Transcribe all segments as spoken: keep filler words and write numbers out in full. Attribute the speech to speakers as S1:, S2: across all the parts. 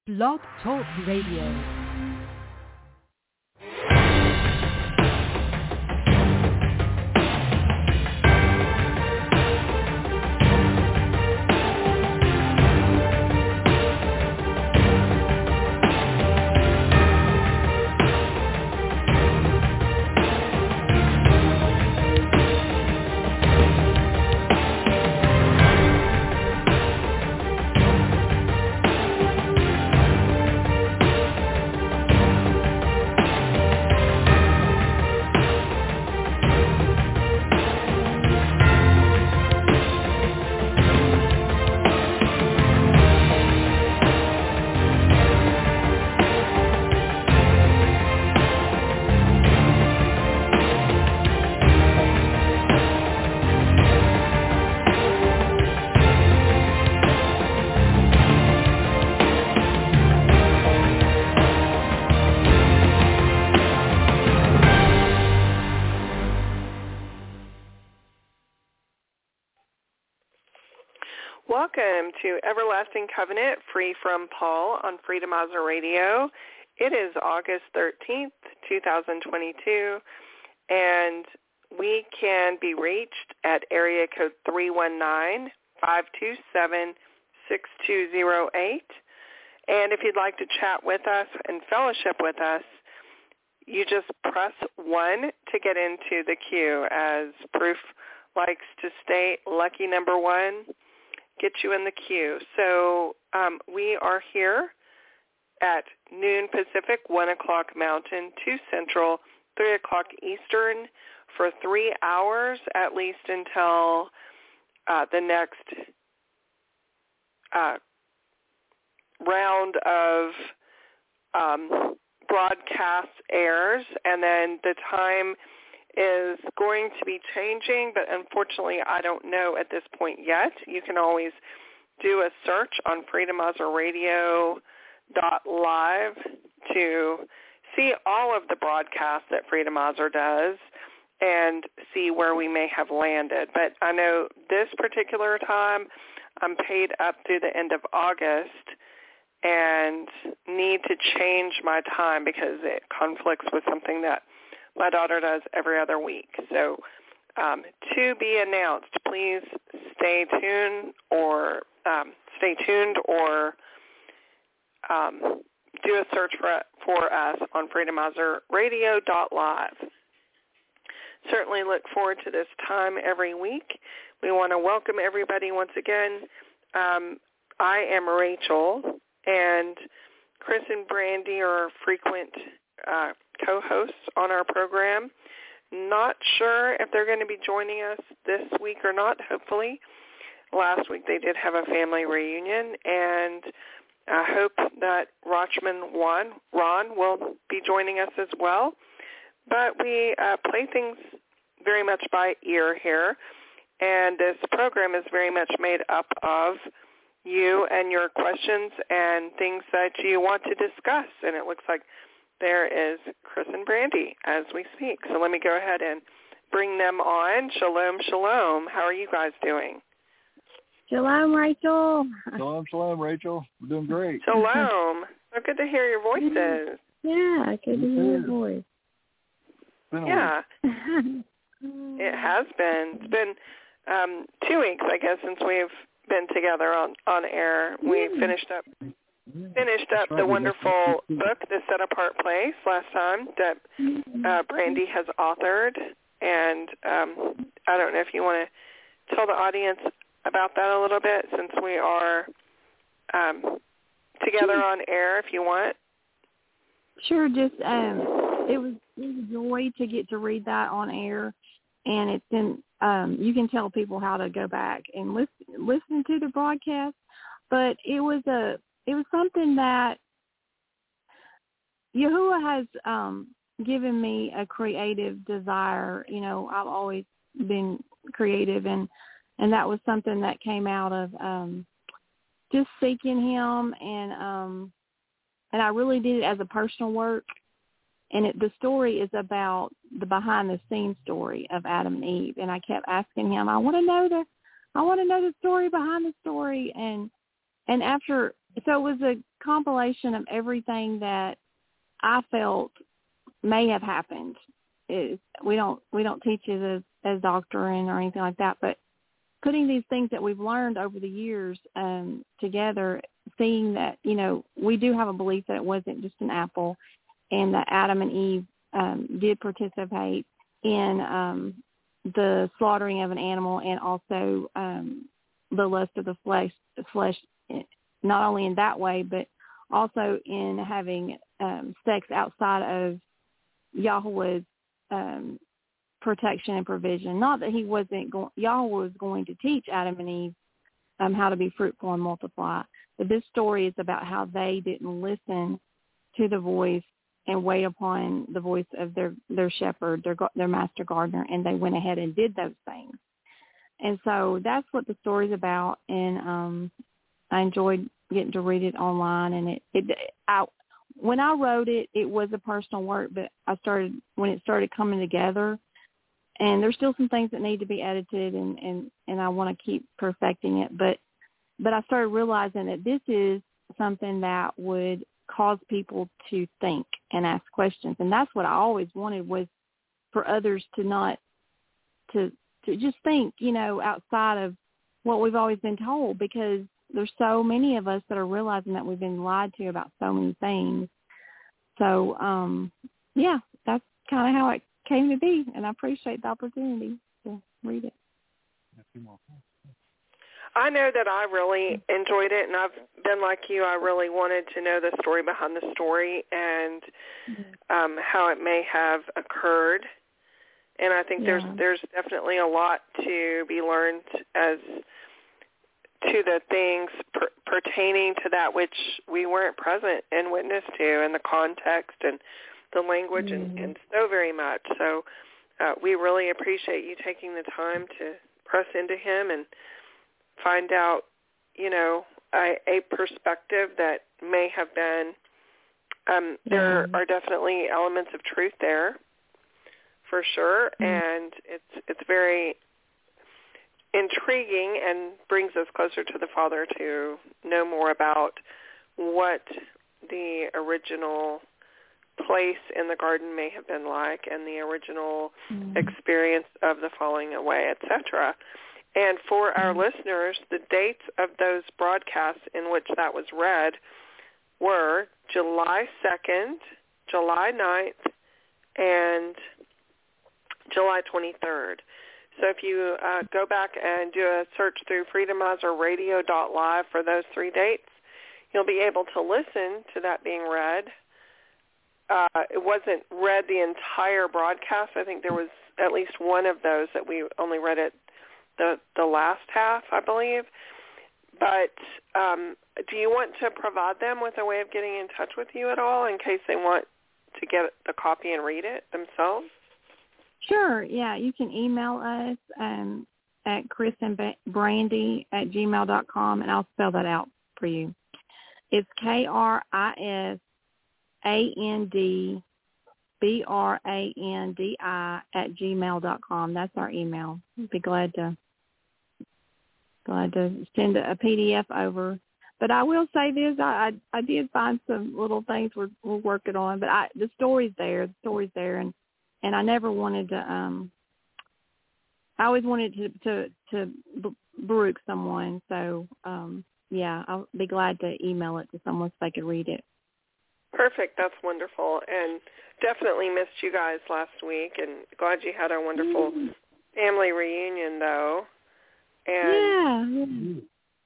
S1: Blog Talk Radio.
S2: Welcome to Everlasting Covenant, Free from Paul on Freedomizer Radio. It is August thirteenth, twenty twenty-two, and we can be reached at area code three one nine, five two seven, six two zero eight. And if you'd like to chat with us and fellowship with us, you just press one to get into the queue. As Proof likes to state, lucky number one get you in the queue. So um, we are here at noon Pacific, one o'clock Mountain, two Central, three o'clock Eastern for three hours at least until uh, the next uh, round of um, broadcast airs, and then the time is going to be changing, but unfortunately I don't know at this point yet. You can always do a search on freedomizer radio dot live to see all of the broadcasts that Freedomizer does and see where we may have landed. But I know this particular time I'm paid up through the end of August and need to change my time because it conflicts with something that my daughter does every other week. So um, to be announced, please stay tuned or um, stay tuned or um, do a search for, for us on freedomizer radio dot live. Certainly look forward to this time every week. We want to welcome everybody once again. Um, I am Rachel, and Chris and Brandy are frequent uh, co-hosts on our program. Not sure if they're going to be joining us this week or not, hopefully. Last week they did have a family reunion, and I hope that Rochman Juan, Ron will be joining us as well. But we uh, play things very much by ear here, and this program is very much made up of you and your questions and things that you want to discuss, and it looks like there is Chris and Brandy as we speak. So let me go ahead and bring them on. Shalom, shalom. How are you guys doing?
S3: Shalom, Rachel.
S4: Shalom, shalom, Rachel. We're doing great.
S2: Shalom. So good to hear your voices.
S3: Yeah, good to hear your voice.
S2: Yeah. It has been. It's been um, two weeks, I guess, since we've been together on, on air. We finished up Finished up the wonderful book, The Set Apart Place, last time that uh, Brandy has authored. And um, I don't know if you want to tell the audience about that a little bit, since we are um, together on air, if you want.
S3: Sure. Just um, it was, it was a joy to get to read that on air, and it's been um, you can tell people how to go back and listen listen to the broadcast. But it was a It was something that Yahuwah has um, given me a creative desire. You know, I've always been creative, and, and that was something that came out of um, just seeking Him, and um, and I really did it as a personal work. And it, the story is about the behind-the-scenes story of Adam and Eve, and I kept asking Him, I want to know the, I want to know the story behind the story, and. And after so it was a compilation of everything that I felt may have happened. It, we don't we don't teach it as, as doctrine or anything like that, but putting these things that we've learned over the years um, together, seeing that, you know, we do have a belief that it wasn't just an apple, and that Adam and Eve um, did participate in um, the slaughtering of an animal, and also um, the lust of the flesh, the flesh, not only in that way, but also in having um, sex outside of Yahweh's um, protection and provision. Not that he wasn't going, Yahweh was going to teach Adam and Eve um, how to be fruitful and multiply. But this story is about how they didn't listen to the voice and wait upon the voice of their, their shepherd, their their master gardener, and they went ahead and did those things. And so that's what the story's about. And um, I enjoyed getting to read it online. And it, it I, when I wrote it, it was a personal work, but I started when it started coming together. And there's still some things that need to be edited, and, and, and I want to keep perfecting it. But but I started realizing that this is something that would cause people to think and ask questions. And that's what I always wanted, was for others to not, to to just think, you know, outside of what we've always been told, because there's so many of us that are realizing that we've been lied to about so many things. So, um, yeah, that's kind of how it came to be, and I appreciate the opportunity to read it.
S2: I know that I really enjoyed it, and I've been like you. I really wanted to know the story behind the story and um, how it may have occurred. And I think yeah. there's there's definitely a lot to be learned as to the things per, pertaining to that which we weren't present and witness to, and the context and the language mm-hmm. and, and so very much. So uh, we really appreciate you taking the time to press into him and find out, you know, a, a perspective that may have been, um, yeah. there are definitely elements of truth there for sure. Mm-hmm. And it's, it's very intriguing and brings us closer to the Father to know more about what the original place in the garden may have been like, and the original mm-hmm. experience of the falling away, et cetera. And for our mm-hmm. listeners, the dates of those broadcasts in which that was read were July second, July ninth, and July twenty-third. So if you uh, go back and do a search through freedomizer radio dot live for those three dates, you'll be able to listen to that being read. Uh, it wasn't read the entire broadcast. I think there was at least one of those that we only read it the the last half, I believe. But um, do you want to provide them with a way of getting in touch with you at all in case they want to get the copy and read it themselves?
S3: Sure, yeah. You can email us um, at Chris and Brandy at gmail dot com, and I'll spell that out for you. It's K R I S A N D B R A N D I at gmail dot com. That's our email. I'd be glad to glad to send a P D F over. But I will say this, I, I, I did find some little things we're, we're working on, but I, the story's there, the story's there, and, and I never wanted to, um, I always wanted to, to, to Baruch someone, so, um, yeah, I'll be glad to email it to someone so they could read it.
S2: Perfect. That's wonderful. And definitely missed you guys last week, and glad you had a wonderful mm. family reunion, though. And
S3: yeah.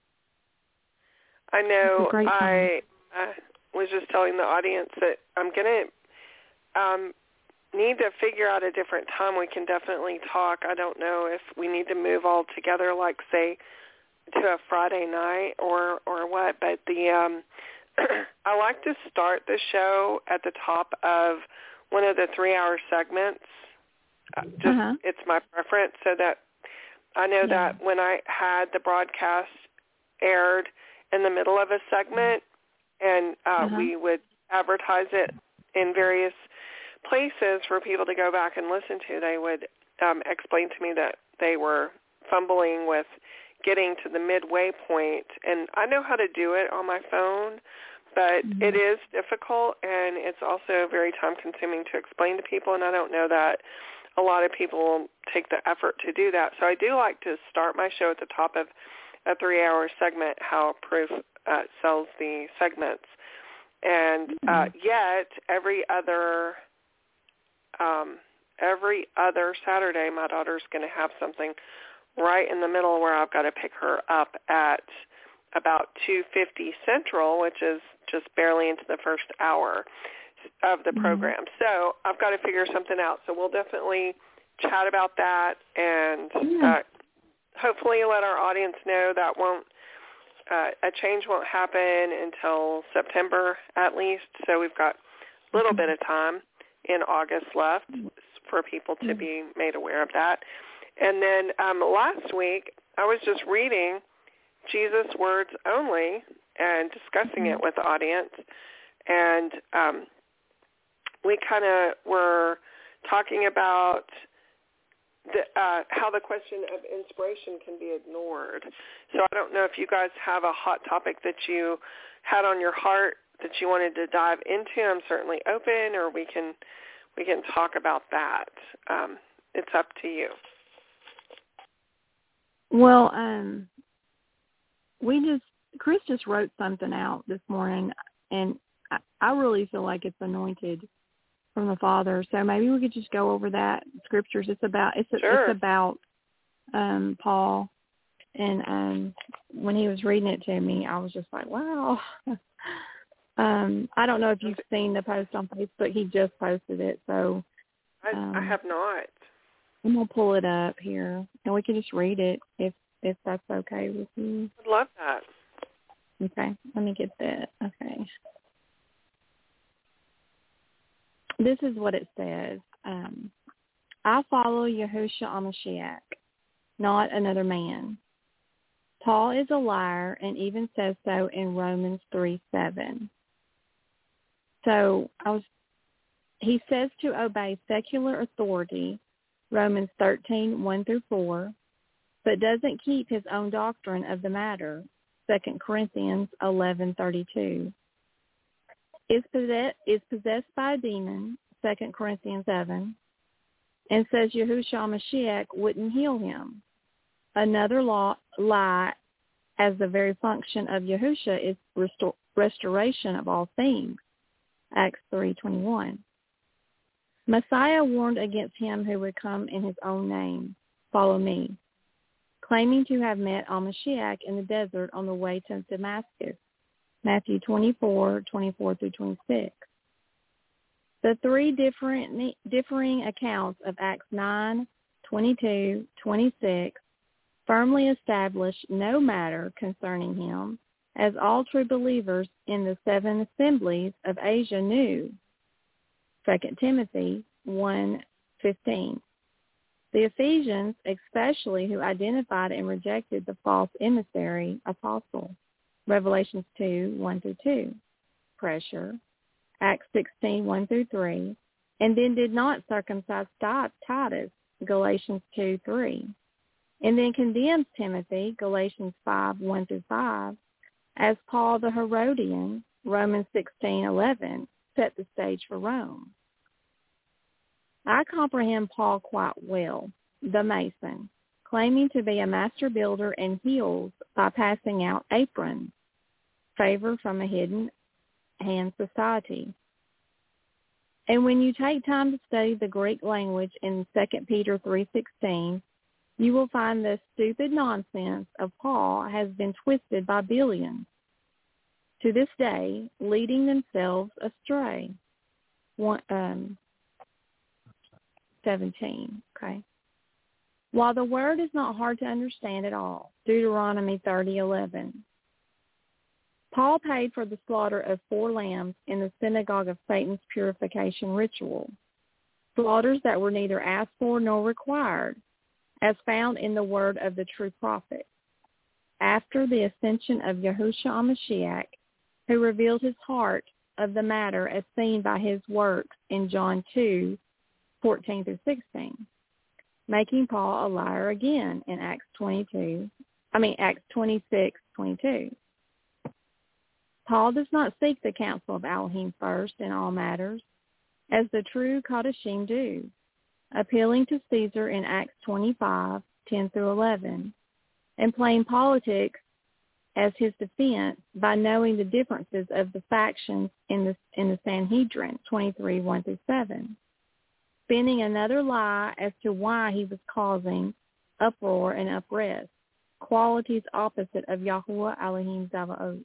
S2: I know I uh, was just telling the audience that I'm going to um, need to figure out a different time we can definitely talk. I don't know if we need to move all together, like, say, to a Friday night or, or what, but the um, I like to start the show at the top of one of the three-hour segments. Uh, just uh-huh. It's my preference, so that I know yeah. that when I had the broadcast aired in the middle of a segment, and uh, uh-huh. we would advertise it in various places for people to go back and listen to, they would um, explain to me that they were fumbling with getting to the midway point, and I know how to do it on my phone, but
S3: Mm-hmm.
S2: it is difficult, and it's also very time-consuming to explain to people, and I don't know that a lot of people take the effort to do that. So I do like to start my show at the top of a three-hour segment, how Proof uh, sells the segments. And uh, yet, every other um, every other Saturday, my daughter's going to have something right in the middle where I've got to pick her up at about two fifty Central, which is just barely into the first hour of the program. Mm-hmm. So I've got to figure something out. So we'll definitely chat about that and yeah. uh, hopefully let our audience know that won't uh, a change won't happen until September at least. So we've got a little mm-hmm. bit of time in August left for people to mm-hmm. be made aware of that. And then um, last week I was just reading Jesus' Words Only and discussing mm-hmm. it with the audience. And um, we kind of were talking about the, uh, how the question of inspiration can be ignored. So I don't know if you guys have a hot topic that you had on your heart that you wanted to dive into. I'm certainly open, or we can we can talk about that. Um, it's up to you.
S3: Well, um, we just Chris just wrote something out this morning, and I, I really feel like it's anointed from the Father. So maybe we could just go over that scriptures. It's about it's
S2: sure.
S3: it's about um, Paul, and um, when he was reading it to me, I was just like, wow. um, I don't know if you've seen the post on Facebook. He just posted it, so
S2: um, I, I have not.
S3: I'm gonna pull it up here, and we can just read it if if that's okay with you.
S2: I'd love that.
S3: Okay, let me get that. Okay. This is what it says. Um, I follow Yahushua HaMashiach, not another man. Paul is a liar and even says so in Romans three seven. So I was. He says to obey secular authority, Romans thirteen one through four, but doesn't keep his own doctrine of the matter, Second Corinthians eleven thirty-two. Is possessed, is possessed by a demon, Second Corinthians seven, and says Yahushua HaMashiach wouldn't heal him. Another law, lie, as the very function of Yahushua is restore, restoration of all things, Acts three twenty-one. Messiah warned against him who would come in his own name, follow me, claiming to have met Al-Mashiach in the desert on the way to Damascus, Matthew twenty-four, twenty-four through twenty-six. The three different differing accounts of Acts nine, twenty-two, twenty-six firmly establish no matter concerning him, as all true believers in the seven assemblies of Asia knew. Second Timothy one fifteen. The Ephesians, especially, who identified and rejected the false emissary apostle, Revelations two, one through two. Pressure, Acts sixteen, one through three, and then did not circumcise Titus, Galatians two, three, and then condemns Timothy, Galatians five, one through five, as Paul the Herodian, Romans sixteen, eleven, set the stage for Rome. I comprehend Paul quite well, the Mason, claiming to be a master builder and heals by passing out aprons, favor from a hidden hand society. And when you take time to study the Greek language in Second Peter three sixteen, you will find the stupid nonsense of Paul has been twisted by billions, to this day, leading themselves astray. One, um, seventeen, okay. While the word is not hard to understand at all, Deuteronomy thirty eleven. Paul paid for the slaughter of four lambs in the synagogue of Satan's purification ritual, slaughters that were neither asked for nor required, as found in the word of the true prophet. After the ascension of Yahushua HaMashiach, who revealed his heart of the matter as seen by his works in John two, fourteen through sixteen, making Paul a liar again in Acts twenty-two, I mean, Acts twenty-six, twenty-two. Paul does not seek the counsel of Elohim first in all matters, as the true Kadashim do, appealing to Caesar in Acts twenty-five, ten through eleven, and playing politics as his defense by knowing the differences of the factions in the in the Sanhedrin, twenty-three, one through seven, spinning another lie as to why he was causing uproar and uprest, qualities opposite of Yahuwah Elohim Zavaot.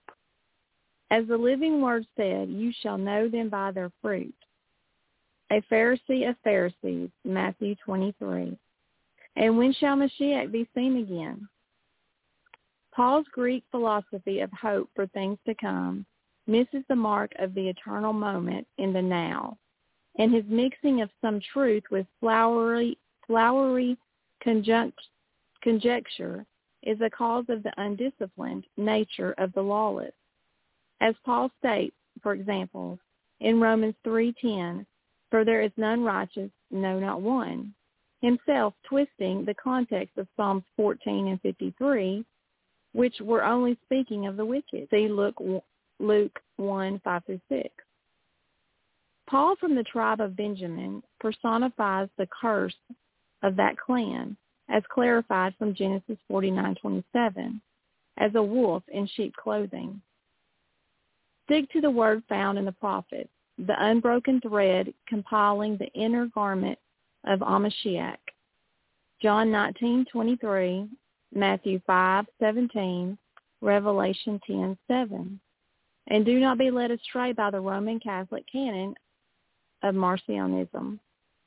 S3: As the living word said, you shall know them by their fruit. A Pharisee of Pharisees, Matthew twenty-three. And when shall Mashiach be seen again? Paul's Greek philosophy of hope for things to come misses the mark of the eternal moment in the now, and his mixing of some truth with flowery, flowery conjunct, conjecture is a cause of the undisciplined nature of the lawless. As Paul states, for example, in Romans three ten, for there is none righteous, no, not one, himself twisting the context of Psalms fourteen and fifty-three, which were only speaking of the wicked. See Luke, Luke one, five through six. Paul from the tribe of Benjamin personifies the curse of that clan, as clarified from Genesis forty-nine twenty-seven, as a wolf in sheep clothing. Stick to the word found in the prophets, the unbroken thread compiling the inner garment of Amashiach. John nineteen twenty-three, Matthew five seventeen, Revelation ten seven. And do not be led astray by the Roman Catholic canon of Marcionism.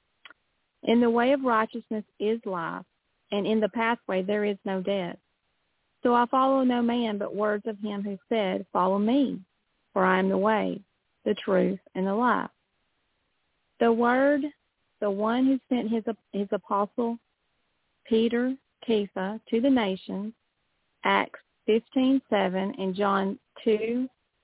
S3: In the way of righteousness is life, and in the pathway there is no death. So I follow no man but words of him who said, follow me, for I am the way, the truth, and the life. The word, the one who sent his, his apostle, Peter, Kepha, to the nations, Acts fifteen seven, and John two,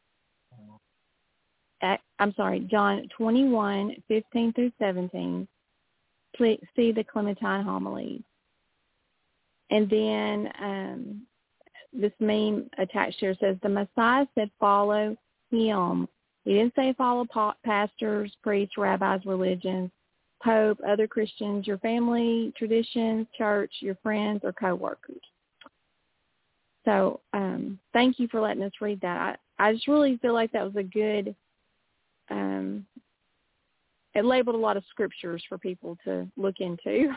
S3: I'm sorry, John twenty-one, fifteen through seventeen. Please see the Clementine homilies. And then um, this meme attached here says, the Messiah said, follow him. He didn't say follow pa- pastors, priests, rabbis, religions, Pope, other Christians, your family, traditions, church, your friends, or coworkers. So um, thank you for letting us read that. I, I just really feel like that was a good, um, it labeled a lot of scriptures for people to look into.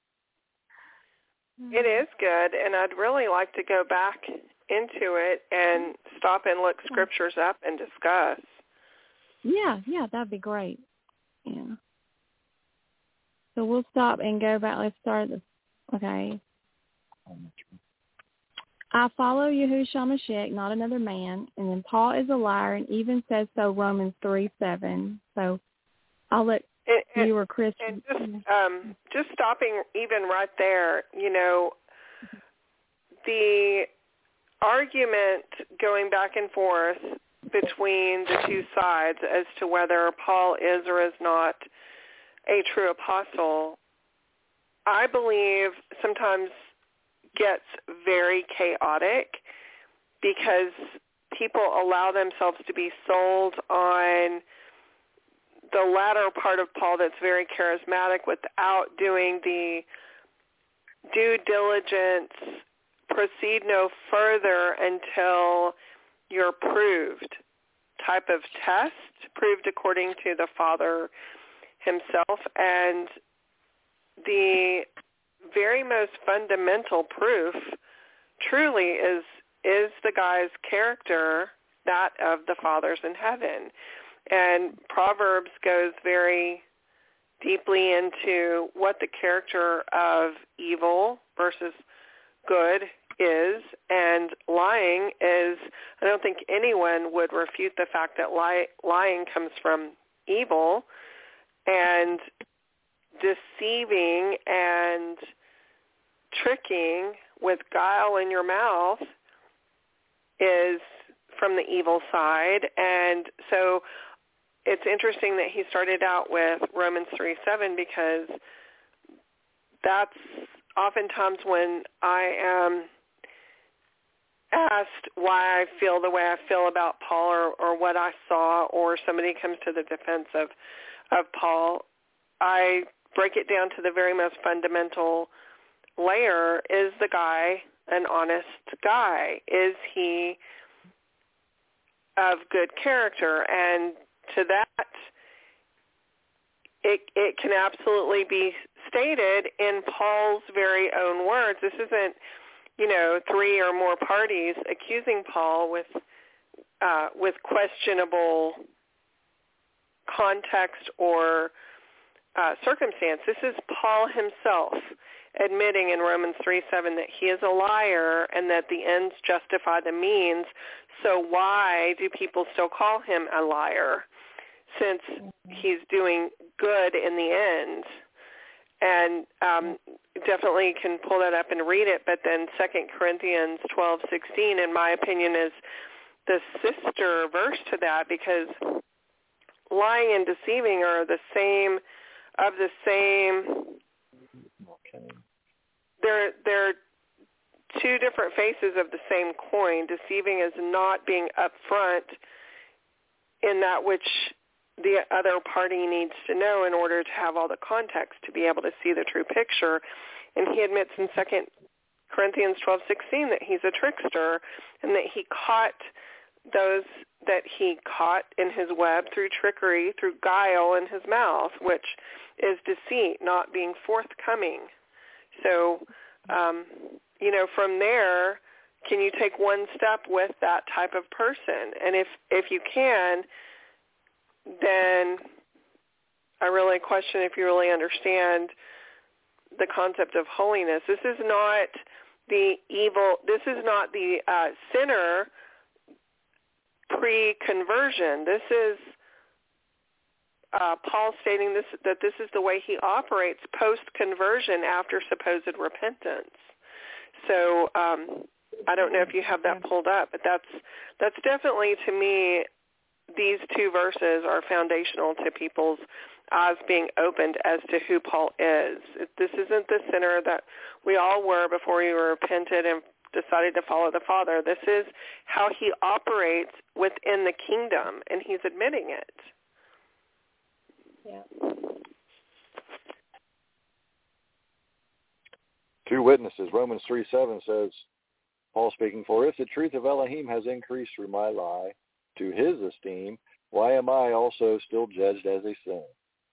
S2: It is good, and I'd really like to go back into it and stop and look scriptures up and discuss.
S3: Yeah, yeah, that'd be great. Yeah. So we'll stop and go back. Let's start this. Okay. I follow Yahushua Mashiach, not another man. And then Paul is a liar and even says so, Romans three seven. So I'll let
S2: and, and,
S3: you or Chris.
S2: And just, um, just stopping even right there, you know, the argument going back and forth between the two sides as to whether Paul is or is not a true apostle, I believe sometimes gets very chaotic because people allow themselves to be sold on the latter part of Paul that's very charismatic without doing the due diligence, proceed no further until you're proved type of test, proved according to the Father himself. And the very most fundamental proof truly is is the guy's character, that of the fathers in heaven. And Proverbs goes very deeply into what the character of evil versus good is, and lying is, I don't think anyone would refute the fact that lie, lying comes from evil, and deceiving and tricking with guile in your mouth is from the evil side. And so it's interesting that he started out with Romans three seven, because that's oftentimes when I am asked why I feel the way I feel about Paul, or, or what I saw, or somebody comes to the defense of, of Paul, I break it down to the very most fundamental layer. Is the guy an honest guy? Is he of good character? And to that, it, it can absolutely be stated in Paul's very own words. This isn't, you know, three or more parties accusing Paul with uh, with questionable context or uh, circumstance. This is Paul himself admitting in Romans three seven that he is a liar and that the ends justify the means. So why do people still call him a liar, since he's doing good in the end? And um, definitely can pull that up and read it. But then Second Corinthians twelve sixteen, in my opinion, is the sister verse to that, because lying and deceiving are the same, of the same.
S4: Okay.
S2: They're they're two different faces of the same coin. Deceiving is not being upfront in that which the other party needs to know in order to have all the context to be able to see the true picture. And he admits in Second Corinthians twelve sixteen that he's a trickster, and that he caught those that he caught in his web through trickery, through guile in his mouth, which is deceit, not being forthcoming. So, um, you know, from there, can you take one step with that type of person? And if, if you can, then I really question if you really understand the concept of holiness. This is not the evil, this is not the uh, sinner pre-conversion. This is uh, Paul stating this, that this is the way he operates post-conversion after supposed repentance. So um, I don't know if you have that pulled up, but that's that's definitely, to me, these two verses are foundational to people's eyes being opened as to who Paul is. This isn't the sinner that we all were before we repented and decided to follow the Father. This is how he operates within the kingdom, and he's admitting it.
S3: Yeah.
S4: Two witnesses. Romans three seven says, Paul speaking, for if the truth of Elohim has increased through my lie to his esteem, why am I also still judged as a sinner?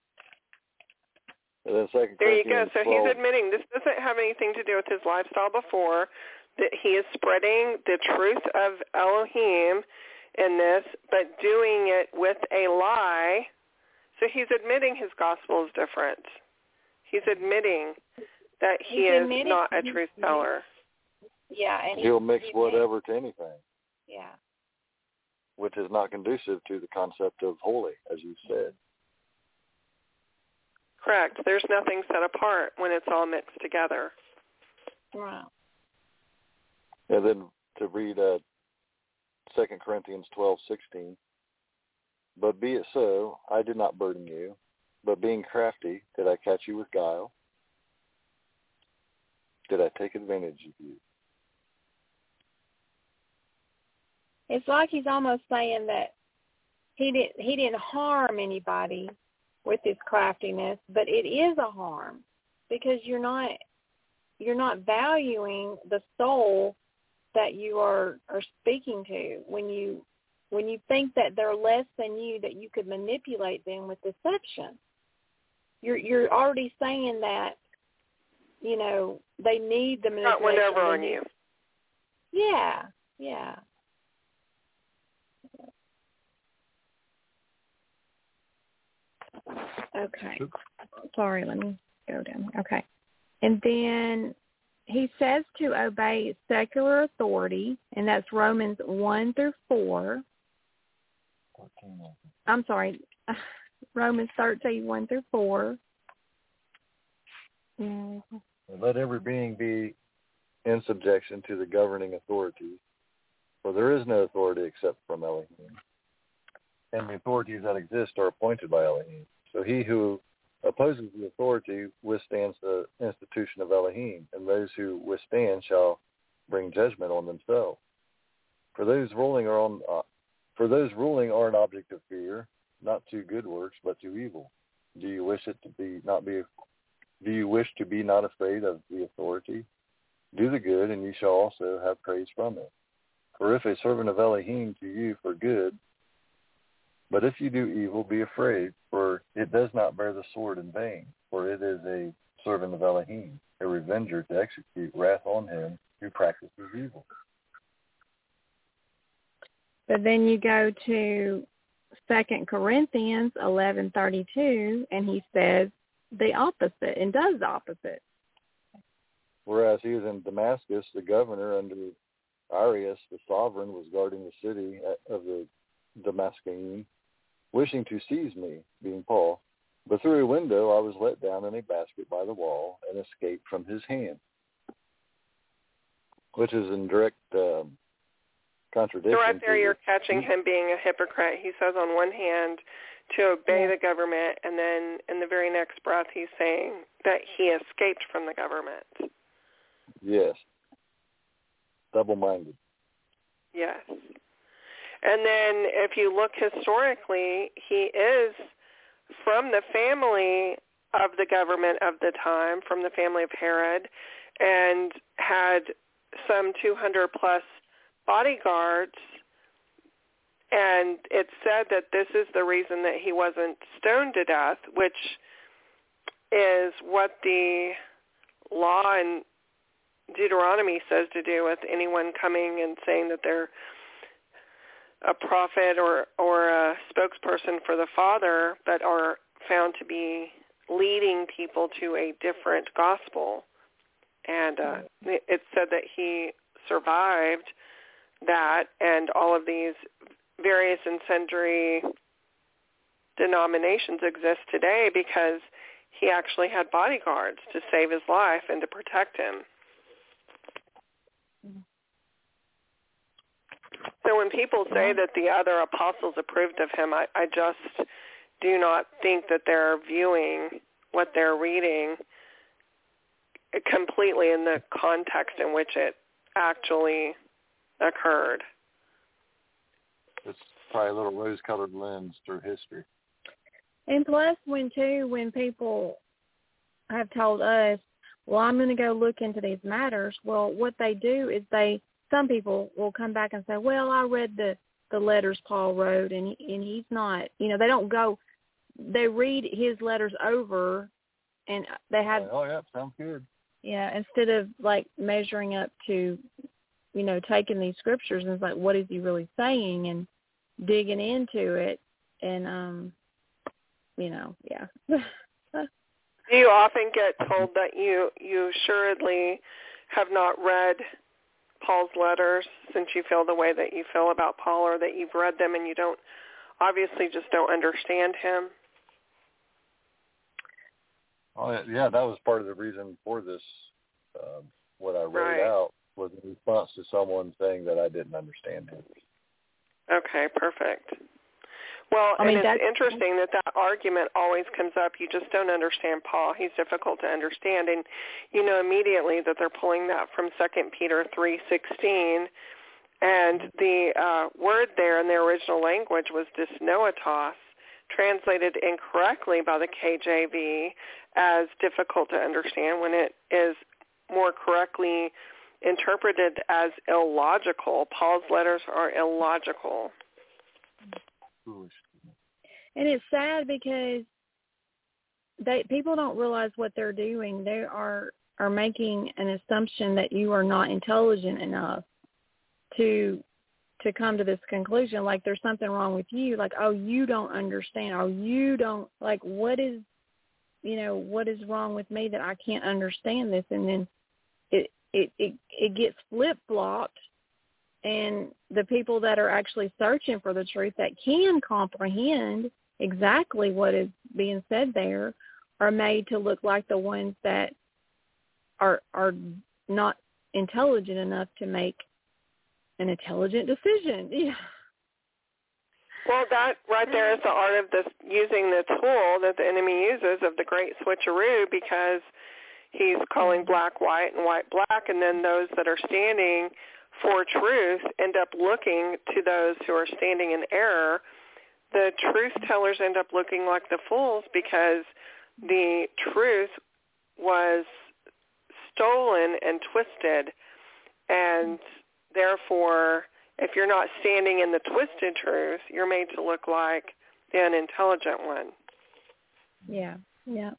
S4: And then Second
S2: there you go. So
S4: twelve,
S2: he's admitting this doesn't have anything to do with his lifestyle before, that he is spreading the truth of Elohim in this, but doing it with a lie. So he's admitting his gospel is different. He's admitting that he
S3: he's
S2: is
S3: admitting,
S2: not a truth teller.
S3: Yeah. And
S4: he'll mix
S3: he,
S4: whatever to anything.
S3: Yeah.
S4: Which is not conducive to the concept of holy, as you said.
S2: Correct. There's nothing set apart when it's all mixed together.
S3: Right.
S4: And then to read uh, Second Corinthians twelve sixteen, but be it so, I did not burden you, but being crafty, did I catch you with guile? Did I take advantage of you?
S3: It's like he's almost saying that he didn't he didn't harm anybody with his craftiness, but it is a harm, because you're not you're not valuing the soul that you are, are speaking to when you when you think that they're less than you, that you could manipulate them with deception. You're you're already saying that, you know, they need the manipulation.
S2: Not one over on
S3: need,
S2: you.
S3: Yeah, yeah. Okay. Sorry, let me go down. Okay. And then he says to obey secular authority, and that's Romans one through four. I'm sorry, Romans thirteen, one through four. Mm-hmm.
S4: Let every being be in subjection to the governing authority, for there is no authority except from Elohim, and the authorities that exist are appointed by Elohim. So he who opposes the authority withstands the institution of Elohim, and those who withstand shall bring judgment on themselves. For those ruling are on, uh, for those ruling are an object of fear, not to good works, but to evil. Do you wish it to be not be? Do you wish to be not afraid of the authority? Do the good, and you shall also have praise from it. For if a servant of Elohim to you for good, but if you do evil, be afraid, for it does not bear the sword in vain, for it is a servant of Elohim, a revenger to execute wrath on him who practices evil.
S3: But then you go to Second Corinthians eleven thirty-two, and he says the opposite and does the opposite.
S4: Whereas he was in Damascus, the governor under Arius, the sovereign, was guarding the city of the Damascene, wishing to seize me, being Paul. But through a window I was let down in a basket by the wall and escaped from his hand, which is in direct um, contradiction.
S2: So right there
S4: to
S2: you're
S4: the,
S2: catching him being a hypocrite. He says on one hand to obey
S3: yeah.
S2: the government, and then in the very next breath he's saying that he escaped from the government.
S4: Yes. Double-minded.
S2: Yes. And then if you look historically, he is from the family of the government of the time, from the family of Herod, and had some two hundred plus bodyguards. And it's said that this is the reason that he wasn't stoned to death, which is what the law in Deuteronomy says to do with anyone coming and saying that they're a prophet or, or a spokesperson for the Father, but are found to be leading people to a different gospel. And uh, it said that he survived that, and all of these various and sundry denominations exist today because he actually had bodyguards to save his life and to protect him. So when people say that the other apostles approved of him, I, I just do not think that they're viewing what they're reading completely in the context in which it actually occurred.
S4: It's probably a little rose-colored lens through history.
S3: And plus, when too, when people have told us, well, I'm going to go look into these matters, well, what they do is they, some people will come back and say, well, I read the, the letters Paul wrote, and, and he's not, you know, they don't go, they read his letters over, and they have,
S4: oh, yeah, sounds good.
S3: Yeah, instead of, like, measuring up to, you know, taking these scriptures and it's like, what is he really saying, and digging into it, and, um, you know, yeah.
S2: Do you often get told that you, you assuredly have not read Paul's letters since you feel the way that you feel about Paul, or that you've read them and you don't, obviously just don't understand him?
S4: Oh, yeah, that was part of the reason for this, um, what I wrote
S2: right.
S4: out was in response to someone saying that I didn't understand him.
S2: Okay, perfect. Well,
S3: I
S2: and
S3: mean,
S2: it's
S3: that's,
S2: interesting that that argument always comes up. You just don't understand Paul. He's difficult to understand. And you know immediately that they're pulling that from Second Peter three sixteen. And the uh, word there in the original language was dysnoetos, translated incorrectly by the K J V as difficult to understand, when it is more correctly interpreted as illogical. Paul's letters are illogical.
S3: And it's sad because they people don't realize what they're doing. They are, are making an assumption that you are not intelligent enough to to come to this conclusion. Like there's something wrong with you. Like, oh, you don't understand. Oh, you don't, like, what is, you know, what is wrong with me that I can't understand this? And then it it, it, it gets flip-flopped. And the people that are actually searching for the truth, that can comprehend exactly what is being said there, are made to look like the ones that are are not intelligent enough to make an intelligent decision. Yeah.
S2: Well, that right there is the art of this, using the tool that the enemy uses of the great switcheroo, because he's calling black white and white black, and then those that are standing for truth end up looking to those who are standing in error. The truth tellers end up looking like the fools because the truth was stolen and twisted, and therefore, if you're not standing in the twisted truth, you're made to look like the unintelligent one.
S3: Yeah, yeah.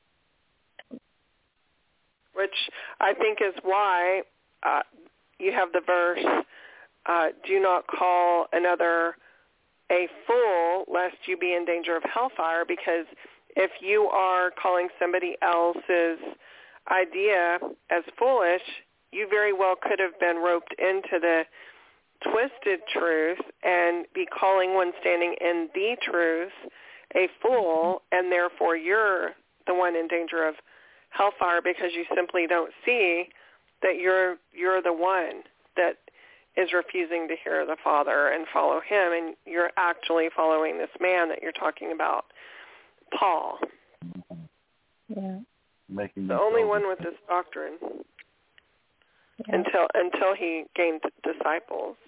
S2: Which I think is why uh, you have the verse, uh, do not call another a fool lest you be in danger of hellfire, because if you are calling somebody else's idea as foolish, you very well could have been roped into the twisted truth and be calling one standing in the truth a fool, and therefore you're the one in danger of hellfire because you simply don't see that you're you're the one that is refusing to hear the Father and follow him, and you're actually following this man that you're talking about, Paul.
S3: Yeah.
S4: Making
S2: the only one with this doctrine. Yeah. Until until he gained disciples.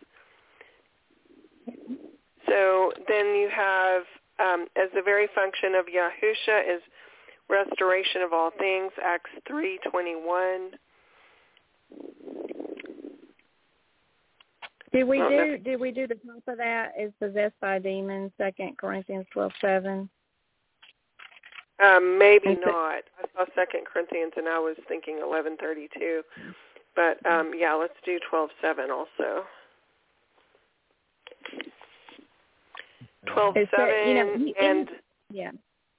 S2: So then you have, um, as the very function of Yahusha is restoration of all things, Acts three twenty-one.
S3: Did we do know. did we do the top of that is possessed by demons, Second Corinthians twelve seven?
S2: Um, maybe not. I saw Second Corinthians and I was thinking eleven thirty two. But um, yeah, let's do twelve seven also. Twelve seven, you know, he, and
S3: yeah.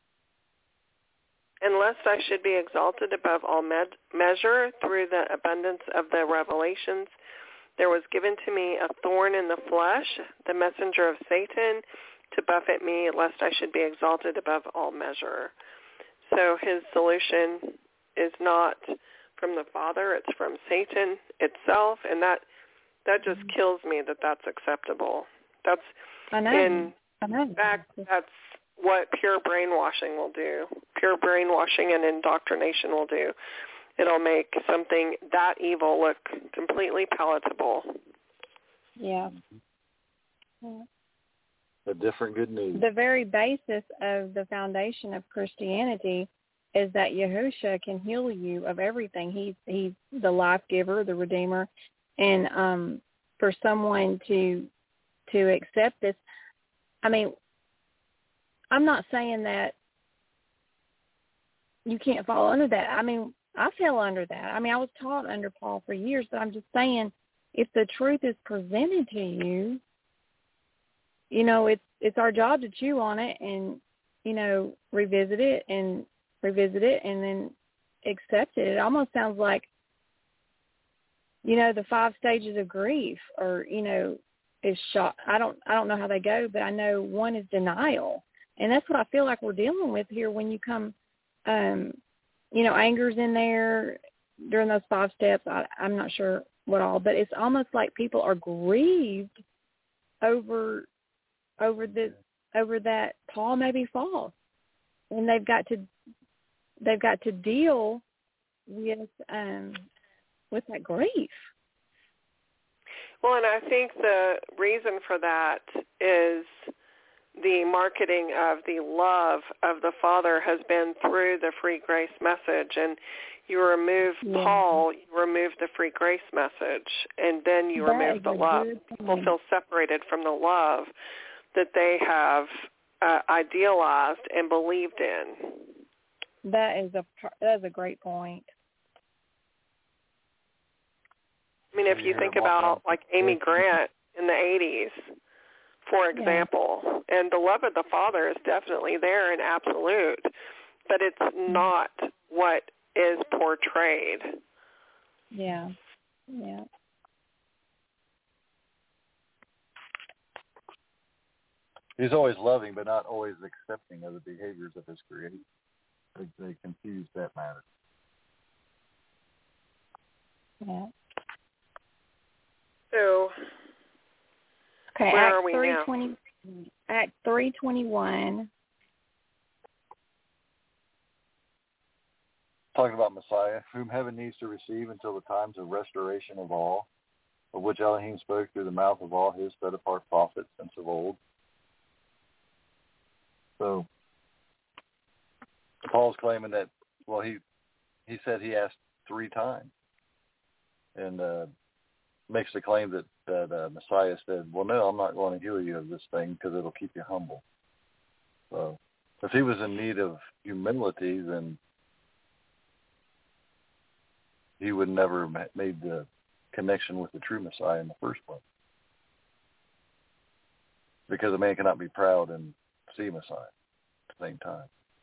S2: And lest I should be exalted above all med- measure through the abundance of the revelations, there was given to me a thorn in the flesh, the messenger of Satan, to buffet me, lest I should be exalted above all measure. So his solution is not from the Father, it's from Satan itself, and that that just kills me that that's acceptable. That's
S3: I know.
S2: in
S3: I know.
S2: fact, that's what pure brainwashing will do. Pure brainwashing and indoctrination will do. It'll make something that evil look completely palatable.
S3: Yeah. yeah.
S4: A different good news.
S3: The very basis of the foundation of Christianity is that Yahusha can heal you of everything. He's he's the life giver, the Redeemer, and um, for someone to to accept this, I mean, I'm not saying that you can't fall under that. I mean, I fell under that. I mean, I was taught under Paul for years, but I'm just saying, if the truth is presented to you, you know, it's it's our job to chew on it and, you know, revisit it and revisit it and then accept it. It almost sounds like, you know, the five stages of grief, or, you know, is shock. I don't I don't know how they go, but I know one is denial. And that's what I feel like we're dealing with here when you come, um, you know, anger's in there during those five steps. I, I'm not sure what all, but it's almost like people are grieved over over the over that Paul may be false, and they've got to they've got to deal with um, with that grief.
S2: Well, and I think the reason for that is the marketing of the love of the Father has been through the free grace message, and you remove yeah. Paul, you remove the free grace message, and then you
S3: that
S2: remove the love. People feel separated from the love that they have uh, idealized and believed in.
S3: That is a that is a great point.
S2: I mean, if you think about like Amy Grant in the eighties, for example, yeah. and the love of the Father is definitely there and absolute, but it's not what is portrayed.
S3: Yeah, yeah.
S4: He's always loving, but not always accepting of the behaviors of his creation. They, they confuse that matter.
S3: Yeah.
S2: So,
S3: okay,
S2: where
S3: Act
S2: are we
S3: three
S2: now?
S3: twenty, Act three twenty-one.
S4: Talking about Messiah, whom heaven needs to receive until the times of restoration of all, of which Elohim spoke through the mouth of all his set-apart prophets since of old. So Paul's claiming that, well, he he said he asked three times, and uh, makes the claim that, that uh, Messiah said, well, no, I'm not going to heal you of this thing because it'll keep you humble. So if he was in need of humility, then he would never have made the connection with the true Messiah in the first place. Because a man cannot be proud and see Messiah at the same time.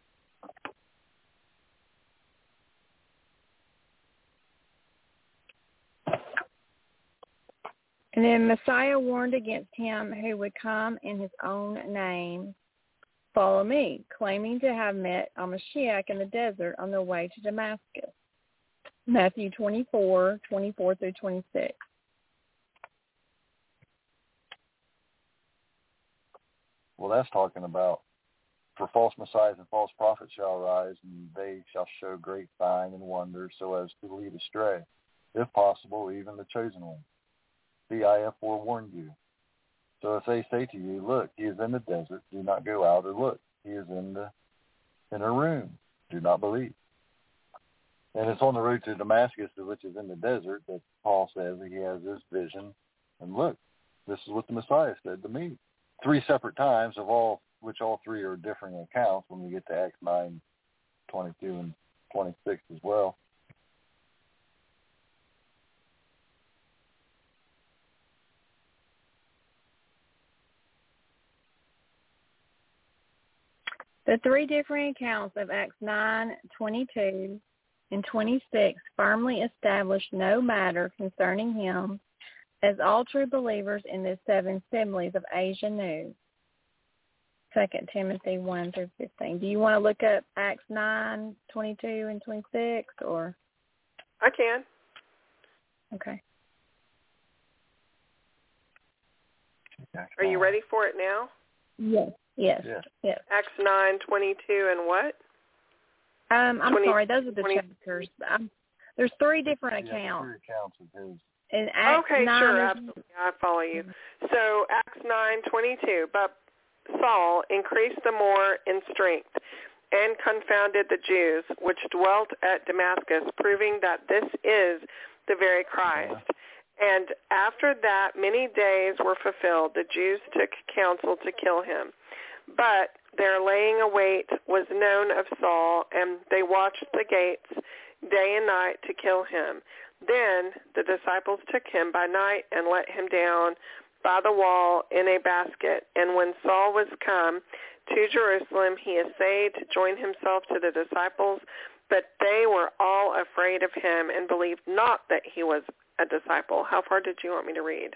S3: And then Messiah warned against him who would come in his own name, follow me, claiming to have met Mashiach in the desert on the way to Damascus. Matthew twenty-four, twenty-four through twenty-six.
S4: Well, that's talking about, for false messiahs and false prophets shall arise, and they shall show great sign and wonders so as to lead astray, if possible, even the chosen one. See, I have forewarned you. So if they say to you, look, he is in the desert, do not go out, or look, he is in the inner room, do not believe. And it's on the road to Damascus, which is in the desert, that Paul says that he has this vision. And look, this is what the Messiah said to me. Three separate times, of all which all three are different accounts when we get to Acts nine, twenty-two and twenty-six as well.
S3: The three different accounts of Acts nine, twenty-two, and twenty-six firmly establish no matter concerning him, as all true believers in the seven assemblies of Asia knew. Second Timothy one through fifteen. Do you want to look up Acts nine, twenty-two, and twenty-six, or?
S2: I can.
S3: Okay.
S2: Are you ready for it now?
S3: Yes. Yes.
S4: Yeah.
S3: Yes.
S2: Acts nine, twenty-two, and what?
S3: Um, I'm
S2: twenty,
S3: sorry, those are the
S2: twenty
S3: chapters. Um, there's three different
S4: Yeah,
S3: accounts.
S4: three accounts of his.
S3: In Acts
S2: okay,
S3: nine,
S2: sure,
S3: is-
S2: absolutely. I follow you. So Acts nine, twenty-two. But Saul increased the more in strength and confounded the Jews which dwelt at Damascus, proving that this is the very Christ. And after that many days were fulfilled, the Jews took counsel to kill him. But their laying await was known of Saul, and they watched the gates day and night to kill him. Then the disciples took him by night and let him down by the wall in a basket. And when Saul was come to Jerusalem, he essayed to join himself to the disciples, but they were all afraid of him and believed not that he was a disciple. How far did you want me to read?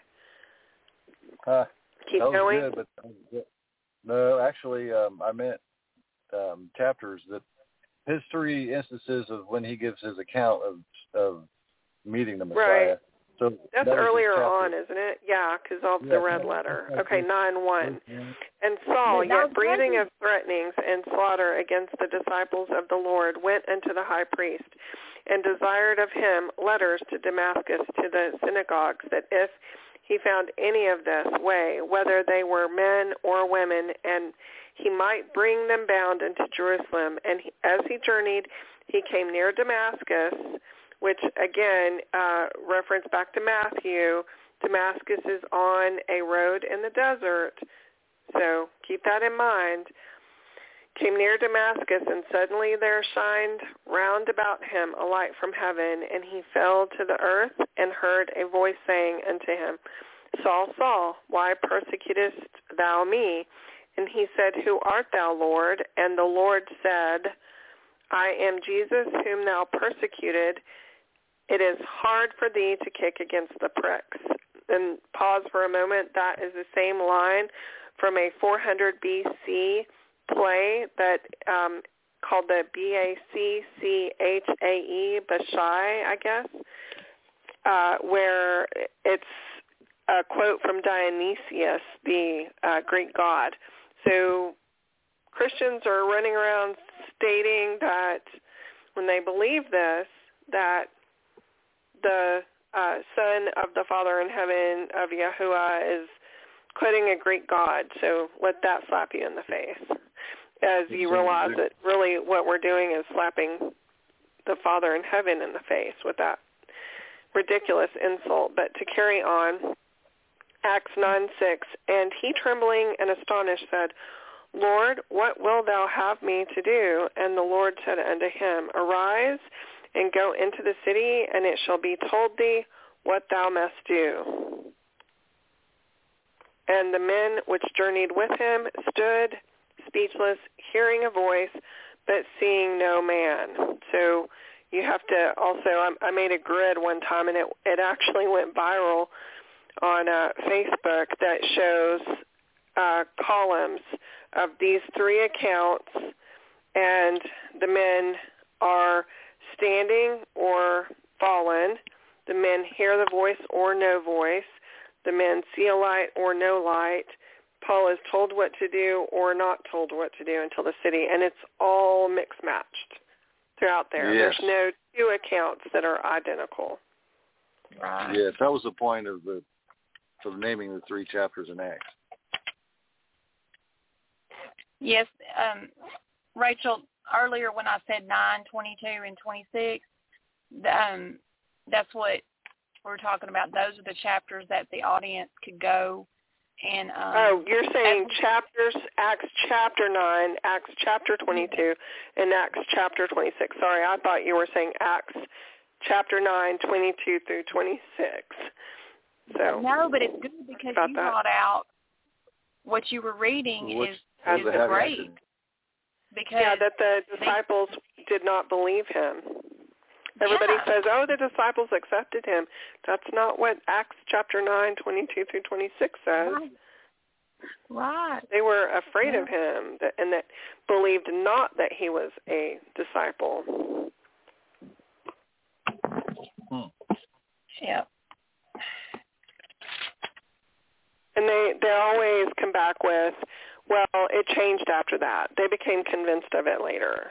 S4: Uh,
S2: Keep
S4: that was
S2: going?
S4: Good, but, no, actually, um, I meant um, chapters that his three instances of when he gives his account of of meeting the Messiah.
S2: Right.
S4: So
S2: That's
S4: that
S2: earlier on, isn't it? Yeah, because of
S4: Yeah,
S2: the red
S4: yeah,
S2: letter.
S4: okay.
S2: Okay, nine one.
S4: Mhm.
S2: And Saul,
S3: But that
S2: yet
S3: was
S2: breathing
S3: present.
S2: of threatenings and slaughter against the disciples of the Lord, went unto the high priest and desired of him letters to Damascus to the synagogues, that if he found any of this way, whether they were men or women, and he might bring them bound into Jerusalem. And he, as he journeyed, he came near Damascus, which again, uh, reference back to Matthew. Damascus is on a road in the desert, so keep that in mind. Came near Damascus, and suddenly there shined round about him a light from heaven, and he fell to the earth and heard a voice saying unto him, Saul, Saul, why persecutest thou me? And he said, Who art thou, Lord? And the Lord said, I am Jesus whom thou persecuted. It is hard for thee to kick against the pricks. And pause for a moment. That is the same line from a four hundred B C play that um, called the B A C C H A E, Bashai, I guess, uh, where it's a quote from Dionysius, the uh, Greek god. So Christians are running around stating that when they believe this, that the uh, son of the Father in heaven, of Yahuwah, is quoting a Greek god. So let that slap you in the face, as you realize that really what we're doing is slapping the Father in heaven in the face with that ridiculous insult. But to carry on, Acts nine six, and he, trembling and astonished, said, Lord, what wilt thou have me to do? And the Lord said unto him, Arise and go into the city, and it shall be told thee what thou must do. And the men which journeyed with him stood speechless, hearing a voice, but seeing no man. So you have to also, I made a grid one time, and it, it actually went viral on uh, Facebook that shows uh, columns of these three accounts, and the men are standing or fallen. The men hear the voice or no voice. The men see a light or no light. Paul is told what to do or not told what to do until the city, and it's all mixed-matched throughout there.
S4: Yes.
S2: There's no two accounts that are identical.
S3: Right.
S4: Yes, that was the point of the of naming the three chapters in Acts.
S3: Yes, um, Rachel, earlier when I said nine, twenty-two, and twenty-six, um, that's what we're talking about. Those are the chapters that the audience could go and... Um,
S2: oh, you're saying chapters, Acts chapter nine, Acts chapter twenty-two, and Acts chapter twenty-six. Sorry, I thought you were saying Acts chapter nine, twenty-two through twenty-six. So
S3: no, but it's good because you
S2: that.
S3: brought out what you were reading
S4: Which
S3: is,
S4: has
S3: is
S4: the
S3: great.
S4: action.
S3: Because
S2: yeah, that the disciples they, did not believe him. Everybody
S3: yeah.
S2: says, oh, the disciples accepted him. That's not what Acts chapter nine, twenty-two through twenty-six says.
S3: Right. Right.
S2: They were afraid
S3: yeah.
S2: of him that, and that believed not that he was a disciple.
S4: Hmm.
S3: Yep.
S2: And they, they always come back with, well, it changed after that. They became convinced of it later.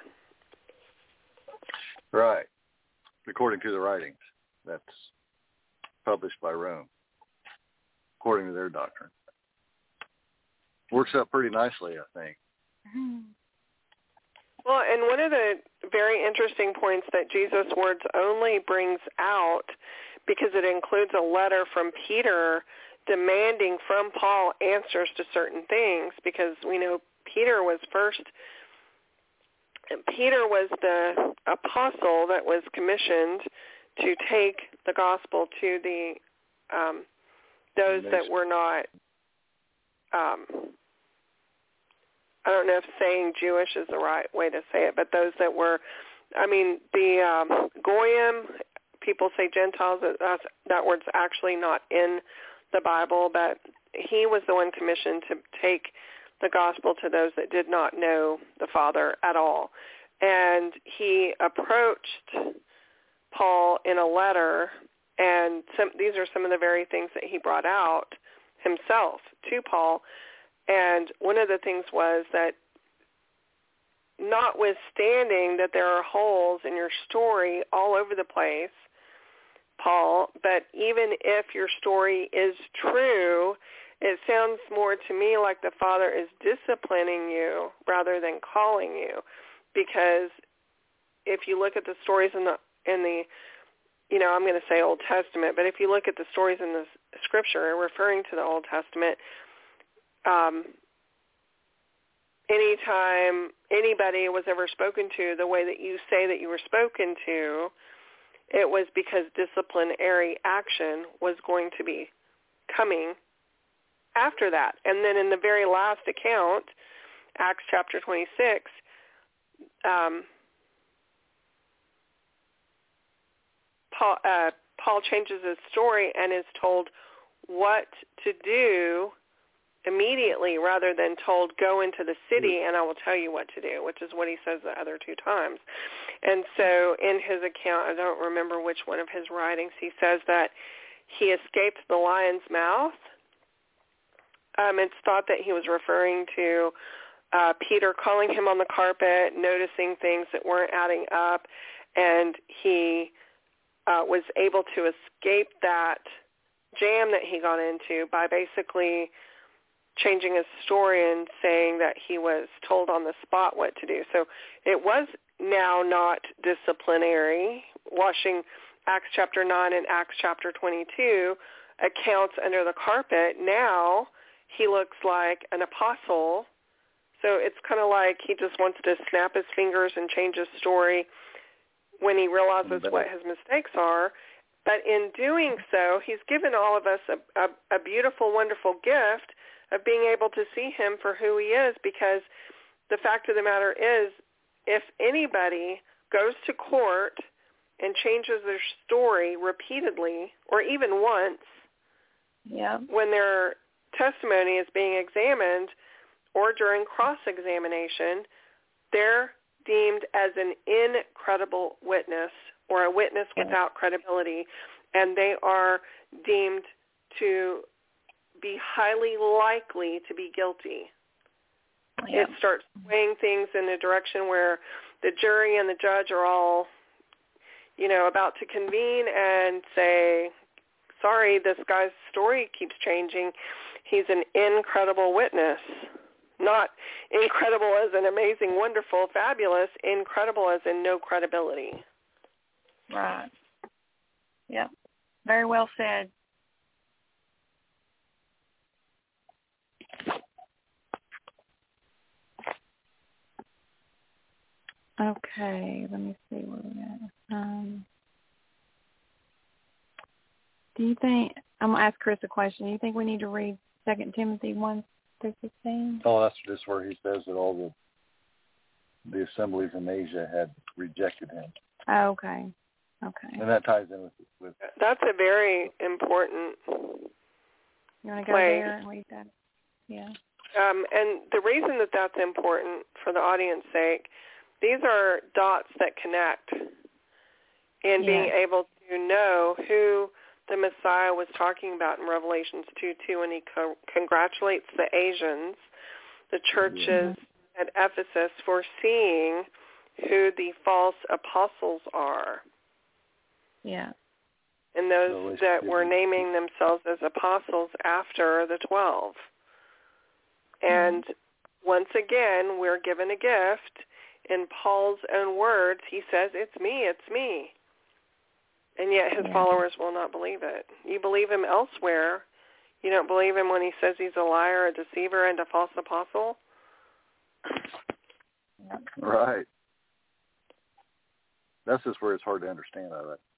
S4: Right. According to the writings that's published by Rome, according to their doctrine. Works out pretty nicely, I think.
S3: Mm-hmm.
S2: Well, and one of the very interesting points that Jesus' words only brings out, because it includes a letter from Peter demanding from Paul answers to certain things, because we know Peter was first, Peter was the apostle that was commissioned to take the gospel to the um, those that were not, um, I don't know if saying Jewish is the right way to say it, but those that were, I mean, the um, Goyim, people say Gentiles, that, that word's actually not in the Bible, but he was the one commissioned to take the gospel to those that did not know the Father at all. And he approached Paul in a letter, and some, these are some of the very things that he brought out himself to Paul. And one of the things was that, notwithstanding that there are holes in your story all over the place, Paul, but even if your story is true, it sounds more to me like the Father is disciplining you rather than calling you, because if you look at the stories in the in the you know I'm going to say Old Testament, but if you look at the stories in the Scripture referring to the Old Testament, um, anytime anybody was ever spoken to the way that you say that you were spoken to, it was because disciplinary action was going to be coming after that. And then in the very last account, Acts chapter twenty-six, um, Paul, uh, Paul changes his story and is told what to do immediately rather than told, go into the city and I will tell you what to do, which is what he says the other two times. And so in his account, I don't remember which one of his writings, he says that he escaped the lion's mouth. Um, it's thought that he was referring to uh, Peter calling him on the carpet, noticing things that weren't adding up, and he uh, was able to escape that jam that he got into by basically changing his story and saying that he was told on the spot what to do. So it was now not disciplinary, washing Acts chapter nine and Acts chapter twenty-two accounts under the carpet. Now he looks like an apostle. So it's kind of like he just wants to snap his fingers and change his story when he realizes what his mistakes are. But in doing so, he's given all of us a, a, a beautiful, wonderful gift of being able to see him for who he is, because the fact of the matter is, if anybody goes to court and changes their story repeatedly or even once,
S3: yeah,
S2: when their testimony is being examined or during cross-examination, they're deemed as an incredible witness or a witness
S3: yeah.
S2: without credibility, and they are deemed to be highly likely to be guilty.
S3: Yeah.
S2: It starts swaying things in a direction where the jury and the judge are all, you know, about to convene and say, sorry, this guy's story keeps changing. He's an incredible witness. Not incredible as in amazing, wonderful, fabulous, incredible as in no credibility.
S3: Right. Yeah. Very well said. Okay, let me see where we're at. Um, do you think, I'm going to ask Chris a question. Do you think we need to read Second Timothy one through fifteen?
S4: Oh, that's just where he says that all the the assemblies in Asia had rejected him.
S3: Oh, okay. Okay.
S4: And that ties in with, with
S2: That's a very important
S3: You want to go
S2: place.
S3: there and read that? Yeah.
S2: Um, and the reason that that's important for the audience's sake, these are dots that connect in being
S3: Yes.
S2: able to know who the Messiah was talking about in Revelations two two when he co- congratulates the Asians, the churches
S3: Mm-hmm.
S2: at Ephesus, for seeing who the false apostles are.
S3: Yeah.
S2: And those
S4: So it's
S2: that were
S4: different.
S2: naming themselves as apostles after the twelve. And once again, we're given a gift. In Paul's own words, he says, it's me, it's me. And yet his
S3: Yeah.
S2: followers will not believe it. You believe him elsewhere. You don't believe him when he says he's a liar, a deceiver, and a false apostle?
S4: right. That's just where it's hard to understand all that.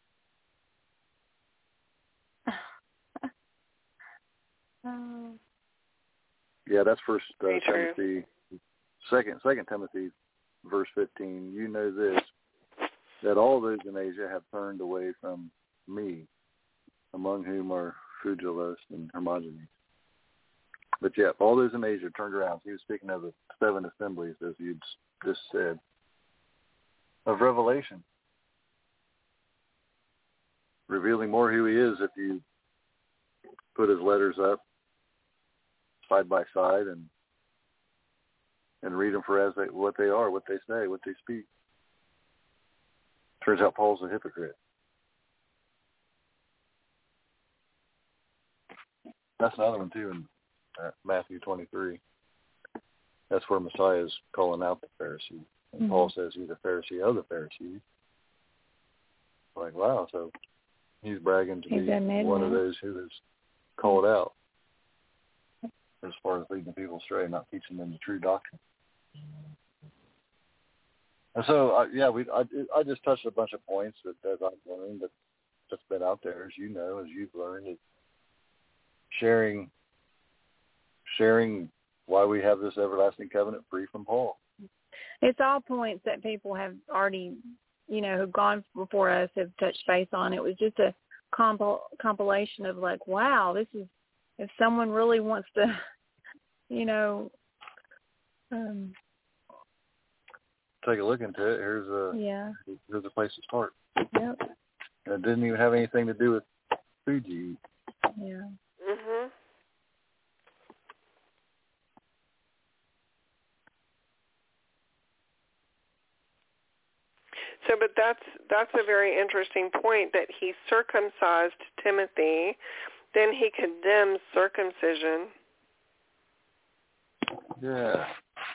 S3: Oh.
S4: Yeah, that's First uh,
S2: Very true.
S4: Timothy, second, second Timothy, verse fifteen. You know this, that all those in Asia have turned away from me, among whom are Phygelus and Hermogenes. But yeah, all those in Asia turned around. He was speaking of the seven assemblies, as you'd just said, of Revelation, revealing more who he is if you put his letters up side by side and and read them for as they, what they are, what they say, what they speak. Turns out Paul's a hypocrite. That's another one too in uh, Matthew twenty-three. That's where Messiah is calling out the Pharisee. And
S3: Mm-hmm.
S4: Paul says he's a Pharisee of the Pharisees. Like, wow, so he's bragging to
S3: He's
S4: be
S3: admitted
S4: one of
S3: it.
S4: those who is called out as far as leading people astray, not teaching them the true doctrine. And so, uh, yeah, we I, I just touched a bunch of points that, that I've learned that, that's been out there, as you know, as you've learned, is sharing, sharing why we have this everlasting covenant free from Paul.
S3: It's all points that people have already, you know, who've gone before us have touched base on. It was just a compil- compilation of like, wow, this is, if someone really wants to, you know, um,
S4: take a look into it. Here's a
S3: yeah,
S4: here's a place to start.
S3: yep,
S4: And it didn't even have anything to do with Fuji.
S3: yeah.
S2: Mhm. So, but that's that's a very interesting point that he circumcised Timothy, then he condemns circumcision.
S4: Yeah.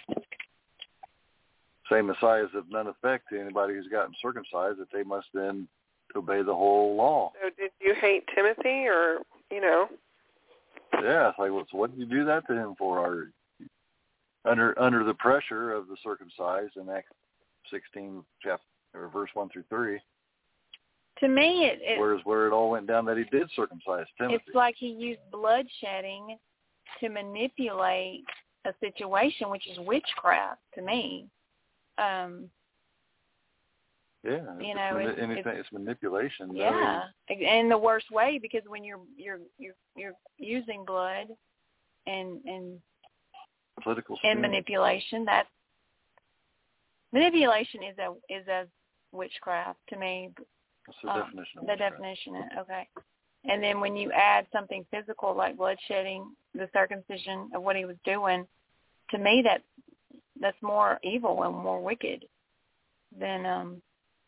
S4: Say Messiah is of none effect to anybody who's gotten circumcised, that they must then obey the whole law.
S2: So did you hate Timothy, or, you know?
S4: Yeah, it's like, well, so what did you do that to him for? Or, under under the pressure of the circumcised in Acts sixteen, chapter, or verse one through three.
S3: To me, it, it
S4: whereas where it all went down that he did circumcise Timothy.
S3: It's like he used bloodshedding to manipulate a situation, which is witchcraft to me. Um,
S4: yeah,
S3: you know,
S4: it's,
S3: it's,
S4: anything, it's, it's manipulation.
S3: Yeah, in the worst way, because when you're you're you're you're using blood and and
S4: political
S3: and manipulation, that manipulation is a is a witchcraft to me.
S4: That's the
S3: um,
S4: definition of
S3: the
S4: witchcraft.
S3: definition. Okay, and then when you add something physical like bloodshedding, the circumcision of what he was doing, to me that that's more evil and more wicked than um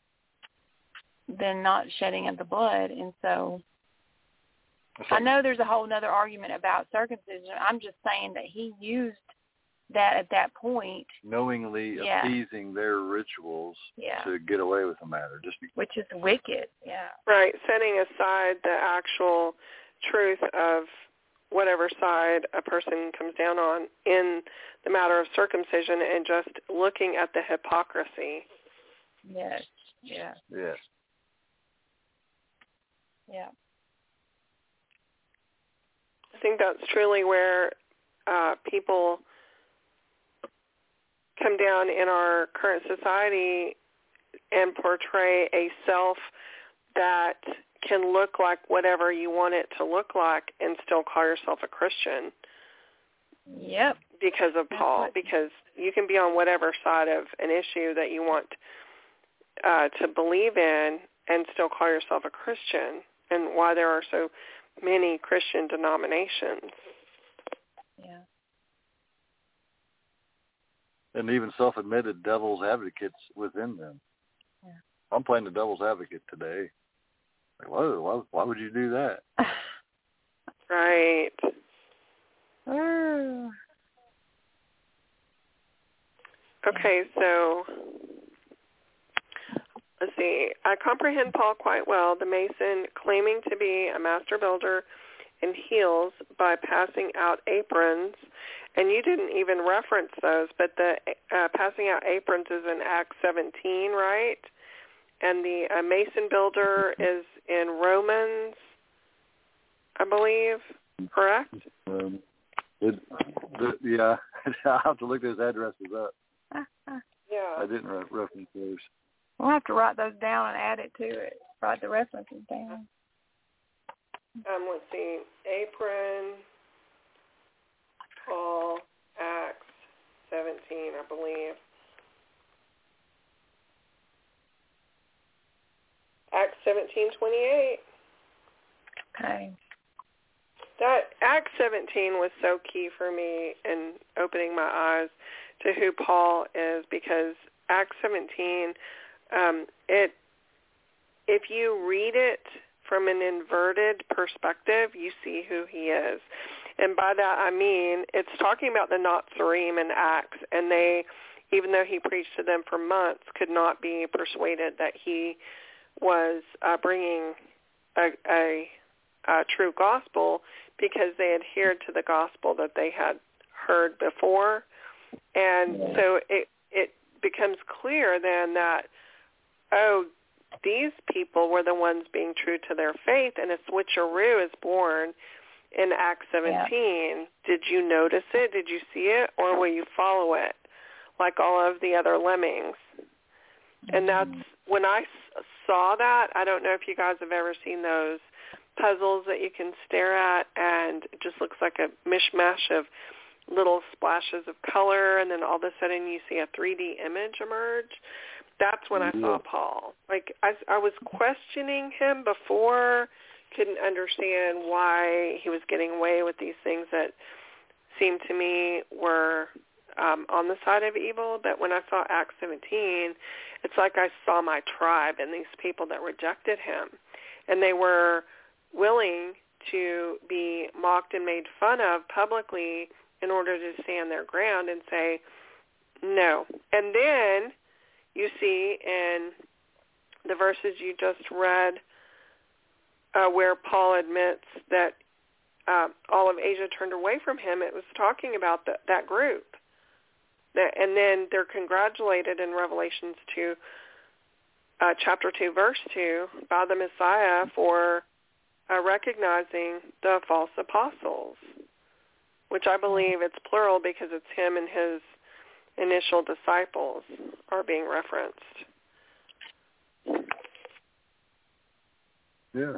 S3: than not shedding of the blood. And so I know there's a whole other argument about circumcision. I'm just saying that he used that at that point,
S4: knowingly
S3: yeah.
S4: appeasing their rituals
S3: yeah.
S4: to get away with the matter, just because.
S3: Which is wicked. Yeah,
S2: right, setting aside the actual truth of whatever side a person comes down on in the matter of circumcision and just looking at the hypocrisy.
S3: Yes. Yeah.
S4: Yes.
S3: Yeah.
S2: I think that's truly where uh, people come down in our current society and portray a self that can look like whatever you want it to look like and still call yourself a Christian.
S3: Yep.
S2: Because of Paul, because you can be on whatever side of an issue that you want uh, to believe in and still call yourself a Christian, and why there are so many Christian denominations.
S3: Yeah.
S4: And even self-admitted devil's advocates within them.
S3: Yeah.
S4: I'm playing the devil's advocate today. Like, whoa, why, why would you do that?
S2: Right.
S3: Oh.
S2: Okay, so let's see. I comprehend Paul quite well, the Mason claiming to be a master builder in heels by passing out aprons. And you didn't even reference those, but the uh, passing out aprons is in Acts seventeen, right? And the uh, Mason builder is in Romans, I believe, correct?
S4: Um, it, the, yeah, I'll have to look those addresses up.
S2: Yeah.
S4: I didn't re- reference those.
S3: We'll have to write those down and add it to it. Write the references down.
S2: Um, let's see. Apron, Paul, Acts seventeen, I believe. Acts seventeen twenty-eight.
S3: Okay.
S2: That Acts seventeen was so key for me in opening my eyes to who Paul is, because Acts seventeen, um, it if you read it from an inverted perspective, you see who he is. And by that I mean it's talking about the Nazarene in Acts, and they, even though he preached to them for months, could not be persuaded that he was uh, bringing a, a, a true gospel, because they adhered to the gospel that they had heard before. And
S3: yeah.
S2: so it it becomes clear then that, oh, these people were the ones being true to their faith, and a switcheroo is born in Acts seventeen. Yeah. Did you notice it? Did you see it? Or will you follow it like all of the other lemmings? Mm-hmm. And that's, when I saw that, I don't know if you guys have ever seen those puzzles that you can stare at, and it just looks like a mishmash of little splashes of color, and then all of a sudden you see a three D image emerge. That's when I saw Paul. Like, I, I was questioning him before, couldn't understand why he was getting away with these things that seemed to me were um, on the side of evil, but when I saw Acts seventeen, it's like I saw my tribe and these people that rejected him. And they were willing to be mocked and made fun of publicly in order to stand their ground and say, no. And then you see in the verses you just read uh, where Paul admits that uh, all of Asia turned away from him, it was talking about the, that group. That, and then they're congratulated in Revelations two, uh, chapter two, verse two, by the Messiah for uh, recognizing the false apostles, which I believe it's plural because it's him and his initial disciples are being referenced.
S4: Yeah.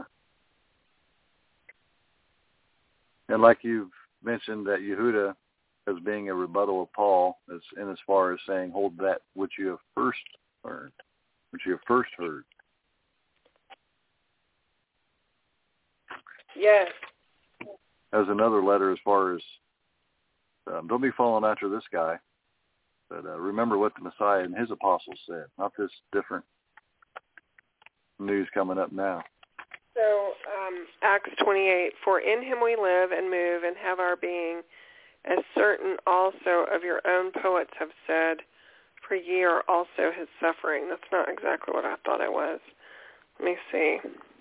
S4: And like you've mentioned that Yehuda as being a rebuttal of Paul, as in as far as saying, hold that which you have first learned, which you have first heard.
S2: Yes.
S4: As another letter as far as, um, don't be following after this guy, but uh, remember what the Messiah and his apostles said, not this different news coming up now.
S2: So um, Acts twenty-eight, for in him we live and move and have our being, as certain also of your own poets have said, for ye are also his suffering. That's not exactly what I thought it was. Let me see.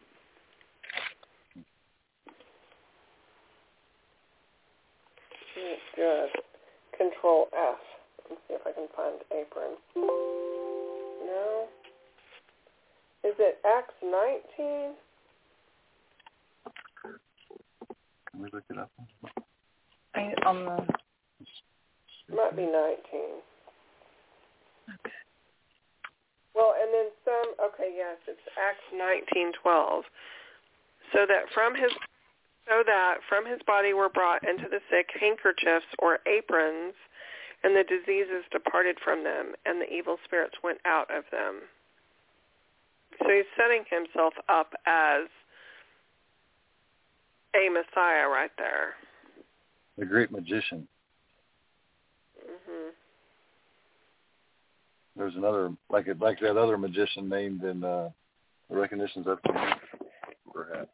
S2: Good. Control F. Let's see if I can find apron. No. Is it Acts nineteen?
S4: Can we look it up?
S3: On the...
S2: It might be nineteen. Okay. Well, and then some, okay, yes, it's Acts nineteen twelve. So that from his so that from his body were brought into the sick handkerchiefs or aprons, and the diseases departed from them, and the evil spirits went out of them. So he's setting himself up as a Messiah right there.
S4: The great magician.
S2: Mm-hmm.
S4: There's another, like it, like that other magician named in uh, the Recognitions of perhaps.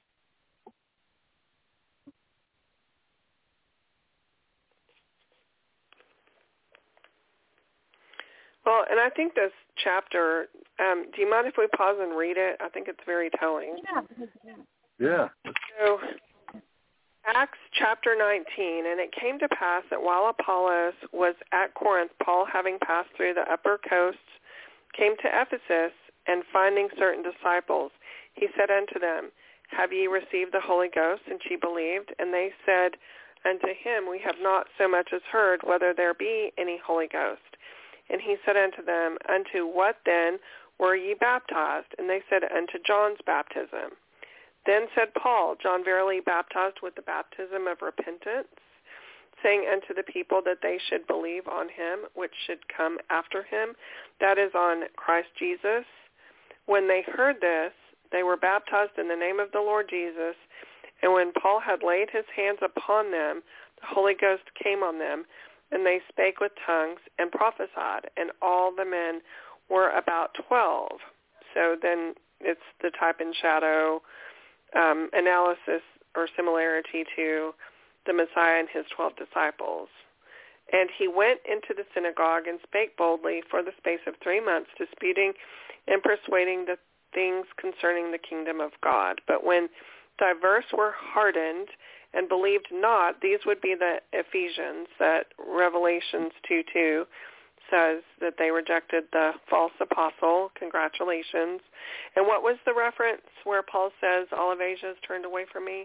S2: Well, and I think this chapter, um, do you mind if we pause and read it? I think it's very telling.
S3: Yeah.
S4: Yeah.
S2: So, Acts chapter nineteen, and it came to pass that while Apollos was at Corinth, Paul, having passed through the upper coasts, came to Ephesus, and finding certain disciples, he said unto them, have ye received the Holy Ghost? And she believed. And they said unto him, we have not so much as heard whether there be any Holy Ghost. And he said unto them, unto what then were ye baptized? And they said, unto John's baptism. Then said Paul, John verily baptized with the baptism of repentance, saying unto the people that they should believe on him which should come after him, that is, on Christ Jesus. When they heard this, they were baptized in the name of the Lord Jesus. And when Paul had laid his hands upon them, the Holy Ghost came on them, and they spake with tongues and prophesied, and all the men were about twelve. So then it's the type and shadow um, analysis or similarity to the Messiah and his twelve disciples. And he went into the synagogue and spake boldly for the space of three months, disputing and persuading the things concerning the kingdom of God. But when diverse were hardened and believed not, these would be the Ephesians that Revelations two two says that they rejected the false apostle. Congratulations. And what was the reference where Paul says, all of Asia has turned away from me?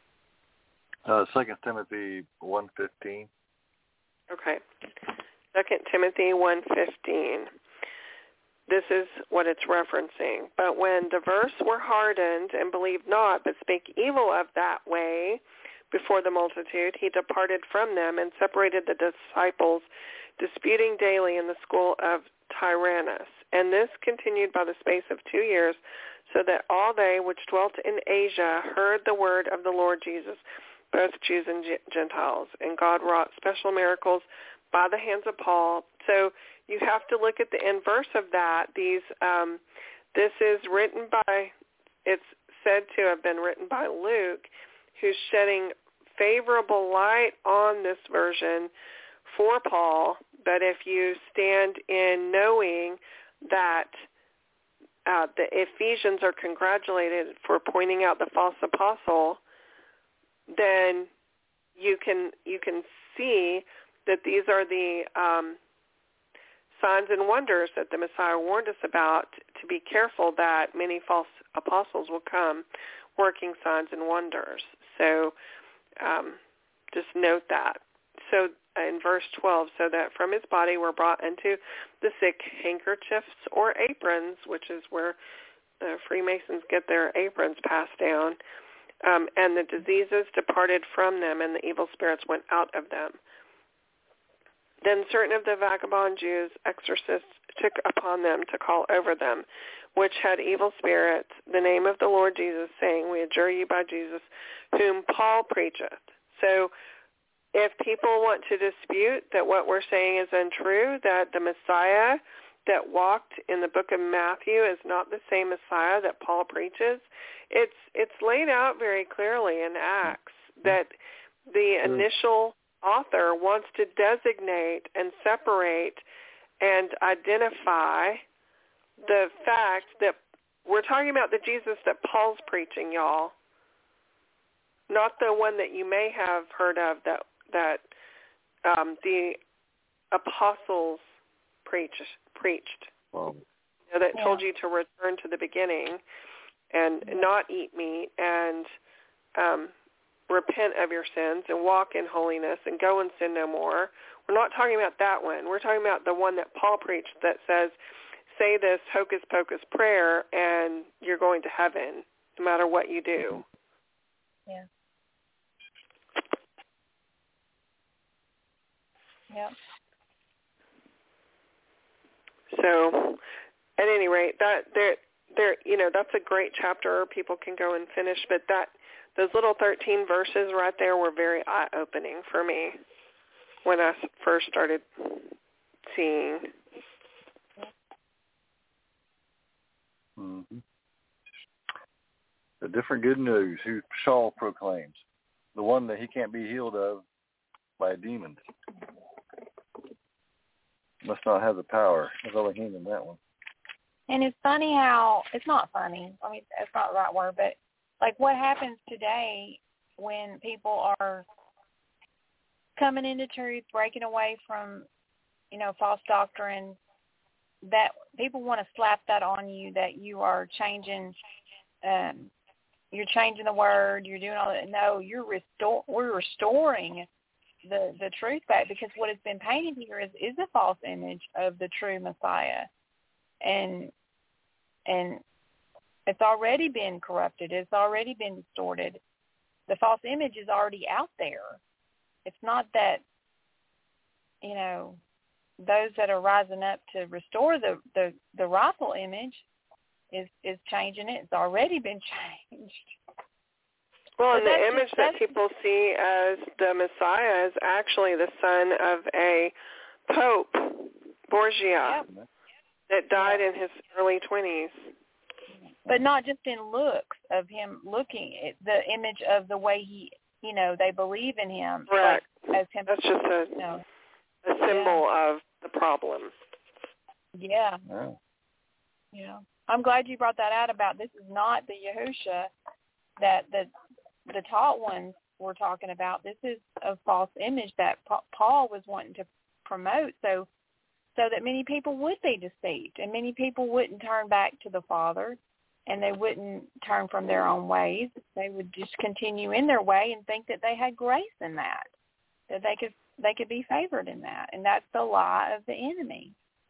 S4: Uh, Second Timothy one fifteen.
S2: Okay. Second Timothy one fifteen. This is what it's referencing. But when diverse were hardened and believed not, but spake evil of that way before the multitude, he departed from them and separated the disciples, disputing daily in the school of Tyrannus. And this continued by the space of two years, so that all they which dwelt in Asia heard the word of the Lord Jesus, both Jews and Gentiles. And God wrought special miracles by the hands of Paul. So you have to look at the inverse of that. These, um, this is written by, it's said to have been written by Luke, who's shedding favorable light on this version for Paul. But if you stand in knowing that uh, the Ephesians are congratulated for pointing out the false apostle, then you can you can see that these are the um, signs and wonders that the Messiah warned us about, to be careful that many false apostles will come working signs and wonders. So um, just note that. So in verse twelve, so that from his body were brought into the sick handkerchiefs or aprons, which is where the Freemasons get their aprons passed down, um, and the diseases departed from them, and the evil spirits went out of them. Then certain of the vagabond Jews, exorcists, took upon them to call over them, which had evil spirits, the name of the Lord Jesus, saying, We adjure you by Jesus, whom Paul preacheth. So if people want to dispute that what we're saying is untrue, that the Messiah that walked in the book of Matthew is not the same Messiah that Paul preaches, it's it's laid out very clearly in Acts that the initial author wants to designate and separate and identify the fact that we're talking about the Jesus that Paul's preaching, y'all, not the one that you may have heard of that that um, the apostles preach, preached,
S4: Wow.
S2: you know, that
S3: Yeah.
S2: told you to return to the beginning and not eat meat and um, repent of your sins and walk in holiness and go and sin no more. We're not talking about that one. We're talking about the one that Paul preached that says, say this hocus pocus prayer and you're going to heaven no matter what you do.
S3: Yeah. Yeah.
S2: So, at any rate, that there, there, you know, that's a great chapter. People can go and finish, but that those little thirteen verses right there were very eye-opening for me when I first started seeing.
S4: Mm-hmm. The different good news who Saul proclaims, the one that he can't be healed of by demons. Must not have the power of Elohim in that one.
S3: And it's funny how, it's not funny, I mean, that's not the right word, but like what happens today when people are coming into truth, breaking away from, you know, false doctrine, that people want to slap that on you, that you are changing, um, you're changing the word, you're doing all that. No, you're restore, we're restoring the the truth back, because what has been painted here is, is a false image of the true Messiah. And and it's already been corrupted. It's already been distorted. The false image is already out there. It's not that, you know, those that are rising up to restore the, the, the rightful image is, is changing it. It's already been changed.
S2: Well, and
S3: But
S2: the
S3: that's
S2: image
S3: just-
S2: that
S3: that's-
S2: people see as the Messiah is actually the son of a Pope, Borgia,
S3: Yep.
S2: that died in his early twenties.
S3: But not just in looks of him looking, it, the image of the way he, you know, they believe in him.
S2: Correct.
S3: Like, as him,
S2: That's just a,
S3: you know,
S2: a symbol of the problem.
S3: yeah,
S4: Yeah.
S3: yeah. I'm glad you brought that out about this is not the Yahusha that the the taught ones were talking about. This is a false image that Pa- Paul was wanting to promote, so so that many people would be deceived and many people wouldn't turn back to the Father, and they wouldn't turn from their own ways. They would just continue in their way and think that they had grace in that, that they could they could be favored in that, and that's the lie of the enemy.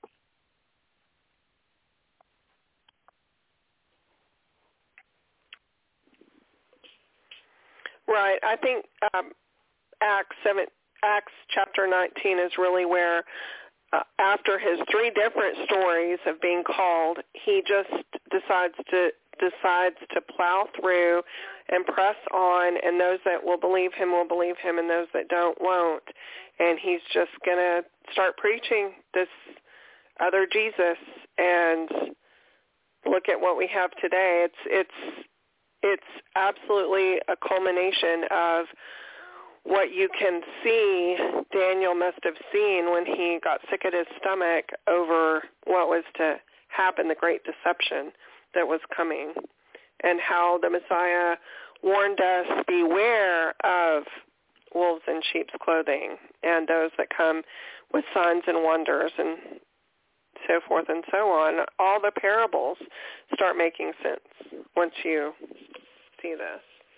S2: Right. I think um, Acts seven, Acts chapter nineteen is really where, uh, after his three different stories of being called, he just decides to decides to plow through and press on, and those that will believe him will believe him, and those that don't won't. And he's just going to start preaching this other Jesus and look at what we have today. It's it's it's absolutely a culmination of what you can see Daniel must have seen when he got sick at his stomach over what was to happen, the great deception that was coming, and how the Messiah warned us, beware of wolves in sheep's clothing and those that come with signs and wonders and so forth and so on. All the parables start making sense once you see this.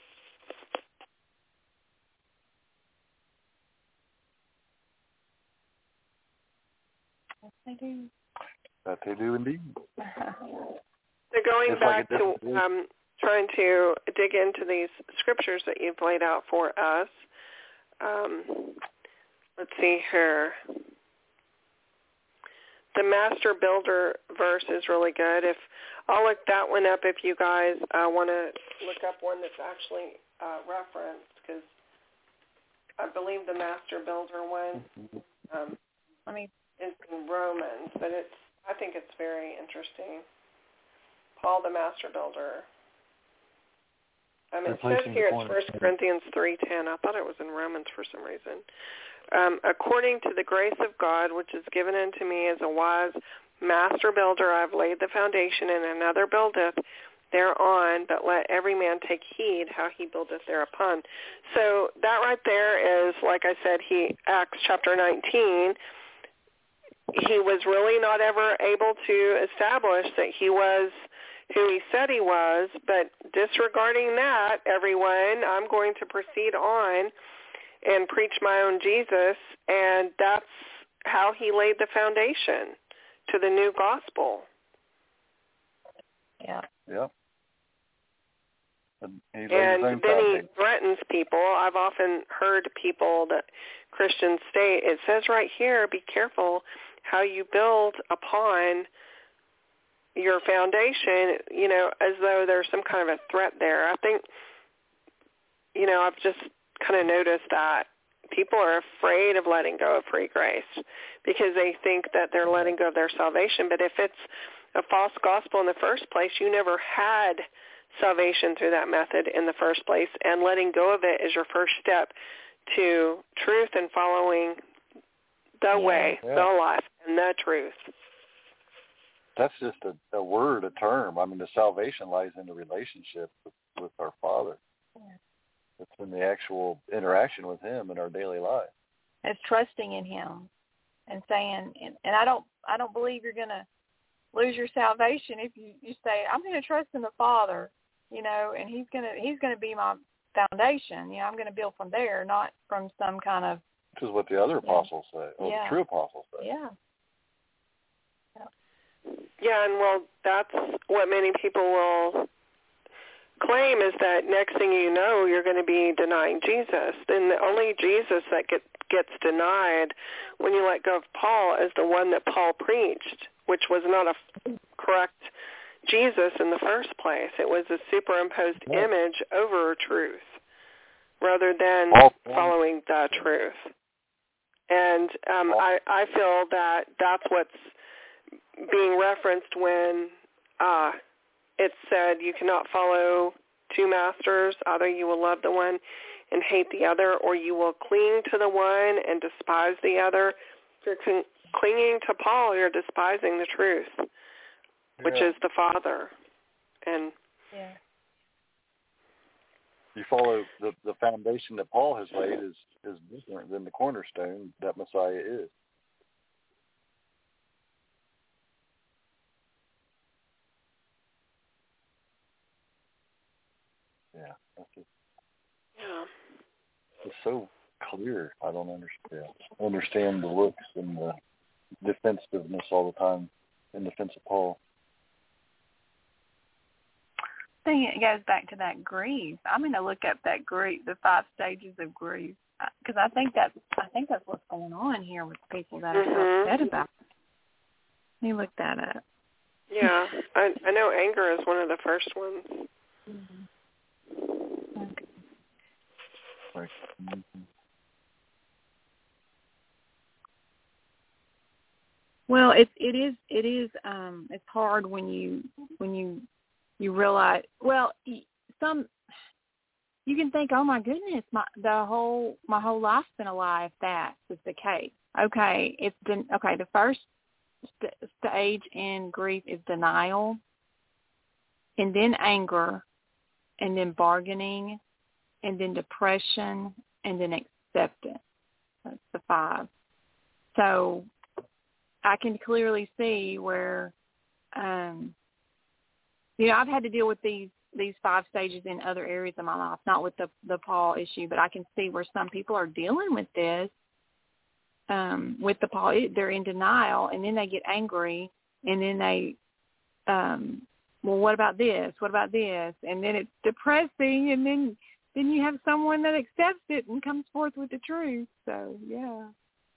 S3: Yes, they do.
S4: That they do indeed.
S2: So going
S4: Just
S2: back
S4: like
S2: to um, trying to dig into these scriptures that you've laid out for us, um, let's see here. The Master Builder verse is really good. If I'll look that one up if you guys uh, want to look up one that's actually uh, referenced, because I believe the Master Builder one um,
S3: I mean,
S2: is in Romans, but it's I think it's very interesting. Paul the Master Builder. Um, it says here it's First Corinthians three ten. I thought it was in Romans for some reason. Um, according to the grace of God, which is given unto me as a wise master builder, I have laid the foundation, and another buildeth thereon, but let every man take heed how he buildeth thereupon. So that right there is, like I said, he Acts chapter nineteen, he was really not ever able to establish that he was who he said he was, but disregarding that, everyone, I'm going to proceed on and preach my own Jesus, and that's how he laid the foundation to the new gospel.
S3: yeah.
S4: Yeah. And, he laid
S2: and
S4: his own
S2: then he
S4: foundation.
S2: threatens people. I've often heard people that Christians state, it says right here, be careful how you build upon your foundation, you know, as though there's some kind of a threat there. I think, you know, I've just kind of noticed that people are afraid of letting go of free grace because they think that they're letting go of their salvation. But if it's a false gospel in the first place, you never had salvation through that method in the first place, and letting go of it is your first step to truth and following the
S3: Yeah.
S2: way,
S4: Yeah.
S2: the life, and the truth.
S4: That's just a, a word, a term. I mean, the salvation lies in the relationship with, with our Father.
S3: Yeah.
S4: It's in the actual interaction with Him in our daily life.
S3: It's trusting in Him and saying, and, and I don't, I don't believe you're going to lose your salvation if you, you say, I'm going to trust in the Father, you know, and He's going to, He's going to be my foundation. You know, I'm going to build from there, not from some kind of.
S4: Which is what the other apostles say, or
S3: Yeah.
S4: the true apostles say.
S3: Yeah.
S2: Yeah, and well, that's what many people will claim is that next thing you know, you're going to be denying Jesus. Then the only Jesus that get, gets denied when you let go of Paul is the one that Paul preached, which was not a correct Jesus in the first place. It was a superimposed
S4: Yeah.
S2: image over truth rather than
S4: Paul,
S2: following the truth. And um, I, I feel that that's what's being referenced when uh, it said you cannot follow two masters. Either you will love the one and hate the other, or you will cling to the one and despise the other. If you're con- clinging to Paul, you're despising the truth, which
S4: Yeah.
S2: is the Father. And
S3: Yeah.
S4: You follow the, the foundation that Paul has laid is, is different than the cornerstone that Messiah is. Yeah, that's just,
S2: yeah.
S4: it's so clear. I don't understand. I understand the looks and the defensiveness all the time in defense of Paul.
S3: I think it goes back to that grief. I'm going to look up that grief, the five stages of grief, because I think that I think that's what's going on here with people that are
S2: Mhm.
S3: so upset about it. Let me look that up.
S2: Yeah, I, I know anger is one of the first ones.
S3: Mm-hmm. Okay.
S4: Like, mm-hmm.
S3: Well, it it is it is um, it's hard when you when you you realize. Well, some you can think, oh my goodness, my the whole my whole life's been a lie if that is the case. Okay, it's been okay. The first st- stage in grief is denial, and then anger, and then bargaining, and then depression, and then acceptance. That's the five. So I can clearly see where, um, you know, I've had to deal with these, these five stages in other areas of my life, not with the, the Paul issue, but I can see where some people are dealing with this, um, with the Paul. They're in denial, and then they get angry, and then they, um, well, what about this? What about this? And then it's depressing, and then then you have someone that accepts it and comes forth with the truth. So, yeah.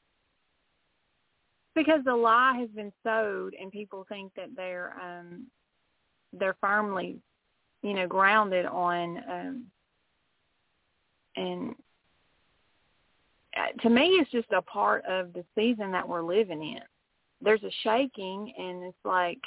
S3: Because the lie has been sowed, and people think that they're um, they're firmly, you know, grounded on. Um, and to me, it's just a part of the season that we're living in. There's a shaking, and it's like,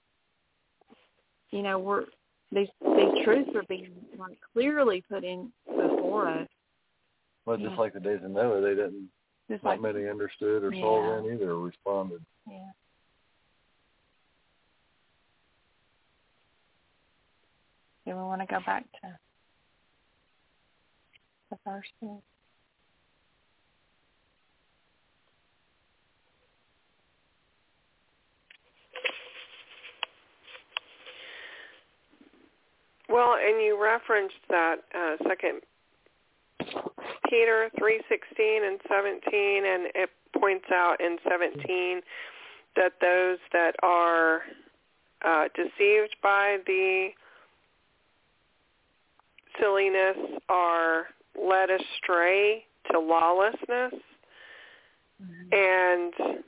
S3: you know, we're these these truths are being like clearly put in before us.
S4: Well, just yeah. like the days of Noah, they didn't.
S3: Just
S4: Not
S3: like,
S4: many understood or
S3: yeah.
S4: saw then either or responded.
S3: Yeah. Do we want to go back to the first one?
S2: Well, and you referenced that uh, Second Peter three sixteen and seventeen, and it points out in seventeen that those that are uh, deceived by the silliness are led astray to lawlessness, mm-hmm. and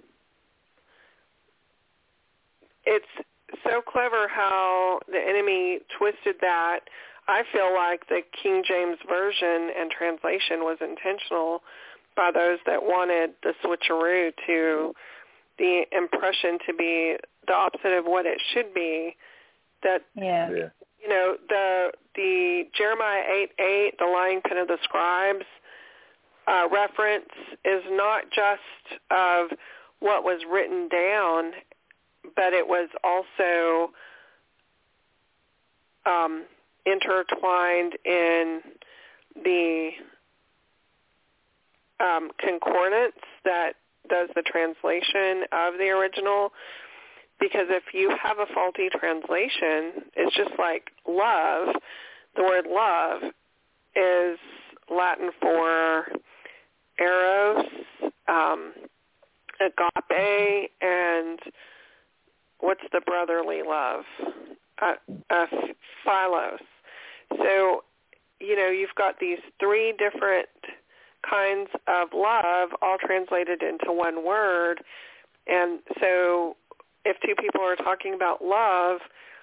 S2: it's so clever how the enemy twisted that. I feel like the King James Version and translation was intentional by those that wanted the switcheroo to the impression to be the opposite of what it should be. That,
S3: yeah.
S4: yeah.
S2: you know, the the Jeremiah eight eight, the lying pen of the scribes uh, reference is not just of what was written down, but it was also um, intertwined in the um, concordance that does the translation of the original. Because if you have a faulty translation, it's just like love. The word love is Latin for eros, um, agape, and what's the brotherly love? Uh, uh, philos. So, you know, you've got these three different kinds of love all translated into one word. And so if two people are talking about love,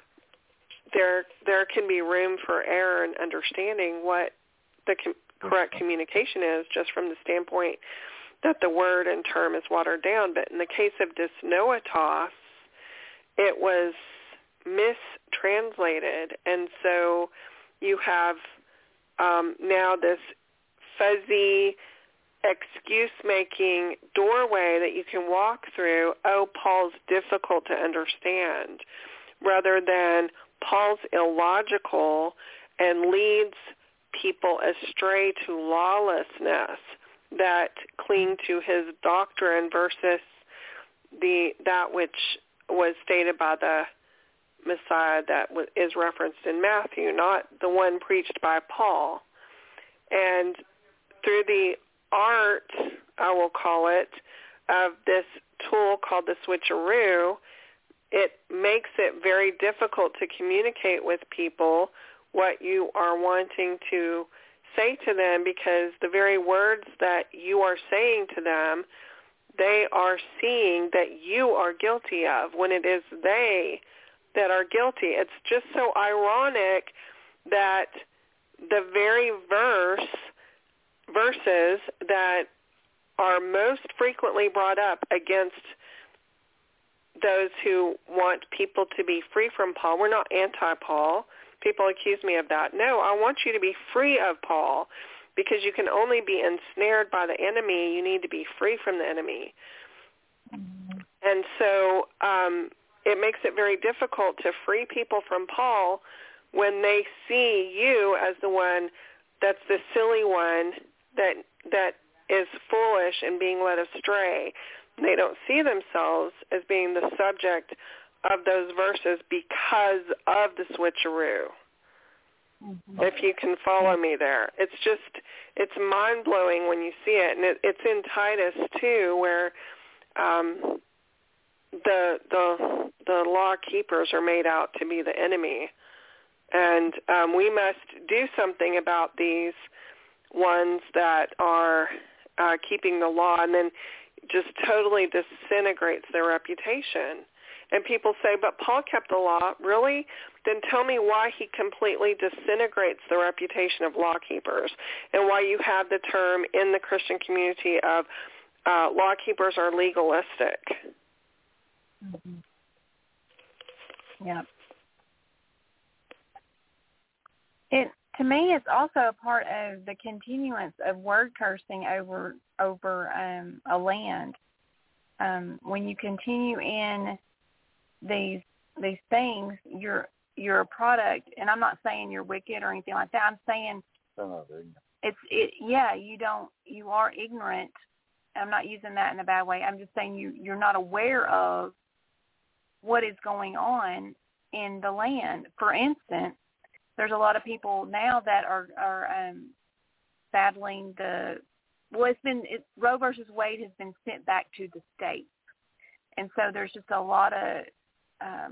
S2: there there can be room for error in understanding what the com- correct communication is, just from the standpoint that the word and term is watered down. But in the case of dysnoetos, it was mistranslated, and so you have um, now this fuzzy excuse-making doorway that you can walk through. Oh, Paul's difficult to understand, rather than Paul's illogical and leads people astray to lawlessness that cling to his doctrine versus the that which was stated by the Messiah that is referenced in Matthew, not the one preached by Paul. And through the art, I will call it, of this tool called the switcheroo, it makes it very difficult to communicate with people what you are wanting to say to them, because the very words that you are saying to them, they are seeing that you are guilty of, when it is they that are guilty. It's just so ironic that the very verse, verses that are most frequently brought up against those who want people to be free from Paul. We're not anti-Paul. People accuse me of that. No, I want you to be free of Paul, because you can only be ensnared by the enemy. You need to be free from the enemy. Mm-hmm. And so um, it makes it very difficult to free people from Paul when they see you as the one that's the silly one that that is foolish and being led astray. They don't see themselves as being the subject of those verses because of the switcheroo. Mm-hmm. If you can follow me there. It's just, it's mind-blowing when you see it. And it, it's in Titus, too, where um, the, the, the law keepers are made out to be the enemy. And um, we must do something about these ones that are uh, keeping the law, and then just totally disintegrates their reputation. And people say, but Paul kept the law. Really? Then tell me why he completely disintegrates the reputation of law keepers, and why you have the term in the Christian community of uh, law keepers are legalistic.
S3: Mm-hmm. Yeah. It to me, it's also a part of the continuance of word cursing over over um, a land. Um, when you continue in these these things, you're you're a product, and I'm not saying you're wicked or anything like that. I'm saying it's it. Yeah, you don't. You are ignorant. I'm not using that in a bad way. I'm just saying you you're not aware of what is going on in the land. For instance, there's a lot of people now that are are um, battling the. Well, it's been it, Roe versus Wade has been sent back to the states, and so there's just a lot of um,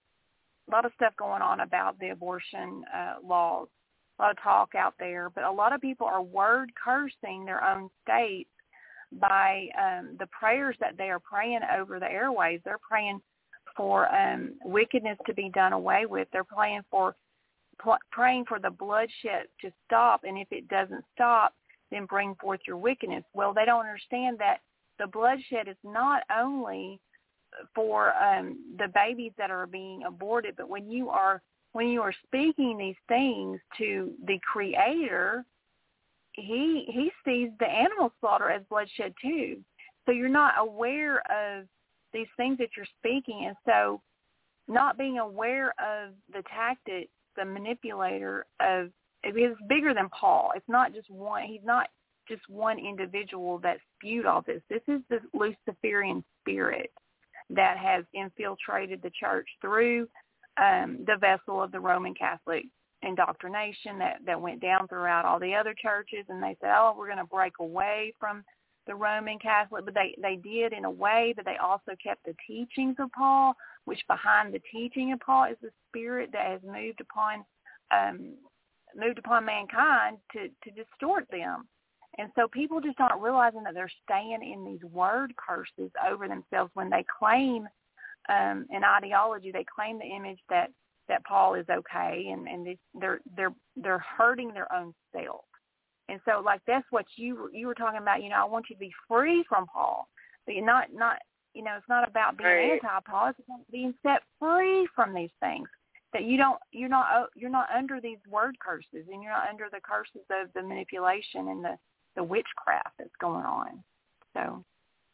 S3: a lot of stuff going on about the abortion uh, laws. A lot of talk out there, but a lot of people are word cursing their own states by um, the prayers that they are praying over the airwaves. They're praying for um, wickedness to be done away with. They're praying for praying for the bloodshed to stop, and if it doesn't stop, then bring forth your wickedness. Well, they don't understand that the bloodshed is not only for um, the babies that are being aborted, but when you are when you are speaking these things to the Creator, he he sees the animal slaughter as bloodshed too. So you're not aware of these things that you're speaking, and so not being aware of the tactics, the manipulator of it is bigger than Paul. It's not just one. He's not just one individual that spewed all this. This is the Luciferian spirit that has infiltrated the church through um, the vessel of the Roman Catholic indoctrination that, that went down throughout all the other churches. And they said, oh, we're going to break away from the Roman Catholic. But they, they did in a way, but they also kept the teachings of Paul, which behind the teaching of Paul is the spirit that has moved upon um, moved upon mankind to, to distort them. And so people just aren't realizing that they're staying in these word curses over themselves when they claim um, an ideology. They claim the image that, that Paul is okay, and, and they, they're they're they're hurting their own self. And so, like, that's what you were, you were talking about. You know, I want you to be free from Paul, but you're not not you know, it's not about being
S2: right.
S3: anti-Paul. It's about being set free from these things. That you don't, you're not, you're not under these word curses, and you're not under the curses of the manipulation and the, the witchcraft that's going on. So,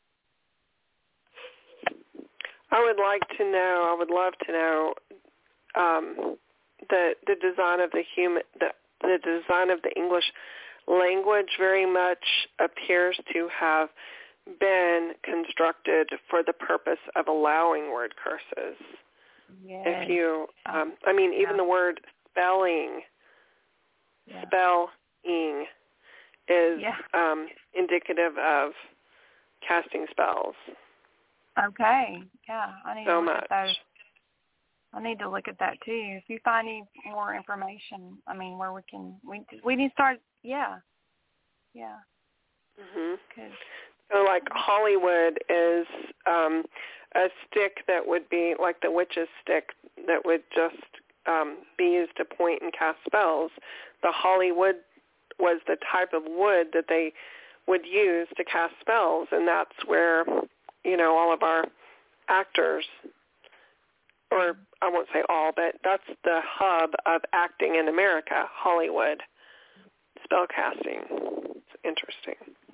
S2: I would like to know. I would love to know um, the the design of the human, the the design of the English language. Very much appears to have been constructed for the purpose of allowing word curses.
S3: Yes.
S2: If you, um, I mean, even
S3: yeah.
S2: the word spelling,
S3: yeah.
S2: spelling is
S3: yeah.
S2: um, indicative of casting spells.
S3: Okay. Yeah, I need
S2: so
S3: to look
S2: much.
S3: at those. I need to look at that too. If you find any more information, I mean, where we can, we we need to start. Yeah. Yeah.
S2: Mhm.
S3: Good.
S2: So, like Hollywood is um, a stick that would be like the witch's stick that would just um, be used to point and cast spells. The Hollywood was the type of wood that they would use to cast spells, and that's where, you know, all of our actors, or I won't say all, but that's the hub of acting in America, Hollywood, spellcasting. It's interesting.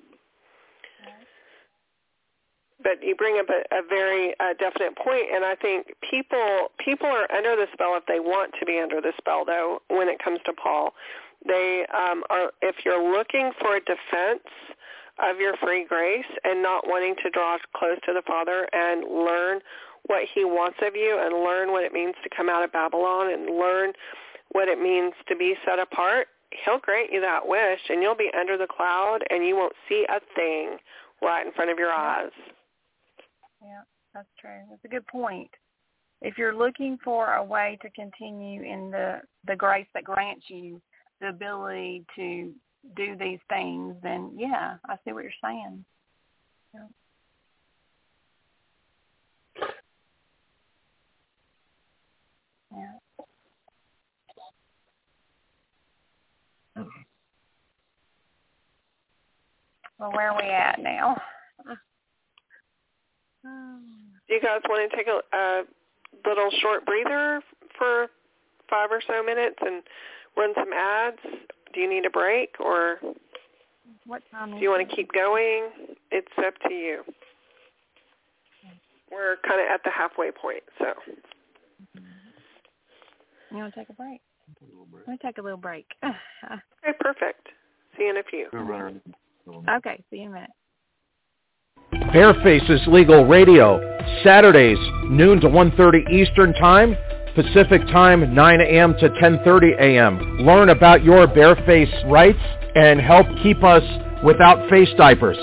S2: But you bring up a, a very uh, definite point, and I think people people are under the spell if they want to be under the spell, though, when it comes to Paul. They um, are, if you're looking for a defense of your free grace and not wanting to draw close to the Father and learn what he wants of you and learn what it means to come out of Babylon and learn what it means to be set apart, he'll grant you that wish, and you'll be under the cloud, and you won't see a thing right in front of your eyes.
S3: Yeah, that's true. That's a good point. If you're looking for a way to continue in the, the grace that grants you the ability to do these things, then, yeah, I see what you're saying. Yeah. Yeah. Well, where are we at now?
S2: Do you guys want to take a, a little short breather for five or so minutes and run some ads? Do you need a break, or
S3: what time
S2: do you want to keep going? It's up to you. We're kind of at the halfway point, so.
S3: You want to take a break? Let me take a little break.
S2: Okay, perfect. See you in a few.
S3: Okay, see you in a minute.
S5: Barefaces Legal Radio, Saturdays, noon to one thirty Eastern Time, Pacific Time, nine a.m. to ten thirty a.m. Learn about your bareface rights and help keep us without face diapers.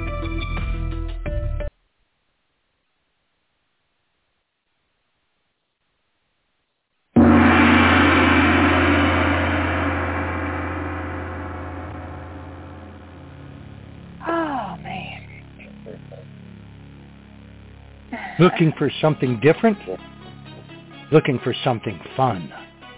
S6: Looking for something different? Looking for something fun?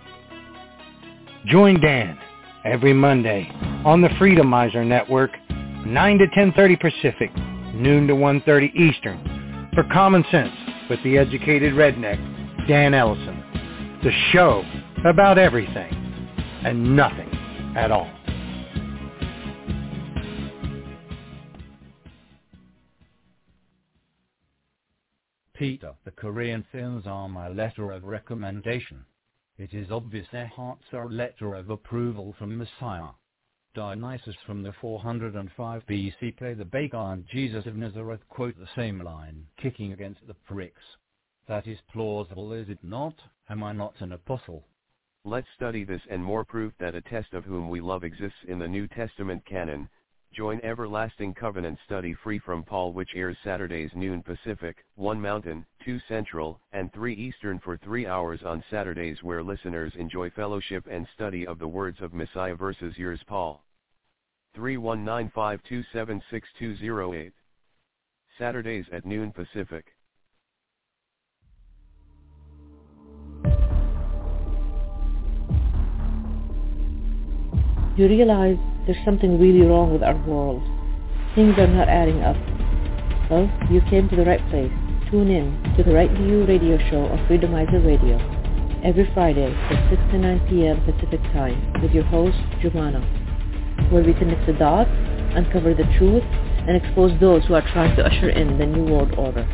S6: Join Dan every Monday on the Freedomizer Network, nine to ten thirty Pacific, noon to one thirty Eastern, for Common Sense with the educated redneck, Dan Ellison. The show about everything and nothing at all.
S7: Peter, the Korean films are my letter of recommendation. It is obvious their hearts are a letter of approval from Messiah. Dionysus from the four hundred five B C play the baker, and Jesus of Nazareth quote the same line, kicking against the pricks. That is plausible, is it not? Am I not an apostle?
S8: Let's study this and more proof that a test of whom we love exists in the New Testament canon. Join Everlasting Covenant Study Free from Paul, which airs Saturdays noon Pacific, one Mountain, two Central, and three Eastern for three hours on Saturdays, where listeners enjoy fellowship and study of the words of Messiah versus yours Paul. three one nine five two seven six two zero eight. Saturdays at noon Pacific.
S1: You realize there's something really wrong with our world. Things are not adding up. Well, you came to the right place. Tune in to the Right View radio show on Freedomizer Radio every Friday from six to nine p.m. Pacific Time with your host, Jumana, where we connect the dots, uncover the truth, and expose those who are trying to usher in the New World Order.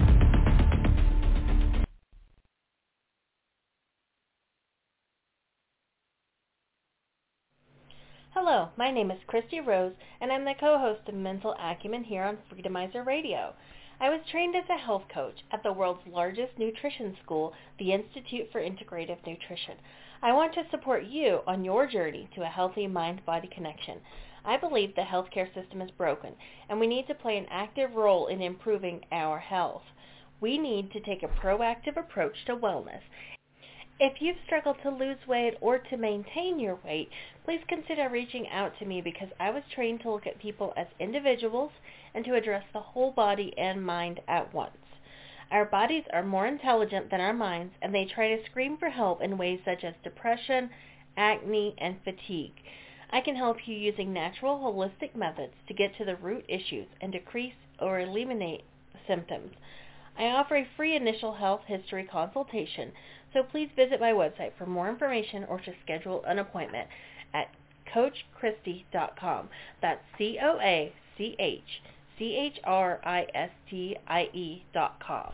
S9: Hello, my name is Christy Rose, and I'm the co-host of Mental Acumen here on Freedomizer Radio. I was trained as a health coach at the world's largest nutrition school, the Institute for Integrative Nutrition. I want to support you on your journey to a healthy mind-body connection. I believe the healthcare system is broken, and we need to play an active role in improving our health. We need to take a proactive approach to wellness. If you've struggled to lose weight or to maintain your weight, please consider reaching out to me, because I was trained to look at people as individuals and to address the whole body and mind at once. Our bodies are more intelligent than our minds, and they try to scream for help in ways such as depression, acne, and fatigue. I can help you using natural, holistic methods to get to the root issues and decrease or eliminate symptoms. I offer a free initial health history consultation, so please visit my website for more information or to schedule an appointment at coach christie dot com. That's C O A C H C H R I S T I E dot com.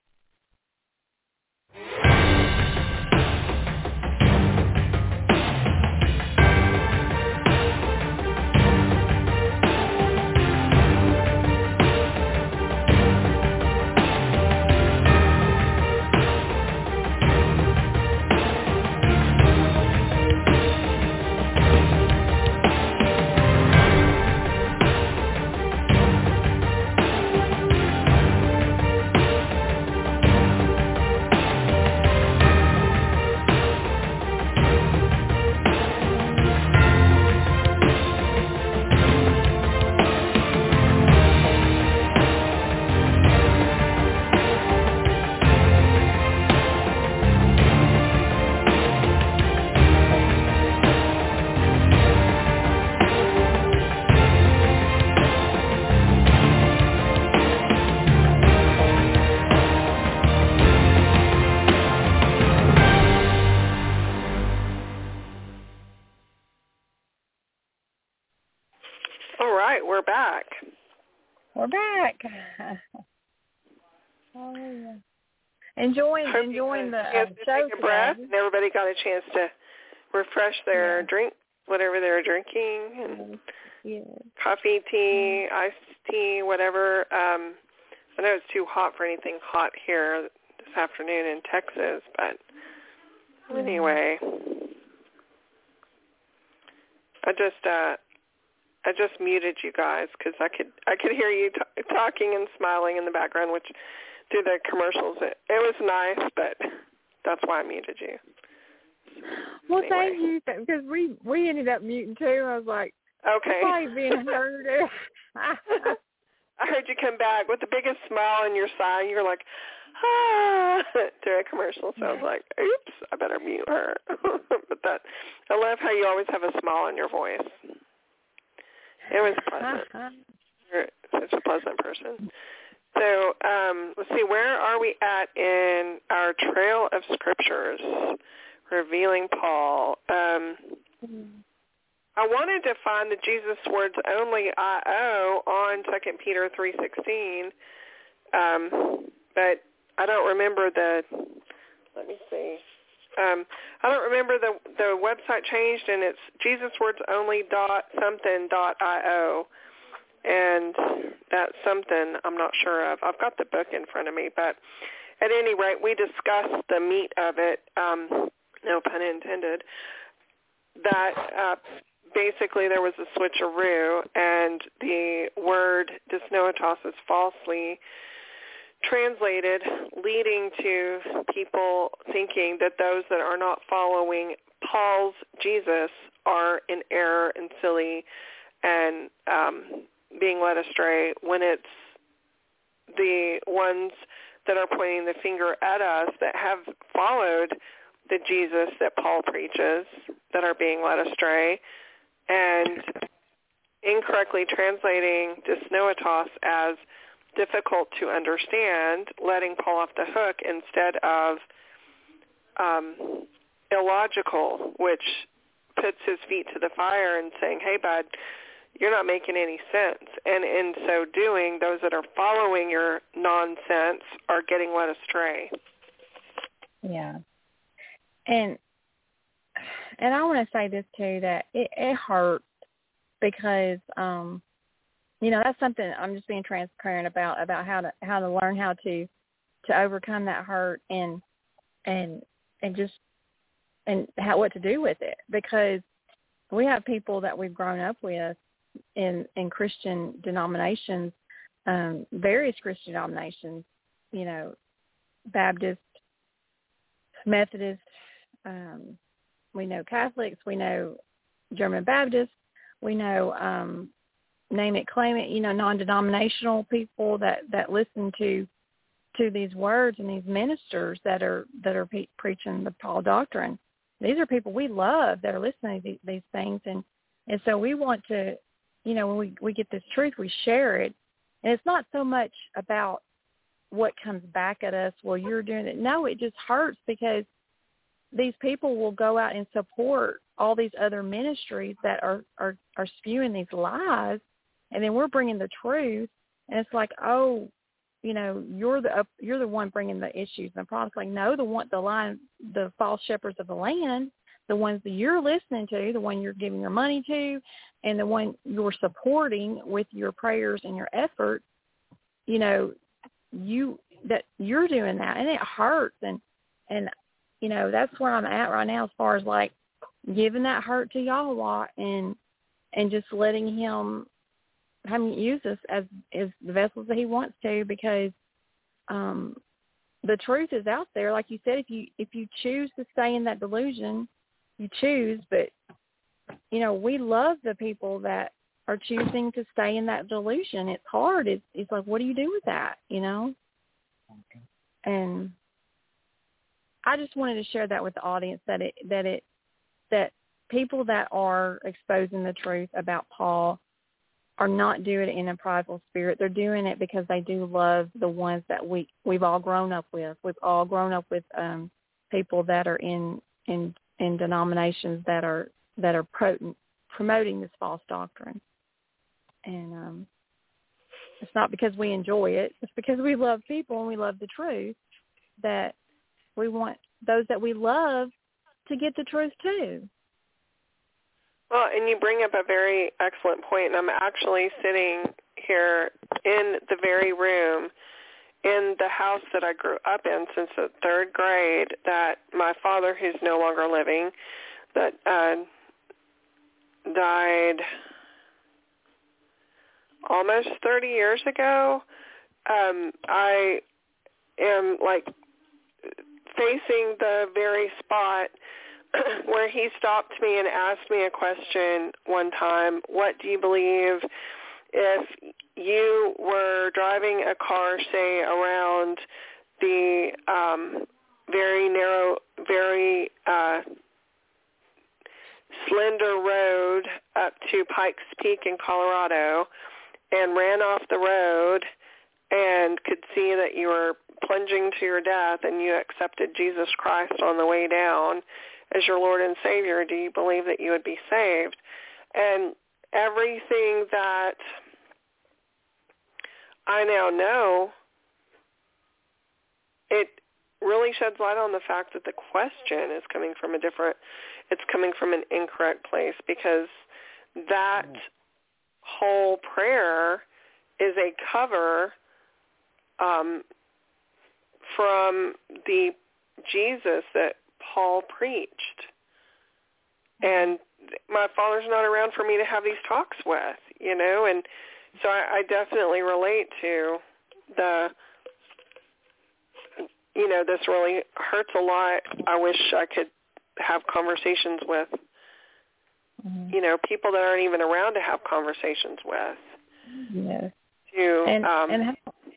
S2: All right, we're back.
S3: We're back. Oh, yeah. Enjoying,
S2: Hope
S3: enjoying the
S2: uh,
S3: uh, show
S2: take a breath,
S3: today.
S2: and everybody got a chance to refresh their
S3: yeah.
S2: drink, whatever they're drinking, and
S3: yeah.
S2: coffee, tea,
S3: yeah.
S2: iced tea, whatever. Um, I know it's too hot for anything hot here this afternoon in Texas, but mm-hmm. anyway, I just uh, I just muted you guys because I could I could hear you t- talking and smiling in the background, which through the commercials it, it was nice, but that's why I muted you.
S3: Well,
S2: anyway.
S3: thank you, because we we ended up muting too. I was like,
S2: okay,
S3: probably being heard.
S2: I heard you come back with the biggest smile on your side. You're like, ah, during a commercial. So I was like, oops, I better mute her. But that, I love how you always have a smile on your voice. It was pleasant. You're such a pleasant person. So um, let's see, where are we at in our trail of scriptures, revealing Paul? Um, I wanted to find the Jesus Words Only I O on Second Peter three sixteen, um, but I don't remember the, let me see. Um, I don't remember the the website changed, and it's jesuswordsonly dot something dot io, and that's something I'm not sure of. I've got the book in front of me, but at any rate, we discussed the meat of it, um, no pun intended, that uh, basically there was a switcheroo, and the word dysnoitos is falsely translated, leading to people thinking that those that are not following Paul's Jesus are in error and silly and um, being led astray, when it's the ones that are pointing the finger at us that have followed the Jesus that Paul preaches that are being led astray, and incorrectly translating dysnoitos as difficult to understand, letting Paul off the hook instead of um, illogical, which puts his feet to the fire and saying, hey, bud, you're not making any sense. And in so doing, those that are following your nonsense are getting led astray.
S3: Yeah. And and I want to say this, too, that it, it hurts because, um, you know, that's something I'm just being transparent about, about how to how to learn how to to overcome that hurt and and and just and how what to do with it, because we have people that we've grown up with in in Christian denominations, um, various Christian denominations, you know, Baptist, Methodist, um, we know Catholics, we know German Baptists, we know um, name it, claim it, you know, non-denominational people that, that listen to to these words and these ministers that are that are pe- preaching the Paul doctrine. These are people we love that are listening to these, these things, and, and so we want to, you know, when we, we get this truth, we share it, and it's not so much about what comes back at us, well, you're doing it. No, it just hurts because these people will go out and support all these other ministries that are, are, are spewing these lies, and then we're bringing the truth, and it's like, oh, you know, you're the you're the one bringing the issues and the problems. Like, no, the one, the line, the false shepherds of the land, the ones that you're listening to, the one you're giving your money to, and the one you're supporting with your prayers and your effort, you know, you that you're doing that, and it hurts, and and you know, that's where I'm at right now as far as like giving that hurt to Yahweh and and just letting him having use us as as the vessels that he wants to, because um, the truth is out there. Like you said, if you if you choose to stay in that delusion, you choose. But you know, we love the people that are choosing to stay in that delusion. It's hard. It's it's like, what do you do with that? You know. Okay. And I just wanted to share that with the audience, that it that it that people that are exposing the truth about Paul are not doing it in a prideful spirit. They're doing it because they do love the ones that we we've all grown up with. We've all grown up with um, people that are in in in denominations that are that are pro- promoting this false doctrine, and um, it's not because we enjoy it. It's because we love people and we love the truth, that we want those that we love to get the truth too.
S2: Well, and you bring up a very excellent point, and I'm actually sitting here in the very room in the house that I grew up in since the third grade, that my father, who's no longer living, that uh, died almost thirty years ago. Um, I am, like, facing the very spot where he stopped me and asked me a question one time. What do you believe if you were driving a car, say, around the um, very narrow, very uh, slender road up to Pikes Peak in Colorado, and ran off the road and could see that you were plunging to your death and you accepted Jesus Christ on the way down as your Lord and Savior, do you believe that you would be saved? And everything that I now know, it really sheds light on the fact that the question is coming from a different, it's coming from an incorrect place, because that whole prayer is a cover um, from the Jesus that Paul preached. And my father's not around for me to have these talks with, you know, and so I, I definitely relate to the, you know, this really hurts a lot. I wish I could have conversations with, mm-hmm. you know, people that aren't even around to have conversations with.
S3: Yes.
S2: To,
S3: and,
S2: um,
S3: and how,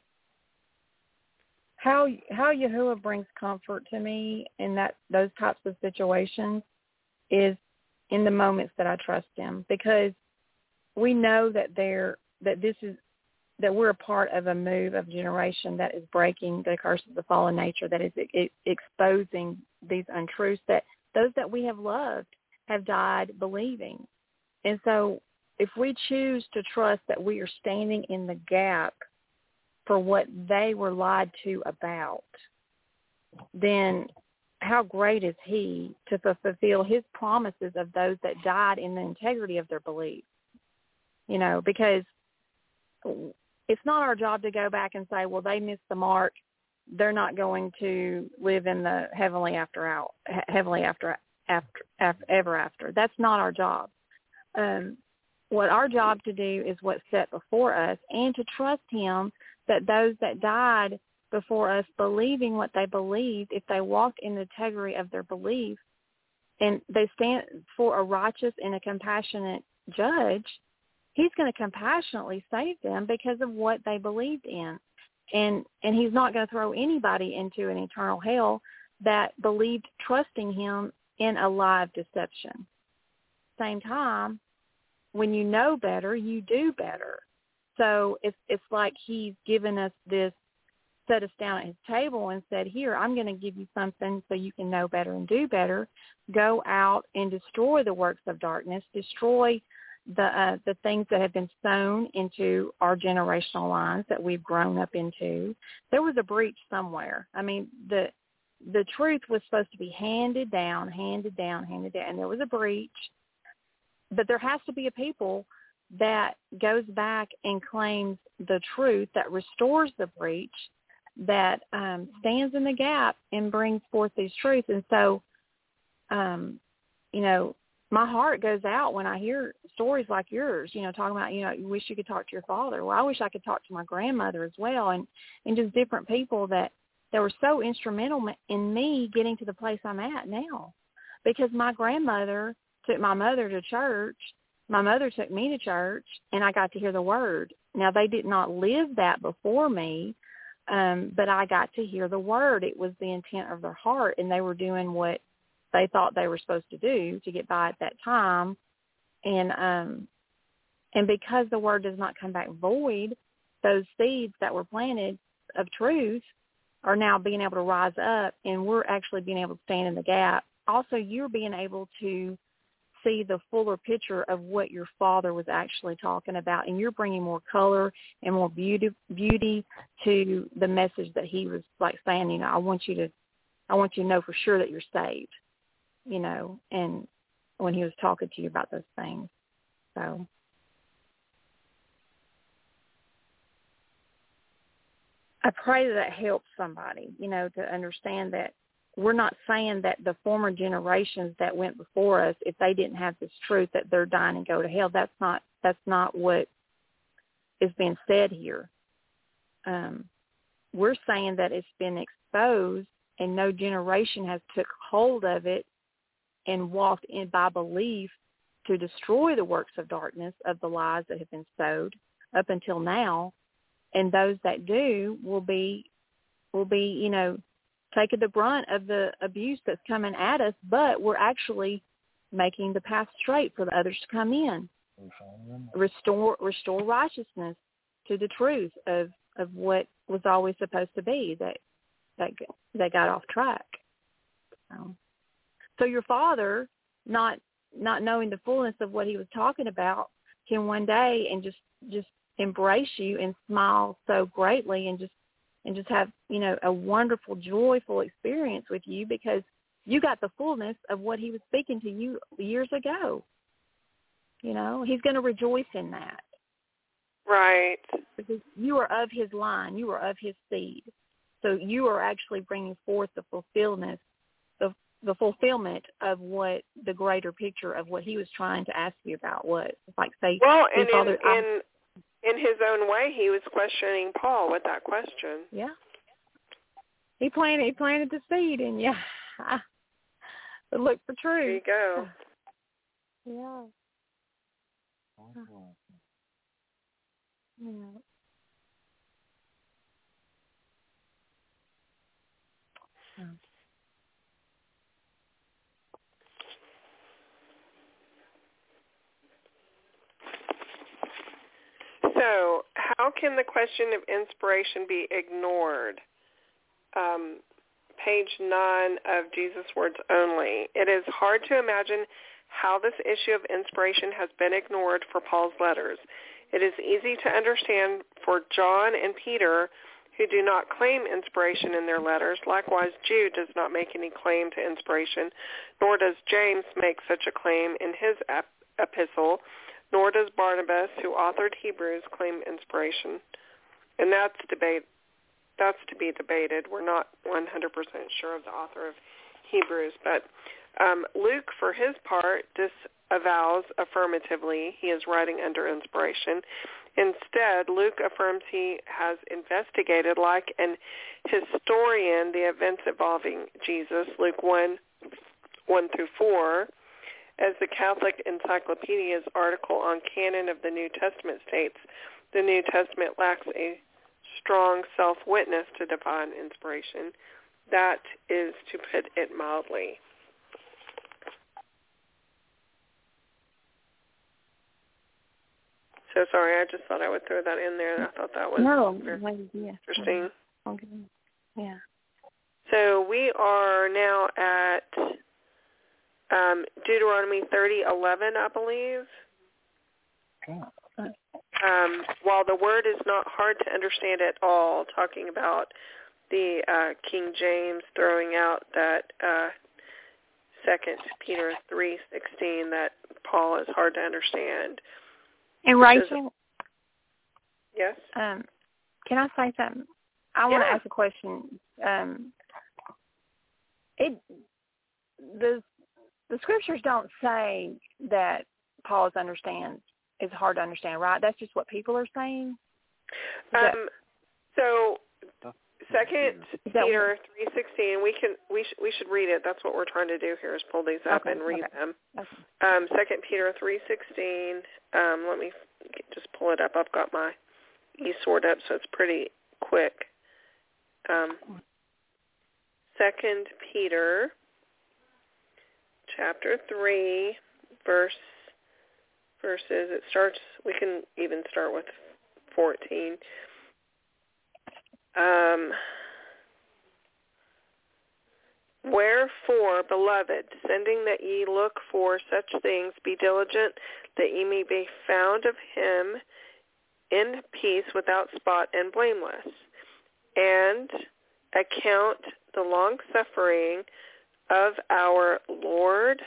S3: how how Yahuwah brings comfort to me in that those types of situations is in the moments that I trust him, because we know that there that this is that we're a part of a move of generation that is breaking the curse of the fallen nature, that is it, exposing these untruths that those that we have loved have died believing. And so if we choose to trust that we are standing in the gap for what they were lied to about, then how great is he to fulfill his promises of those that died in the integrity of their belief? You know, because it's not our job to go back and say, well, they missed the mark, they're not going to live in the heavenly after out, heavenly after, after, after ever after. That's not our job. Um, what our job to do is what's set before us, and to trust him that those that died before us believing what they believed, if they walked in the integrity of their belief and they stand for a righteous and a compassionate judge, he's going to compassionately save them because of what they believed in. And and he's not going to throw anybody into an eternal hell that believed trusting him in a lie of deception. Same time, when you know better, you do better. So it's it's like he's given us this set us down at his table and said, here, I'm going to give you something so you can know better and do better. Go out and destroy the works of darkness, destroy the uh, the things that have been sown into our generational lines that we've grown up into. There was a breach somewhere. I mean, the the truth was supposed to be handed down, handed down, handed down, and there was a breach. But there has to be a people that goes back and claims the truth, that restores the breach, that um, stands in the gap and brings forth these truths. And so, um, you know, my heart goes out when I hear stories like yours, you know, talking about, you know, you wish you could talk to your father. Well, I wish I could talk to my grandmother as well, and, and just different people that, that were so instrumental in me getting to the place I'm at now. Because my grandmother took my mother to church. My mother took me to church, and I got to hear the word. Now, they did not live that before me, um, but I got to hear the word. It was the intent of their heart, and they were doing what they thought they were supposed to do to get by at that time. And um, and because the word does not come back void, those seeds that were planted of truth are now being able to rise up, and we're actually being able to stand in the gap. Also, you're being able to see the fuller picture of what your father was actually talking about, and you're bringing more color and more beauty beauty to the message that he was like saying, you know, I want you to, I want you to know for sure that you're saved, you know, and when he was talking to you about those things. So I pray that that helps somebody, you know, to understand that we're not saying that the former generations that went before us, if they didn't have this truth, that they're dying and go to hell. That's not that's not what is being said here. Um, we're saying that it's been exposed, and no generation has took hold of it and walked in by belief to destroy the works of darkness of the lies that have been sowed up until now. And those that do will be will be, you know, taking the brunt of the abuse that's coming at us, but we're actually making the path straight for the others to come in. Restore restore righteousness to the truth of, of what was always supposed to be, that that that got off track. So, so your father, not not knowing the fullness of what he was talking about, can one day and just just embrace you and smile so greatly and just and just have, you know, a wonderful, joyful experience with you because you got the fullness of what he was speaking to you years ago. You know, he's going to rejoice in that.
S2: Right.
S3: Because you are of his line. You are of his seed. So you are actually bringing forth the fulfillment, the, the fulfillment of what the greater picture of what he was trying to ask you about was. It's like, say,
S2: well, and
S3: Father,
S2: in, in, in his own way, he was questioning Paul with that question.
S3: Yeah. He planted, he planted the seed in you. But look for truth.
S2: There you go.
S3: Yeah. Yeah.
S2: So, how can the question of inspiration be ignored? Um, page nine of Jesus' Words Only. It is hard to imagine how this issue of inspiration has been ignored for Paul's letters. It is easy to understand for John and Peter, who do not claim inspiration in their letters. Likewise, Jude does not make any claim to inspiration, nor does James make such a claim in his ep- epistle, nor does Barnabas, who authored Hebrews, claim inspiration. And that's debate. That's to be debated. We're not one hundred percent sure of the author of Hebrews. But um, Luke, for his part, disavows affirmatively he is writing under inspiration. Instead, Luke affirms he has investigated, like an historian, the events involving Jesus, Luke one, one through four. As the Catholic Encyclopedia's article on canon of the New Testament states, the New Testament lacks a strong self-witness to divine inspiration. That is to put it mildly. So sorry, I just thought I would throw that in there. I thought that was
S3: no,
S2: very
S3: yeah.
S2: interesting.
S3: Okay. Yeah.
S2: So we are now at um, Deuteronomy thirty eleven, I believe. Um, while the word is not hard to understand at all, talking about the uh, King James throwing out that uh, Second Peter three sixteen that Paul is hard to understand.
S3: And Rachel,
S2: yes.
S3: Um, can I say something? I want to ask a question. Um, it the the scriptures don't say that Paul is understands is hard to understand, right? That's just what people are saying. Is
S2: um.
S3: That,
S2: so. Second Peter
S3: what,
S2: three sixteen. We can we sh- we should read it. That's what we're trying to do here is pull these up
S3: okay,
S2: and read
S3: okay.
S2: them.
S3: Okay.
S2: Um, Second Peter three sixteen. Um, let me get, just pull it up. I've got my eSword up, so it's pretty quick. Um, Second Peter, chapter three, verse verses. It starts. We can even start with fourteen. Um, Wherefore, beloved, sending that ye look for such things, be diligent that ye may be found of him in peace, without spot and blameless, and account the long-suffering of our Lord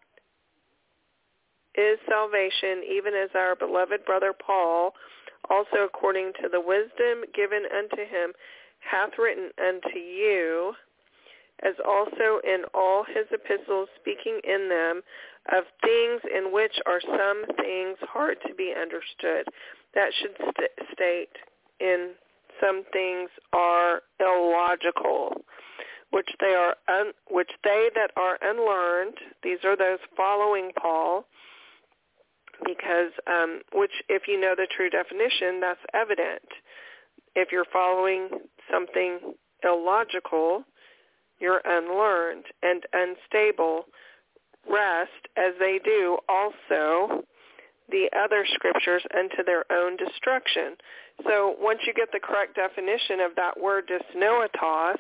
S2: is salvation, even as our beloved brother Paul, also according to the wisdom given unto him, hath written unto you, as also in all his epistles, speaking in them of things in which are some things hard to be understood. That should st- state in some things are illogical, which they are un- which they that are unlearned, these are those following Paul, because um, which, if you know the true definition, that's evident. If you're following something illogical, you're unlearned and unstable. Rest, as they do also the other scriptures unto their own destruction. So once you get the correct definition of that word dysnoetos,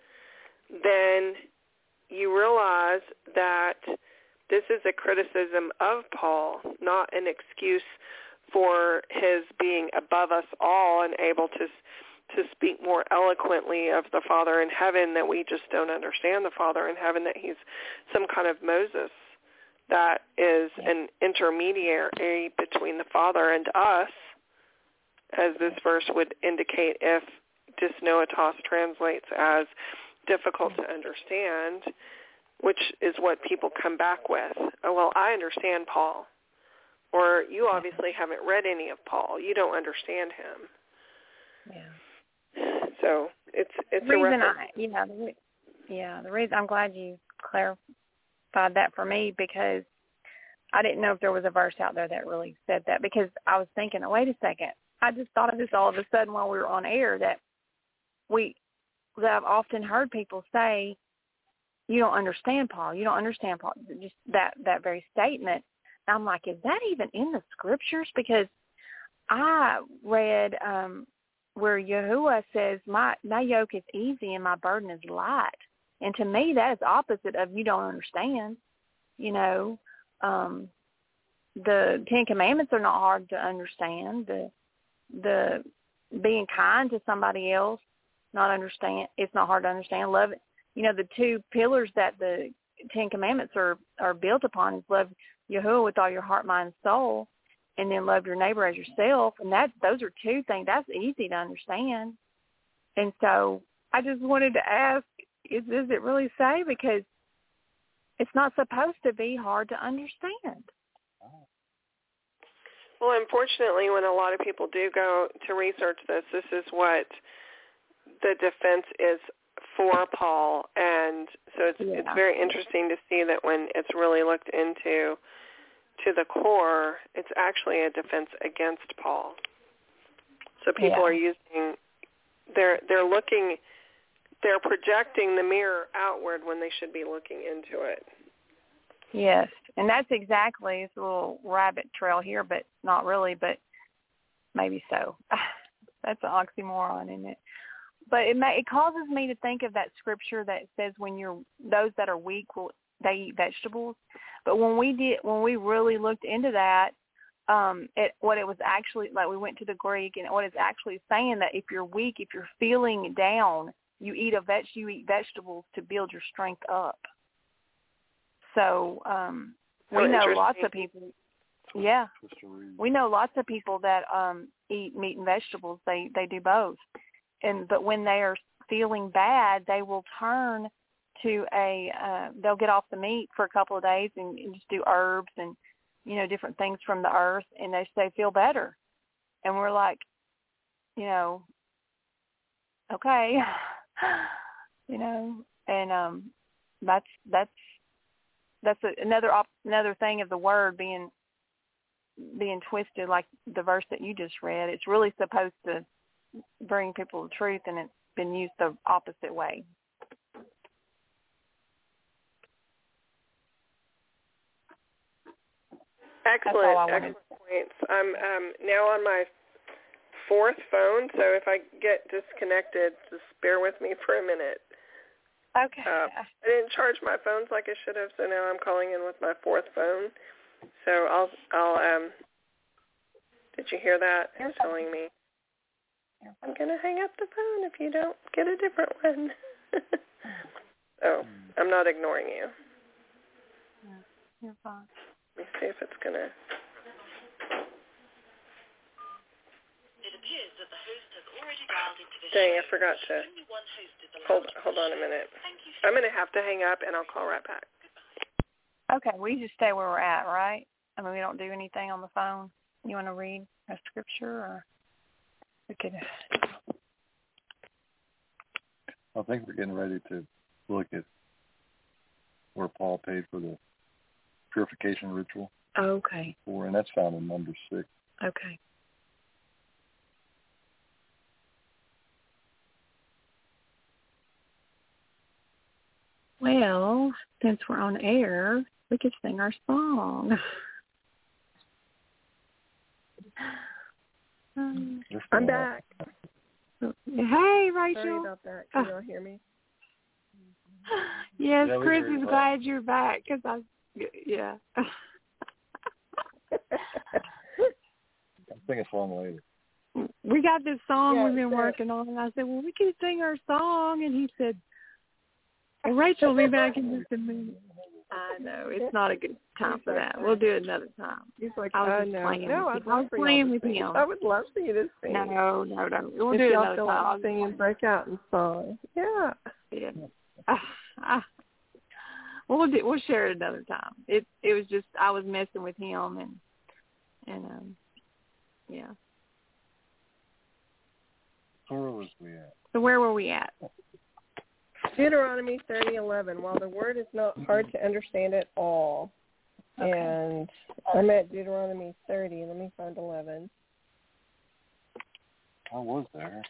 S2: then you realize that this is a criticism of Paul, not an excuse for his being above us all and able to to speak more eloquently of the Father in heaven, that we just don't understand the Father in heaven, that he's some kind of Moses that is an intermediary between the Father and us, as this verse would indicate if dysnoetos translates as difficult to understand, which is what people come back with. Oh, well, I understand Paul. Or you obviously haven't read any of Paul. You don't understand him.
S3: Yeah.
S2: So it's it's
S3: the
S2: a
S3: reason
S2: reference.
S3: I, you know, the re- yeah, the reason I'm glad you clarified that for me, because I didn't know if there was a verse out there that really said that, because I was thinking, oh, wait a second, I just thought of this all of a sudden while we were on air, that we that I've often heard people say, you don't understand Paul, you don't understand Paul, just that that very statement. And I'm like, is that even in the scriptures? Because I read um where Yahuwah says, my, my yoke is easy and my burden is light. And to me, that is opposite of you don't understand. You know, um, the Ten Commandments are not hard to understand. The the being kind to somebody else, not understand, it's not hard to understand. Love, you know, the two pillars that the Ten Commandments are, are built upon is love Yahuwah with all your heart, mind, and soul, and then love your neighbor as yourself. And that those are two things that's easy to understand. And so I just wanted to ask, is does it really say? Because it's not supposed to be hard to understand.
S2: Well, unfortunately, when a lot of people do go to research this, this is what the defense is for Paul. And so it's
S3: Yeah.
S2: it's very interesting to see that when it's really looked into to the core, it's actually a defense against Paul. So people
S3: Yeah.
S2: are using, they're they're looking, they're projecting the mirror outward when they should be looking into it.
S3: Yes, and that's exactly, it's a little rabbit trail here, but not really, but maybe so. That's an oxymoron, isn't it? but it may, it causes me to think of that scripture that says when you're those that are weak will they eat vegetables. But when we did when we really looked into that, um, it what it was actually like we went to the Greek and what it's actually saying that if you're weak, if you're feeling down, you eat a veg you eat vegetables to build your strength up. So um, we
S2: oh,
S3: know lots of people. Yeah, we know lots of people that um, eat meat and vegetables. They they do both, and but when they are feeling bad, they will turn to a. Uh, they'll get off the meat for a couple of days and, and just do herbs and you know different things from the earth, and they they feel better. And we're like, you know, okay, you know, and um, that's that's that's a, another op- another thing of the word being. being twisted like the verse that you just read. It's really supposed to bring people to truth, and it's been used the opposite way.
S2: Excellent, excellent points. I'm um, now on my fourth phone, so if I get disconnected, just bear with me for a minute.
S3: Okay.
S2: Uh, I didn't charge my phones like I should have, so now I'm calling in with my fourth phone. So I'll, I'll, um, did you hear that? It's telling me I'm going to hang up the phone if you don't get a different one. So I'm not ignoring you.
S3: Yeah, you're fine.
S2: Let me see if it's going to.
S10: It appears that the host has already dialed into the
S2: Dang,
S10: show.
S2: I forgot to. Hold, hold on a minute. I'm going to have to hang up, and I'll call right back.
S3: Okay, we just stay where we're at, right? I mean, we don't do anything on the phone. You want to read a scripture, or we could?
S4: I think we're getting ready to look at where Paul paid for the purification ritual.
S3: Okay.
S4: For, and that's found in number six.
S3: Okay. Well, since we're on air, we could sing our song. um,
S2: I'm back.
S3: Hey, Rachel.
S2: Sorry about that. Can you all hear me?
S3: Yes,
S4: yeah,
S3: Chris is glad you're back because I, yeah.
S4: I'll sing a song later.
S3: We got this song
S2: yeah,
S3: we've been
S2: so,
S3: working on, and I said, well, we can sing our song, and he said, well, Rachel will be back in just a minute. I know. It's not a good time for that. We'll do it another time.
S2: He's like,
S3: I was
S2: I
S3: just
S2: know.
S3: playing
S2: No,
S3: with
S2: I'd
S3: him. I was playing with him.
S2: I would love for you to sing.
S3: No, no, no. We'll
S2: if
S3: do it
S2: y'all
S3: another
S2: feel
S3: time.
S2: like sing and break out in song. Yeah.
S3: Yeah. Uh, uh, we'll do, we'll share it another time. It it was just I was messing with him and and um yeah.
S4: So where was we at?
S3: So where were we at?
S2: Deuteronomy thirty eleven. While the word is not hard to understand at all, okay. And I'm at Deuteronomy thirty. Let me find eleven.
S4: I was there.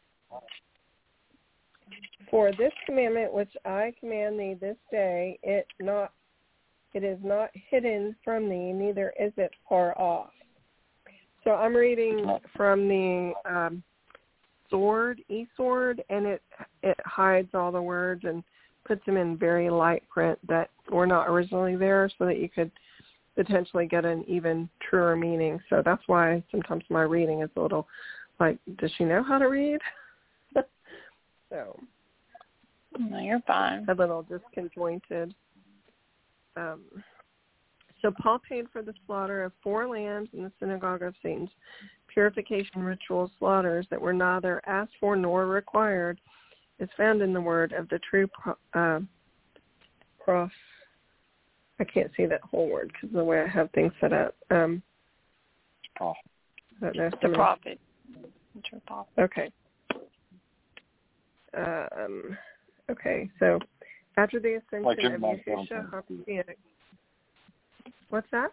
S2: For this commandment which I command thee this day, it not it is not hidden from thee, neither is it far off. So I'm reading from the um, sword, e-sword, and it it hides all the words and puts them in very light print that were not originally there, so that you could potentially get an even truer meaning. So that's why sometimes my reading is a little like, does she know how to read? So,
S3: no, you're fine.
S2: A little disconjointed. Um, so Paul paid for the slaughter of four lambs in the synagogue of Satan's purification ritual slaughters that were neither asked for nor required, is found in the word of the true pro, uh, prof. I can't see that whole word because of the way I have things set up. Um,
S4: prof.
S2: I don't know,
S3: the prophet. The true prophet.
S2: Okay. Um, okay, so after the ascension
S4: like
S2: of Yahushua HaMashiach. What's that?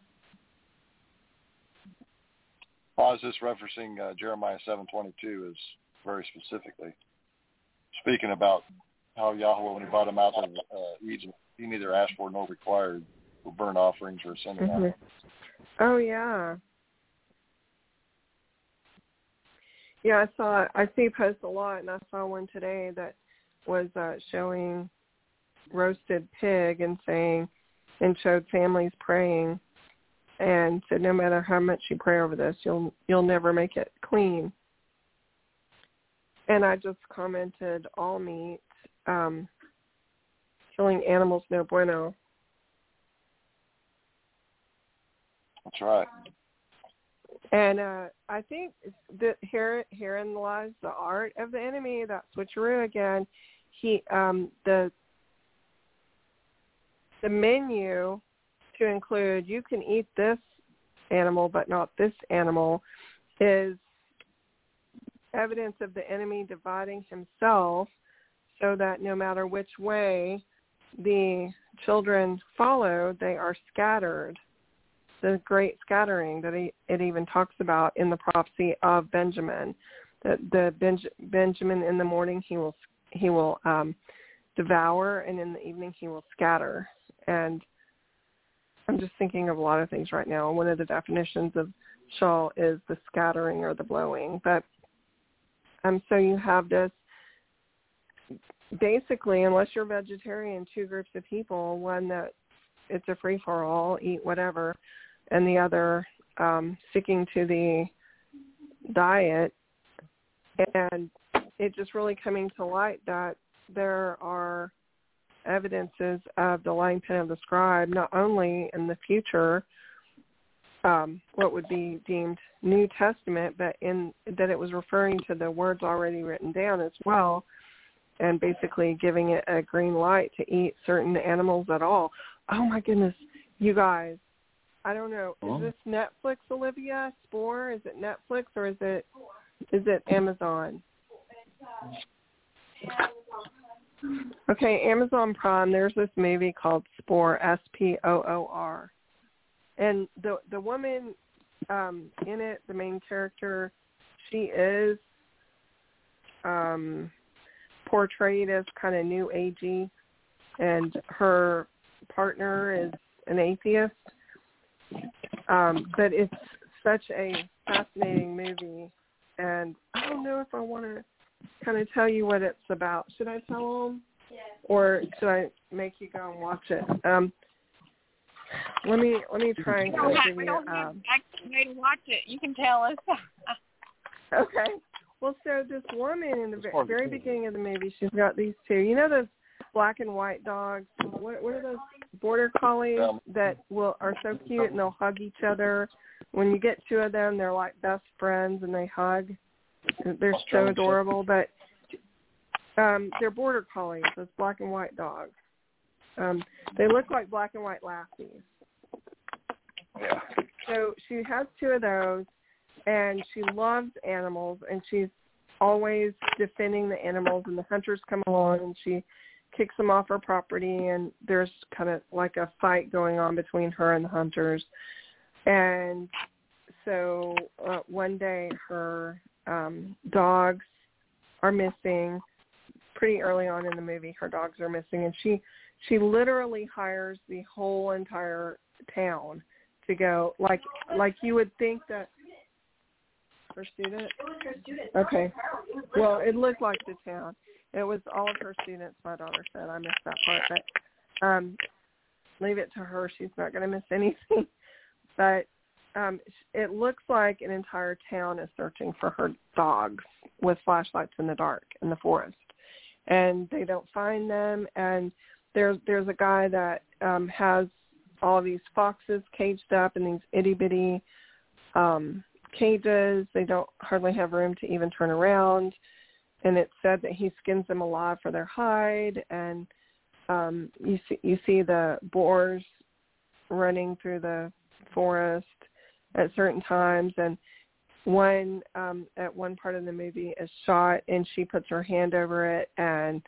S4: Well, I was just referencing uh, Jeremiah seven twenty-two is very specifically speaking about how Yahweh, when he brought him out of uh, Egypt, he neither asked for nor required for burnt offerings or sin
S2: mm-hmm.
S4: offerings.
S2: Oh, yeah.
S11: Yeah, I saw. I see posts a lot, and I saw one today that was uh, showing roasted pig and saying, and showed families praying, and said no matter how much you pray over this, you'll you'll never make it clean. And I just commented, all meat, um, killing animals no bueno.
S4: That's right.
S11: And uh, I think that here, herein lies the art of the enemy. That switcheroo again. He, um, the the menu to include you can eat this animal but not this animal is evidence of the enemy dividing himself, so that no matter which way the children follow, they are scattered. The great scattering that he, it even talks about in the prophecy of Benjamin, that the Benj, Benjamin in the morning he will he will um, devour, and in the evening he will scatter. And I'm just thinking of a lot of things right now. One of the definitions of Sheol is the scattering or the blowing. But um, so you have this, basically, unless you're vegetarian, two groups of people, one that it's a free-for-all, eat whatever, and the other um, sticking to the diet. And it just really coming to light that there are evidences of the lying pen of the scribe, not only in the future, um, what would be deemed New Testament, but in that it was referring to the words already written down as well, and basically giving it a green light to eat certain animals at all. Oh my goodness, you guys, I don't know. Is this Netflix, Olivia? Spore? Is it Netflix or is it is it Amazon? Okay, Amazon Prime, there's this movie called Spore, S P O O R. And the the woman um, in it, the main character, she is um, portrayed as kind of new agey, and her partner is an atheist. Um, but it's such a fascinating movie, and I don't know if I want to kind of tell you what it's about. Should I tell them? Yeah. Or should I make you go and watch it? Um, let me let me try and kind of give
S3: we
S11: you.
S3: don't
S11: Um,
S3: have to make to watch it. You can tell us.
S11: Okay. Well, so this woman in the very beginning of the movie, she's got these two. You know those black and white dogs? What, what are those border collies that will are so cute and they'll hug each other? When you get two of them, they're like best friends and they hug. They're so adorable, but um, they're border collies, those black and white dogs. Um, they look like black and white Lassies.
S4: Yeah.
S11: So she has two of those, and she loves animals, and she's always defending the animals, and the hunters come along, and she kicks them off her property, and there's kind of like a fight going on between her and the hunters. And so uh, one day her um, dogs are missing. Pretty early on in the movie, her dogs are missing, and she she literally hires the whole entire town to go, like like you would think that her student?
S10: It was her student.
S11: Okay. Well, it looked like the town. It was all of her students, my daughter said. I missed that part, but um, leave it to her. She's not going to miss anything. But um, it looks like an entire town is searching for her dogs with flashlights in the dark in the forest. And they don't find them. And there's there's a guy that um, has all these foxes caged up in these itty-bitty um, cages. They don't hardly have room to even turn around. And it's said that he skins them alive for their hide. And um, you see you see the boars running through the forest at certain times. And one um, at one part of the movie is shot, and she puts her hand over it, and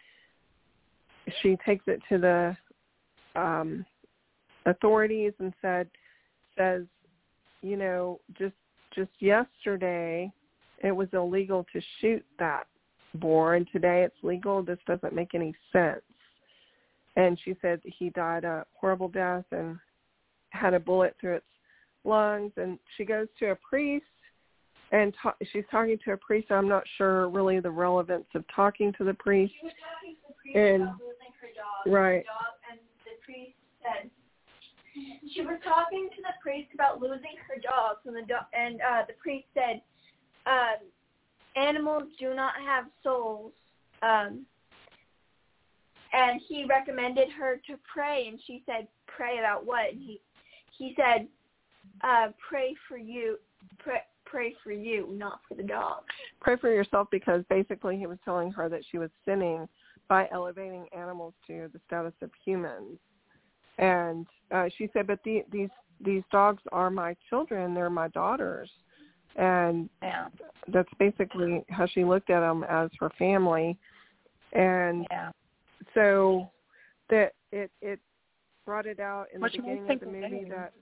S11: she takes it to the um, authorities and said, says, you know, just just yesterday it was illegal to shoot that boar, and today it's legal. This doesn't make any sense. And she said he died a horrible death and had a bullet through its lungs. And she goes to a priest, and ta- she's talking to a priest. I'm not sure really the relevance of talking to the priest.
S12: She was talking to the priest
S11: and,
S12: about losing her dog.
S11: Right.
S12: Her dog, and the priest said, she was talking to the priest about losing her dog, and the, do- and, uh, the priest said, um, animals do not have souls. Um, and he recommended her to pray, and she said, pray about what? And he, he said, uh, pray for you, pray, pray for you, not for the dog.
S11: Pray for yourself, because basically he was telling her that she was sinning by elevating animals to the status of humans. And uh, she said, but the, these these dogs are my children, they're my daughters. And
S3: yeah.
S11: that's basically how she looked at them, as her family. And
S3: yeah.
S11: so that it it brought it out in
S3: Which
S11: the beginning of the movie
S3: do.
S11: that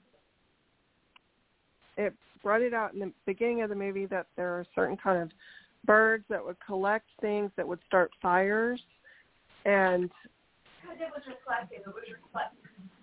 S11: it brought it out in the beginning of the movie that there are certain kind of birds that would collect things that would start fires, and
S12: because it was reflective, it was reflective.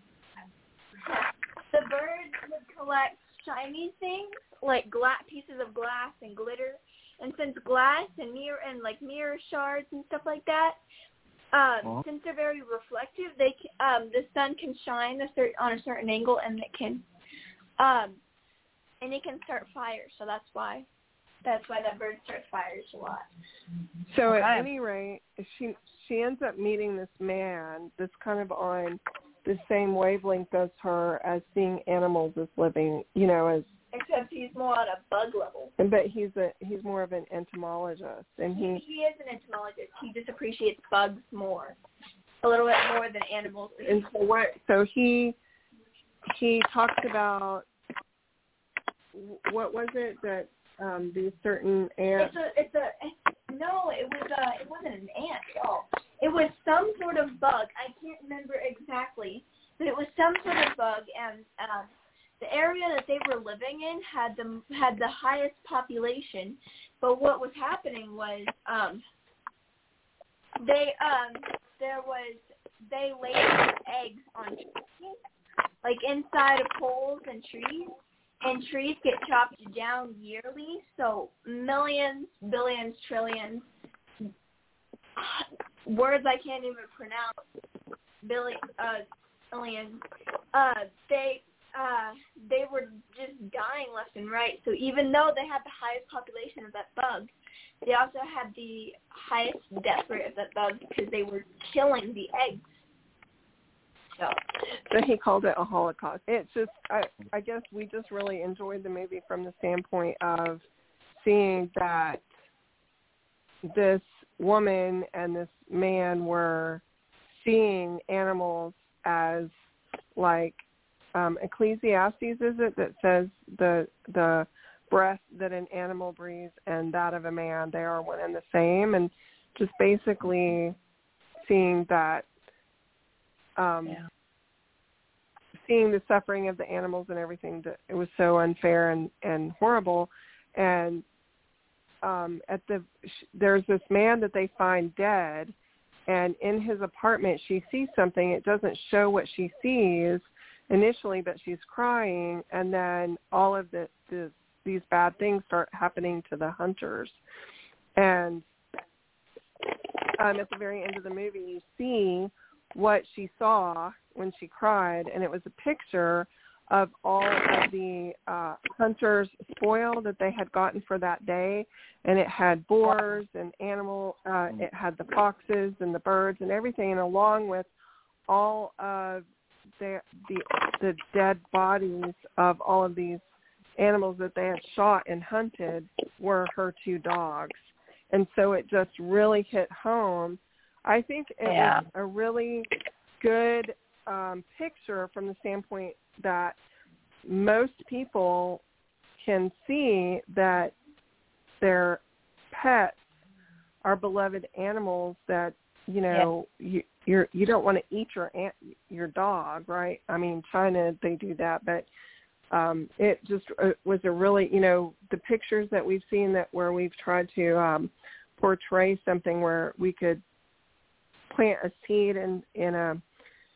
S12: The birds would collect shiny things like gla- pieces of glass and glitter, and since glass and mirror and like mirror shards and stuff like that, um,
S11: uh-huh.
S12: since they're very reflective, they can, um, the sun can shine a cer- on a certain angle, and it can, um, and it can start fires. So that's why, that's why that bird starts fires a lot.
S11: So
S3: okay.
S11: at any rate, she she ends up meeting this man that's kind of on the same wavelength as her, as seeing animals as living, you know, as
S12: except he's more on a bug level.
S11: But he's a he's more of an entomologist, and he
S12: he is an entomologist. He just appreciates bugs more, a little bit more than animals.
S11: And so what? So he he talks about what was it that um, these certain ants.
S12: It's a it's a it's, no, it was a it wasn't an ant at all. It was some sort of bug. I can't remember exactly, but it was some sort of bug, and um, the area that they were living in had the had the highest population. But what was happening was um, they um, there was they laid eggs on trees, like inside of poles and trees, and trees get chopped down yearly. So millions, billions, trillions. Words I can't even pronounce, billion, uh, billions, uh, they, uh, they were just dying left and right. So even though they had the highest population of that bug, they also had the highest death rate of that bug because they were killing the eggs. So,
S11: so he called it a holocaust. It's just, I, I guess we just really enjoyed the movie from the standpoint of seeing that this woman and this man were seeing animals as like um, Ecclesiastes, is it, that says the the breath that an animal breathes and that of a man, they are one and the same, and just basically seeing that, um,
S3: yeah.
S11: seeing the suffering of the animals and everything, that it was so unfair and, and horrible. And Um, at the there's this man that they find dead, and in his apartment she sees something. It doesn't show what she sees initially, but she's crying, and then all of the, the these bad things start happening to the hunters. And um, at the very end of the movie, you see what she saw when she cried, and it was a picture of all of the uh, hunters' spoil that they had gotten for that day, and it had boars and animal, uh, it had the foxes and the birds and everything, and along with all of the, the the dead bodies of all of these animals that they had shot and hunted were her two dogs. And so it just really hit home. I think it
S3: yeah.
S11: was a really good um, picture from the standpoint that most people can see that their pets are beloved animals, that, you know, yeah. you you're, you don't want to eat your ant, your dog, right? I mean, China, they do that, but um, it just uh, was a really, you know, the pictures that we've seen that where we've tried to um, portray something where we could plant a seed in, in a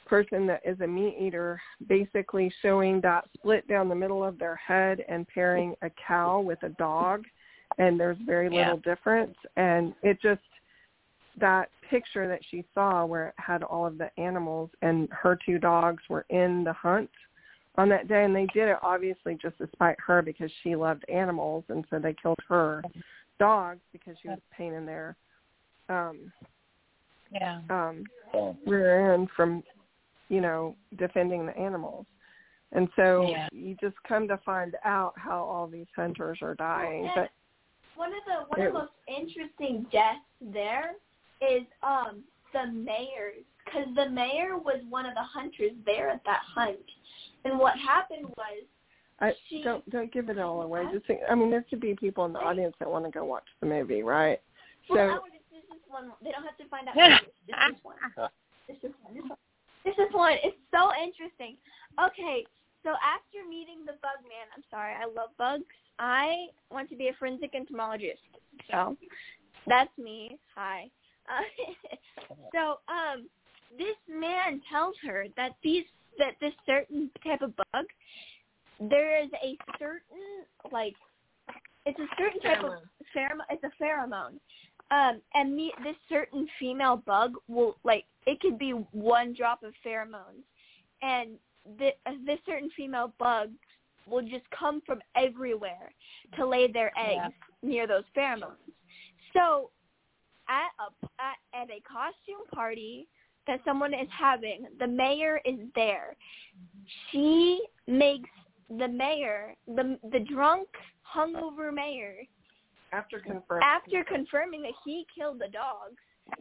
S11: person that is a meat eater basically showing that split down the middle of their head and pairing a cow with a dog, and there's very little yeah. difference. And it just, that picture that she saw where it had all of the animals and her two dogs were in the hunt on that day, and they did it obviously just to spite her because she loved animals, and so they killed her dogs because she was a pain in their um,
S3: yeah.
S11: um, rear end from, you know, defending the animals. And so
S3: yeah.
S11: you just come to find out how all these hunters are dying.
S12: Well,
S11: but
S12: one of the one of the most interesting deaths there is um, the mayor, because the mayor was one of the hunters there at that hunt. And what happened was,
S11: I
S12: she,
S11: don't don't give it all away. Just think, I mean, there could be people in the audience that want to go watch the movie, right?
S12: Well,
S11: so
S12: I would, this is one. They don't have to find out. Just this one. This is one. This one. This is one. It's so interesting. Okay, so after meeting the bug man, I'm sorry, I love bugs. I want to be a forensic entomologist. So that's me. Hi. Uh, so um, this man tells her that these that this certain type of bug, there is a certain, like, it's a certain type pheromone. of pheromone. It's a pheromone. Um, and the, this certain female bug will, like, it could be one drop of pheromones. And the, uh, this certain female bug will just come from everywhere to lay their eggs yeah. near those pheromones. So at a, at, at a costume party that someone is having, the mayor is there. She makes the mayor, the the drunk, hungover mayor,
S11: after confirming
S12: after confirming that he killed the dogs,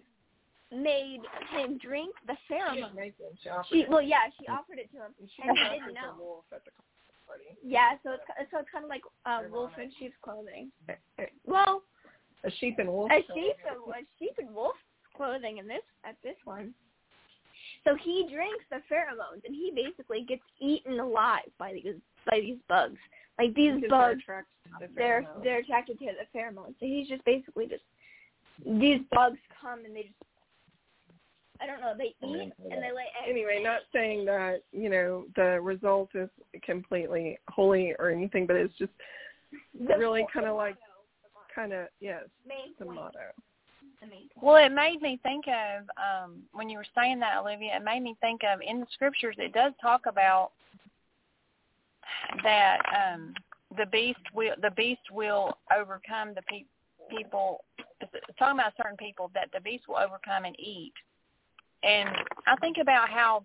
S12: made him drink the pheromone. She, well, yeah, she offered it to him, and he didn't know. Yeah, so it's so it's kind of like uh, wolf in sheep's clothing. Well,
S11: a sheep and wolf.
S12: A sheep and a sheep and wolf clothing in this at this one. So he drinks the pheromones, and he basically gets eaten alive by these by these bugs. Like these
S11: because
S12: bugs,
S11: they're, the
S12: they're they're attracted to the pheromones. So he's just basically just these bugs come and they just I don't know they eat and they lay eggs.
S11: Anyway, not saying that you know the result is completely holy or anything, but it's just
S12: the
S11: really kind of like kind of yes
S12: main
S11: the
S12: point.
S11: motto.
S3: Well, it made me think of, um, when you were saying that, Olivia, it made me think of, in the scriptures, it does talk about that um, the beast will the beast will overcome the pe- people, it's talking about certain people, that the beast will overcome and eat. And I think about how